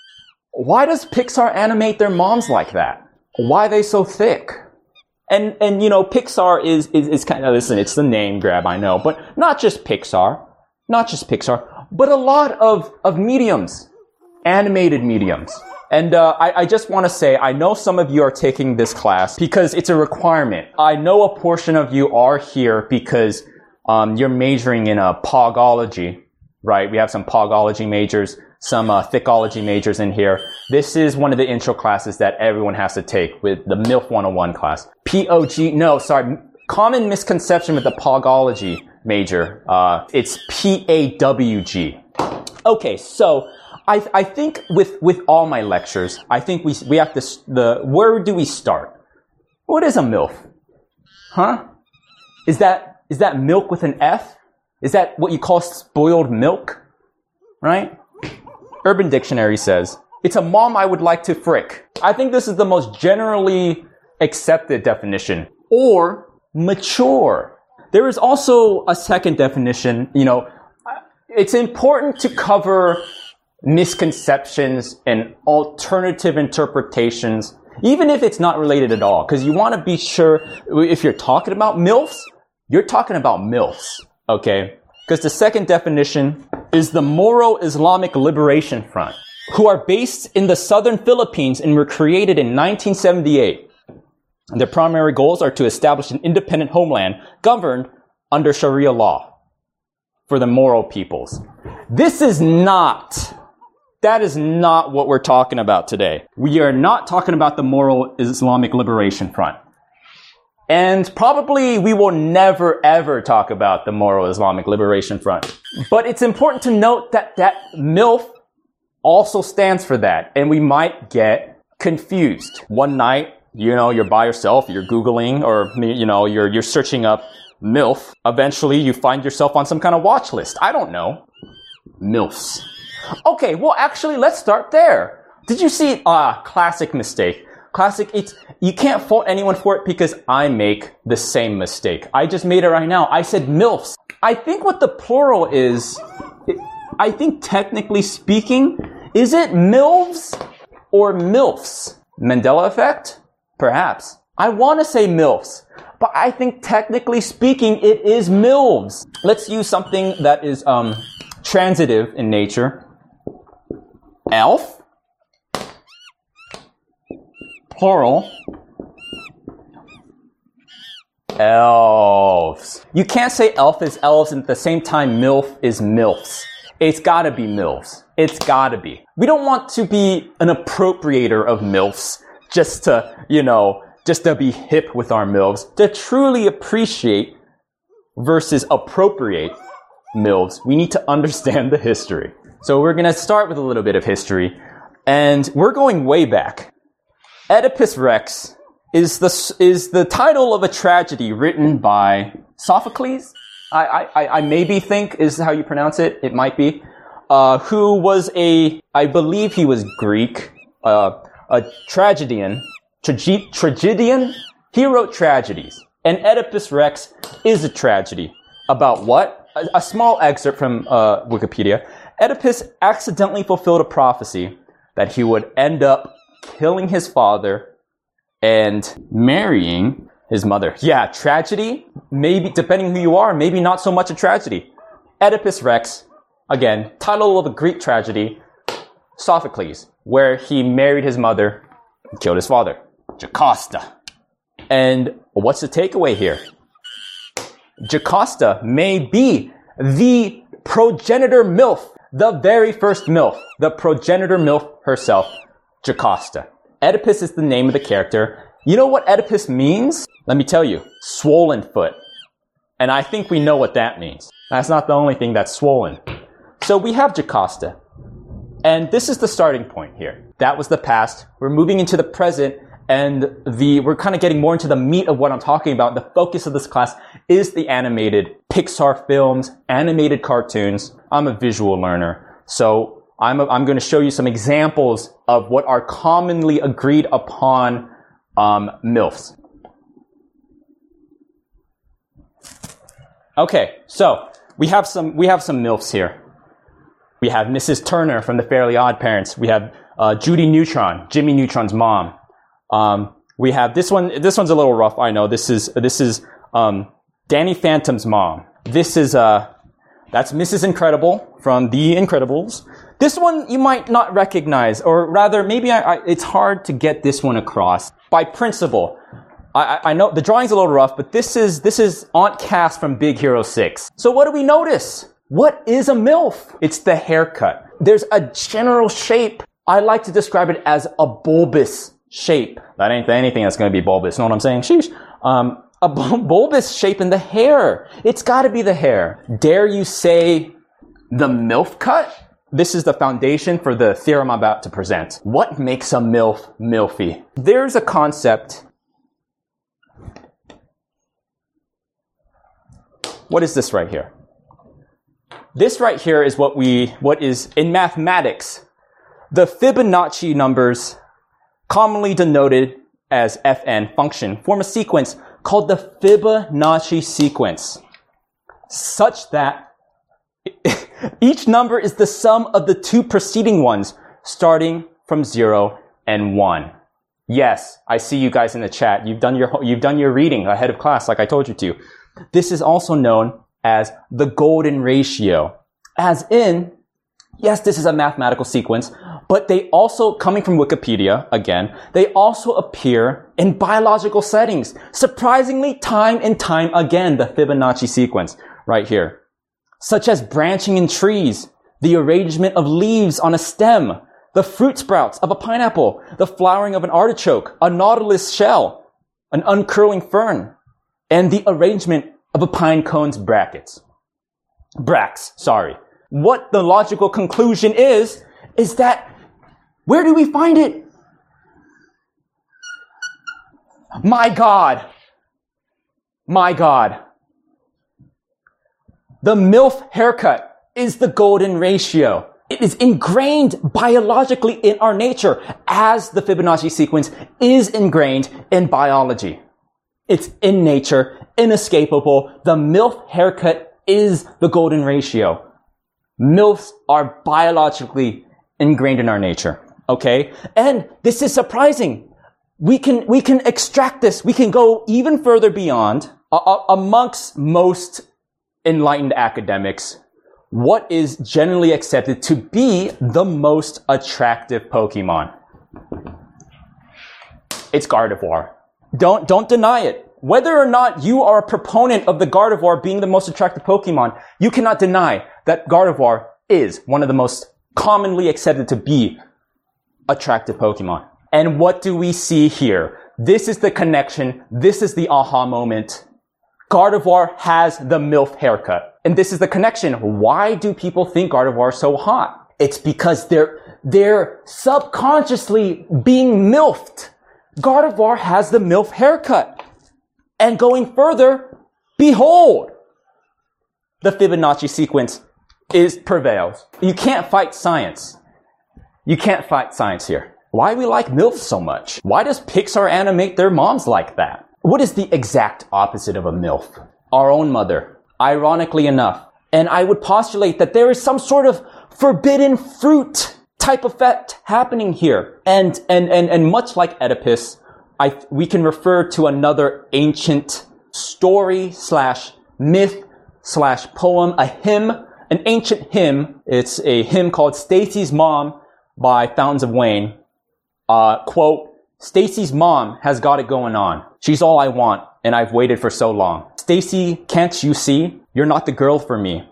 S22: why does Pixar animate their moms like that? Why are they so thick? And, and you know, Pixar is, is, is kind of, listen, it's the name grab, I know, but not just Pixar, not just Pixar, but a lot of, of mediums, animated mediums. And uh, I, I just want to say, I know some of you are taking this class because it's a requirement. I know a portion of you are here because um, you're majoring in uh, Pogology, right? We have some Pogology majors, some uh, Thickology majors in here. This is one of the intro classes that everyone has to take with the MILF one oh one class. P O G, no, sorry, common misconception with the Pogology major. Uh, it's P A W G. Okay, so I, I think with, with all my lectures, I think we, we have to, the, where do we start? What is a MILF? Huh? Is that, is that milk with an F? Is that what you call spoiled milk? Right? Urban Dictionary says, it's a mom I would like to frick. I think this is the most generally accepted definition. Or mature. There is also a second definition. You know, it's important to cover misconceptions and alternative interpretations, even if it's not related at all, because you want to be sure if you're talking about MILFs, you're talking about MILFs, okay? Because the second definition is the Moro Islamic Liberation Front, who are based in the southern Philippines and were created in nineteen seventy-eight. Their primary goals are to establish an independent homeland governed under Sharia law for the Moro peoples. This is not, that is not what we're talking about today. We are not talking about the Moro Islamic Liberation Front. And probably we will never ever talk about the Moro Islamic Liberation Front. But it's important to note that that MILF also stands for that, and we might get confused. One night, you know, you're by yourself, you're Googling, or, you know, you're, you're searching up MILF. Eventually, you find yourself on some kind of watch list. I don't know. MILFs. Okay, well, actually, let's start there. Did you see, ah, classic mistake. Classic, it's, you can't fault anyone for it because I make the same mistake. I just made it right now. I said MILFs. I think what the plural is, I think technically speaking, is it MILFs or MILFs? Mandela effect? Perhaps. I want to say MILFs, but I think technically speaking, it is MILVs. Let's use something that is um, transitive in nature. Elf. Plural. Elves. You can't say elf is elves and at the same time MILF is MILFs. It's gotta be MILFs. It's gotta be. We don't want to be an appropriator of MILFs just to, you know, just to be hip with our MILFs. To truly appreciate versus appropriate MILFs, we need to understand the history. So we're gonna start with a little bit of history, and we're going way back. Oedipus Rex is the, is the title of a tragedy written by Sophocles. I, I, I maybe think is how you pronounce it. It might be. Uh, who was a, I believe he was Greek, uh, a tragedian, trage- tragedian. He wrote tragedies. And Oedipus Rex is a tragedy. About what? A, a small excerpt from uh, Wikipedia. Oedipus accidentally fulfilled a prophecy that he would end up killing his father and marrying his mother. Yeah, tragedy, maybe, depending who you are, maybe not so much a tragedy. Oedipus Rex, again, title of a Greek tragedy, Sophocles, where he married his mother and killed his father, Jocasta. And what's the takeaway here? Jocasta may be the progenitor MILF, the very first MILF, the progenitor MILF herself, Jocasta. Oedipus is the name of the character. You know what Oedipus means? Let me tell you, swollen foot. And I think we know what that means. That's not the only thing that's swollen. So we have Jocasta. And this is the starting point here. That was the past. We're moving into the present, and the we're kind of getting more into the meat of what I'm talking about. The focus of this class is the animated Pixar films, animated cartoons. I'm a visual learner, so I'm, a, I'm going to show you some examples of what are commonly agreed upon um, MILFs. Okay, so we have some we have some MILFs here. We have Missus Turner from the Fairly Odd Parents. We have uh, Judy Neutron, Jimmy Neutron's mom. Um, we have this one. This one's a little rough. I know. This is this is um, Danny Phantom's mom. This is uh, that's Missus Incredible from The Incredibles. This one you might not recognize, or rather, maybe I, I, it's hard to get this one across. By principle, I, I know the drawing's a little rough, but this is this is Aunt Cass from Big Hero six. So what do we notice? What is a MILF? It's the haircut. There's a general shape. I like to describe it as a bulbous shape. That ain't anything that's going to be bulbous. Know what I'm saying? Sheesh. Um, a bulbous shape in the hair. It's got to be the hair. Dare you say the MILF cut? This is the foundation for the theorem I'm about to present. What makes a MILF MILFy? There's a concept. What is this right here? This right here is what we, what is in mathematics, the Fibonacci numbers, commonly denoted as F N function, form a sequence called the Fibonacci sequence, such that each number is the sum of the two preceding ones, starting from zero and one. Yes, I see you guys in the chat. You've done your, you've done your reading ahead of class, like I told you to. This is also known as the golden ratio. As in, yes, this is a mathematical sequence, but they also, coming from Wikipedia, again, they also appear in biological settings. Surprisingly, time and time again, the Fibonacci sequence, right here. Such as branching in trees, the arrangement of leaves on a stem, the fruit sprouts of a pineapple, the flowering of an artichoke, a nautilus shell, an uncurling fern, and the arrangement of a pine cone's brackets. Bracts, sorry. What the logical conclusion is, is that, where do we find it? My God. My God. The MILF haircut is the golden ratio. It is ingrained biologically in our nature, as the Fibonacci sequence is ingrained in biology. It's in nature, inescapable. The MILF haircut is the golden ratio. MILFs are biologically ingrained in our nature. Okay? And this is surprising. we can, we can extract this. We can go even further beyond. Uh, uh, amongst most enlightened academics, what is generally accepted to be the most attractive Pokemon? It's Gardevoir. Don't, don't deny it. Whether or not you are a proponent of the Gardevoir being the most attractive Pokemon, you cannot deny that Gardevoir is one of the most commonly accepted to be attractive Pokemon. And what do we see here? This is the connection. This is the aha moment. Gardevoir has the MILF haircut. And this is the connection. Why do people think Gardevoir is so hot? It's because they're, they're subconsciously being MILFed. Gardevoir has the MILF haircut. And going further, behold, the Fibonacci sequence is prevails. You can't fight science. You can't fight science here. Why do we like MILFs so much? Why does Pixar animate their moms like that? What is the exact opposite of a MILF? Our own mother, ironically enough. And I would postulate that there is some sort of forbidden fruit type effect happening here. And, and, and, and much like Oedipus, I, we can refer to another ancient story slash myth slash poem, a hymn, an ancient hymn. It's a hymn called Stacy's Mom by Fountains of Wayne. Uh, quote, Stacy's mom has got it going on. She's all I want, and I've waited for so long. Stacy, can't you see? You're not the girl for me.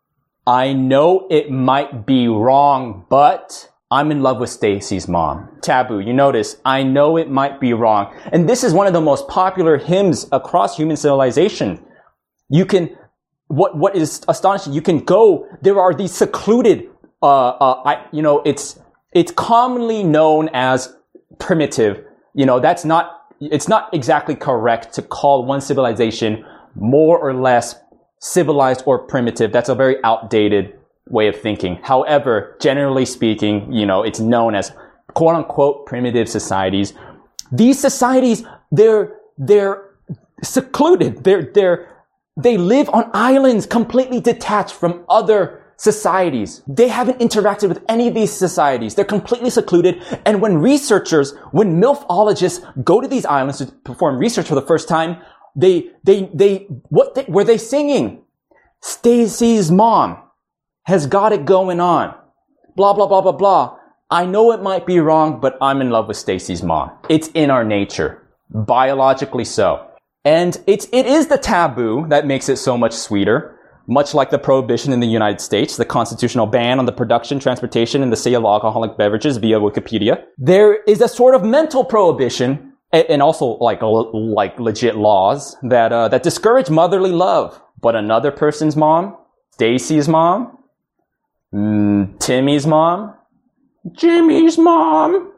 S22: I know it might be wrong, but I'm in love with Stacy's mom. Taboo, you notice, I know it might be wrong. And this is one of the most popular hymns across human civilization. You can, what, what is astonishing, you can go, there are these secluded, uh, uh, I, you know, it's, it's commonly known as primitive. You know, that's not, it's not exactly correct to call one civilization more or less civilized or primitive. That's a very outdated way of thinking. However, generally speaking, you know, it's known as quote unquote primitive societies. These societies, they're, they're secluded. They're, they're, they live on islands completely detached from other societies. They haven't interacted with any of these societies. They're completely secluded. And when researchers, when MILFologists go to these islands to perform research for the first time, they, they, they, what they, were they singing? Stacy's mom has got it going on. Blah, blah, blah, blah, blah. I know it might be wrong, but I'm in love with Stacy's mom. It's in our nature. Biologically so. And it's, it is the taboo that makes it so much sweeter. Much like the prohibition in the United States, the constitutional ban on the production, transportation, and the sale of alcoholic beverages via Wikipedia. There is a sort of mental prohibition, and also like like legit laws that uh, that discourage motherly love. But another person's mom, Stacy's mom, mm, Timmy's mom, Jimmy's mom,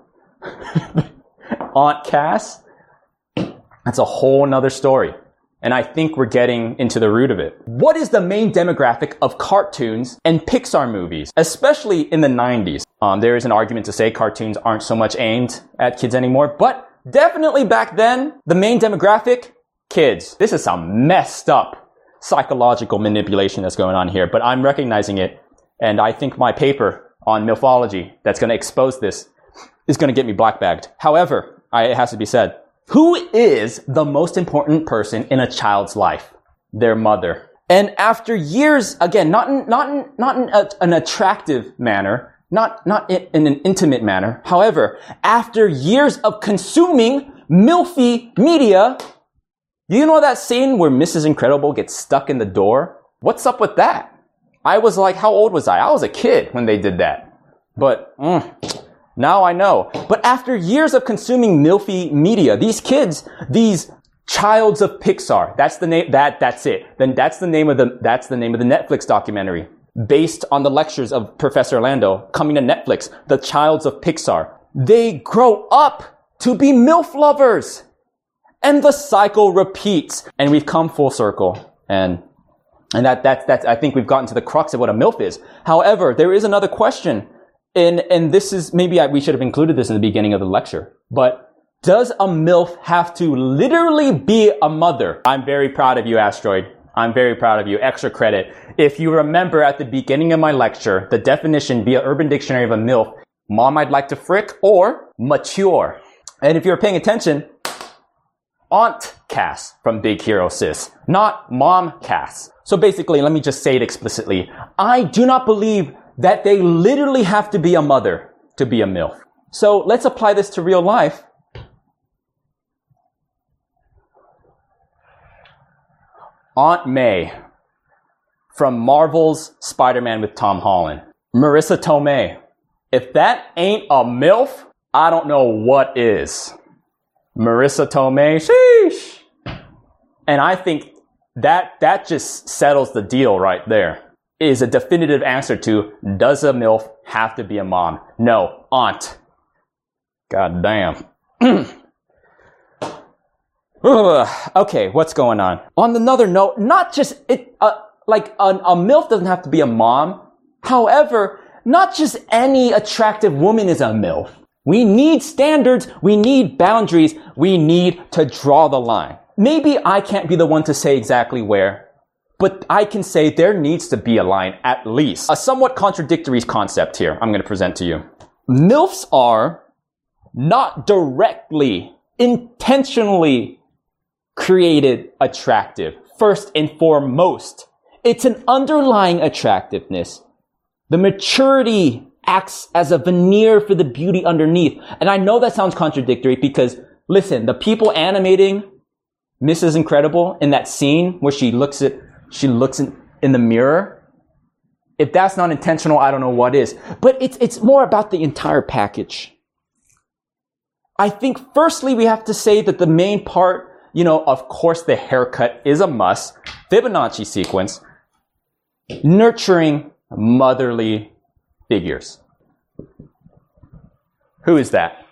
S22: Aunt Cass, that's a whole nother story. And I think we're getting into the root of it. What is the main demographic of cartoons and Pixar movies, especially in the nineties? Um, there is an argument to say cartoons aren't so much aimed at kids anymore, but definitely back then, the main demographic, kids. This is some messed up psychological manipulation that's going on here, but I'm recognizing it. And I think my paper on MILFology that's going to expose this is going to get me black bagged. However, I, it has to be said, who is the most important person in a child's life? Their mother. And after years, again, not in, not in, not in a, an attractive manner, not, not in, in an intimate manner. However, after years of consuming MILFy media, you know that scene where Missus Incredible gets stuck in the door? What's up with that? I was like, how old was I? I was a kid when they did that. But, mm, now I know. But after years of consuming MILFy media, these kids, these childs of Pixar, that's the name, that, that's it. Then that's the name of the, that's the name of the Netflix documentary based on the lectures of Professor Orlando coming to Netflix, the childs of Pixar. They grow up to be MILF lovers. And the cycle repeats. And we've come full circle. And, and that, that's, that's, I think we've gotten to the crux of what a MILF is. However, there is another question. And, and this is, maybe I, we should have included this in the beginning of the lecture, but does a MILF have to literally be a mother? I'm very proud of you, Asteroid. I'm very proud of you. Extra credit. If you remember at the beginning of my lecture, the definition via Urban Dictionary of a MILF, mom I'd like to frick or mature. And if you're paying attention, Aunt Cass from Big Hero Sis, not Mom Cass. So basically, let me just say it explicitly. I do not believe that they literally have to be a mother to be a MILF. So let's apply this to real life. Aunt May from Marvel's Spider-Man with Tom Holland. Marissa Tomei. If that ain't a MILF, I don't know what is. Marissa Tomei, sheesh. And I think that that just settles the deal right there. It is a definitive answer to, does a MILF have to be a mom? No, aunt. God damn. Okay, what's going on? On another note, not just it, uh, like a, a MILF doesn't have to be a mom. However, not just any attractive woman is a MILF. We need standards. We need boundaries. We need to draw the line. Maybe I can't be the one to say exactly where, but I can say there needs to be a line at least. A somewhat contradictory concept here I'm going to present to you. MILFs are not directly, intentionally created attractive. First and foremost, it's an underlying attractiveness. The maturity acts as a veneer for the beauty underneath. And I know that sounds contradictory because, listen, the people animating Missus Incredible in that scene where she looks at, she looks in, in the mirror, if that's not intentional, I don't know what is. But it's, it's more about the entire package. I think firstly, we have to say that the main part, you know, of course, the haircut is a must. Fibonacci sequence, nurturing motherly figures. Who is that?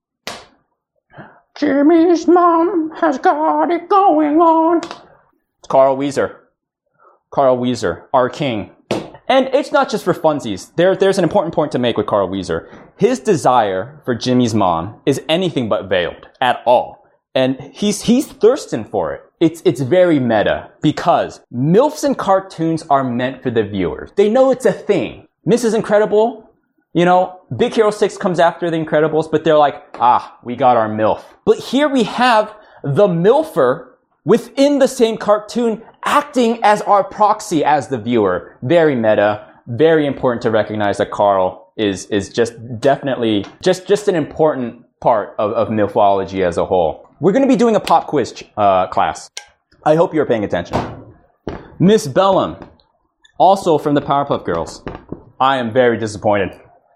S22: Jimmy's mom has got it going on. It's Carl Wheezer. Carl Wheezer, our king. And it's not just for funsies. There, there's an important point to make with Carl Wheezer. His desire for Jimmy's mom is anything but veiled at all. And he's, he's thirsting for it. It's, it's very meta because MILFs in cartoons are meant for the viewers. They know it's a thing. Missus Incredible, you know, Big Hero six comes after The Incredibles, but they're like, ah, we got our MILF. But here we have the MILFer within the same cartoon acting as our proxy as the viewer. Very meta, very important to recognize that Carl is, is just definitely, just, just an important part of, of MILFology as a whole. We're going to be doing a pop quiz uh, class. I hope you're paying attention. Miss Bellum, also from the Powerpuff Girls. I am very disappointed.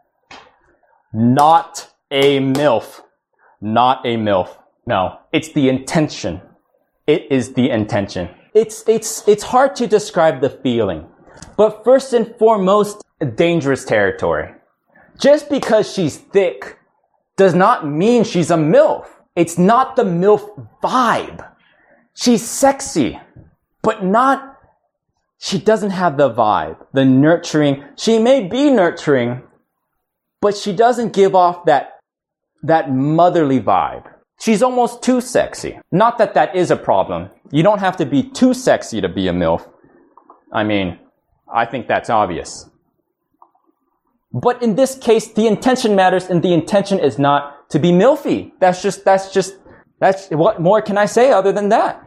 S22: Not a MILF. Not a MILF. No, it's the intention. It is the intention. It's, it's, it's hard to describe the feeling. But first and foremost, dangerous territory. Just because she's thick does not mean she's a MILF. It's not the MILF vibe. She's sexy, but not, she doesn't have the vibe, the nurturing. She may be nurturing, but she doesn't give off that, that motherly vibe. She's almost too sexy. Not that that is a problem. You don't have to be too sexy to be a MILF. I mean, I think that's obvious. But in this case, the intention matters, and the intention is not to be MILFy. That's just, that's just, that's, what more can I say other than that?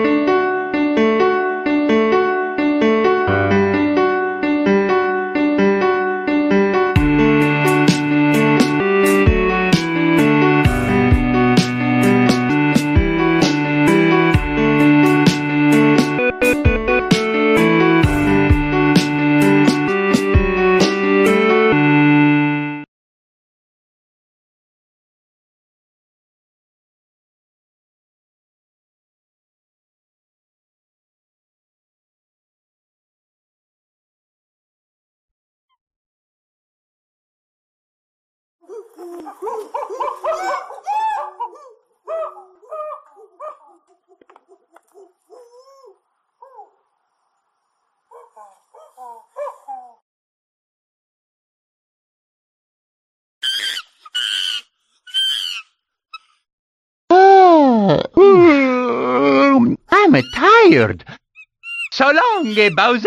S8: Oh, I'm tired. So long, eh, Bowser?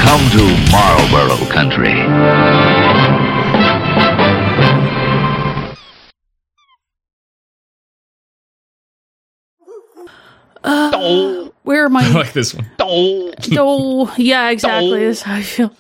S16: Welcome to Marlboro Country.
S7: Uh, where am I?
S6: I like this one.
S7: Oh, yeah, exactly. That's how I feel.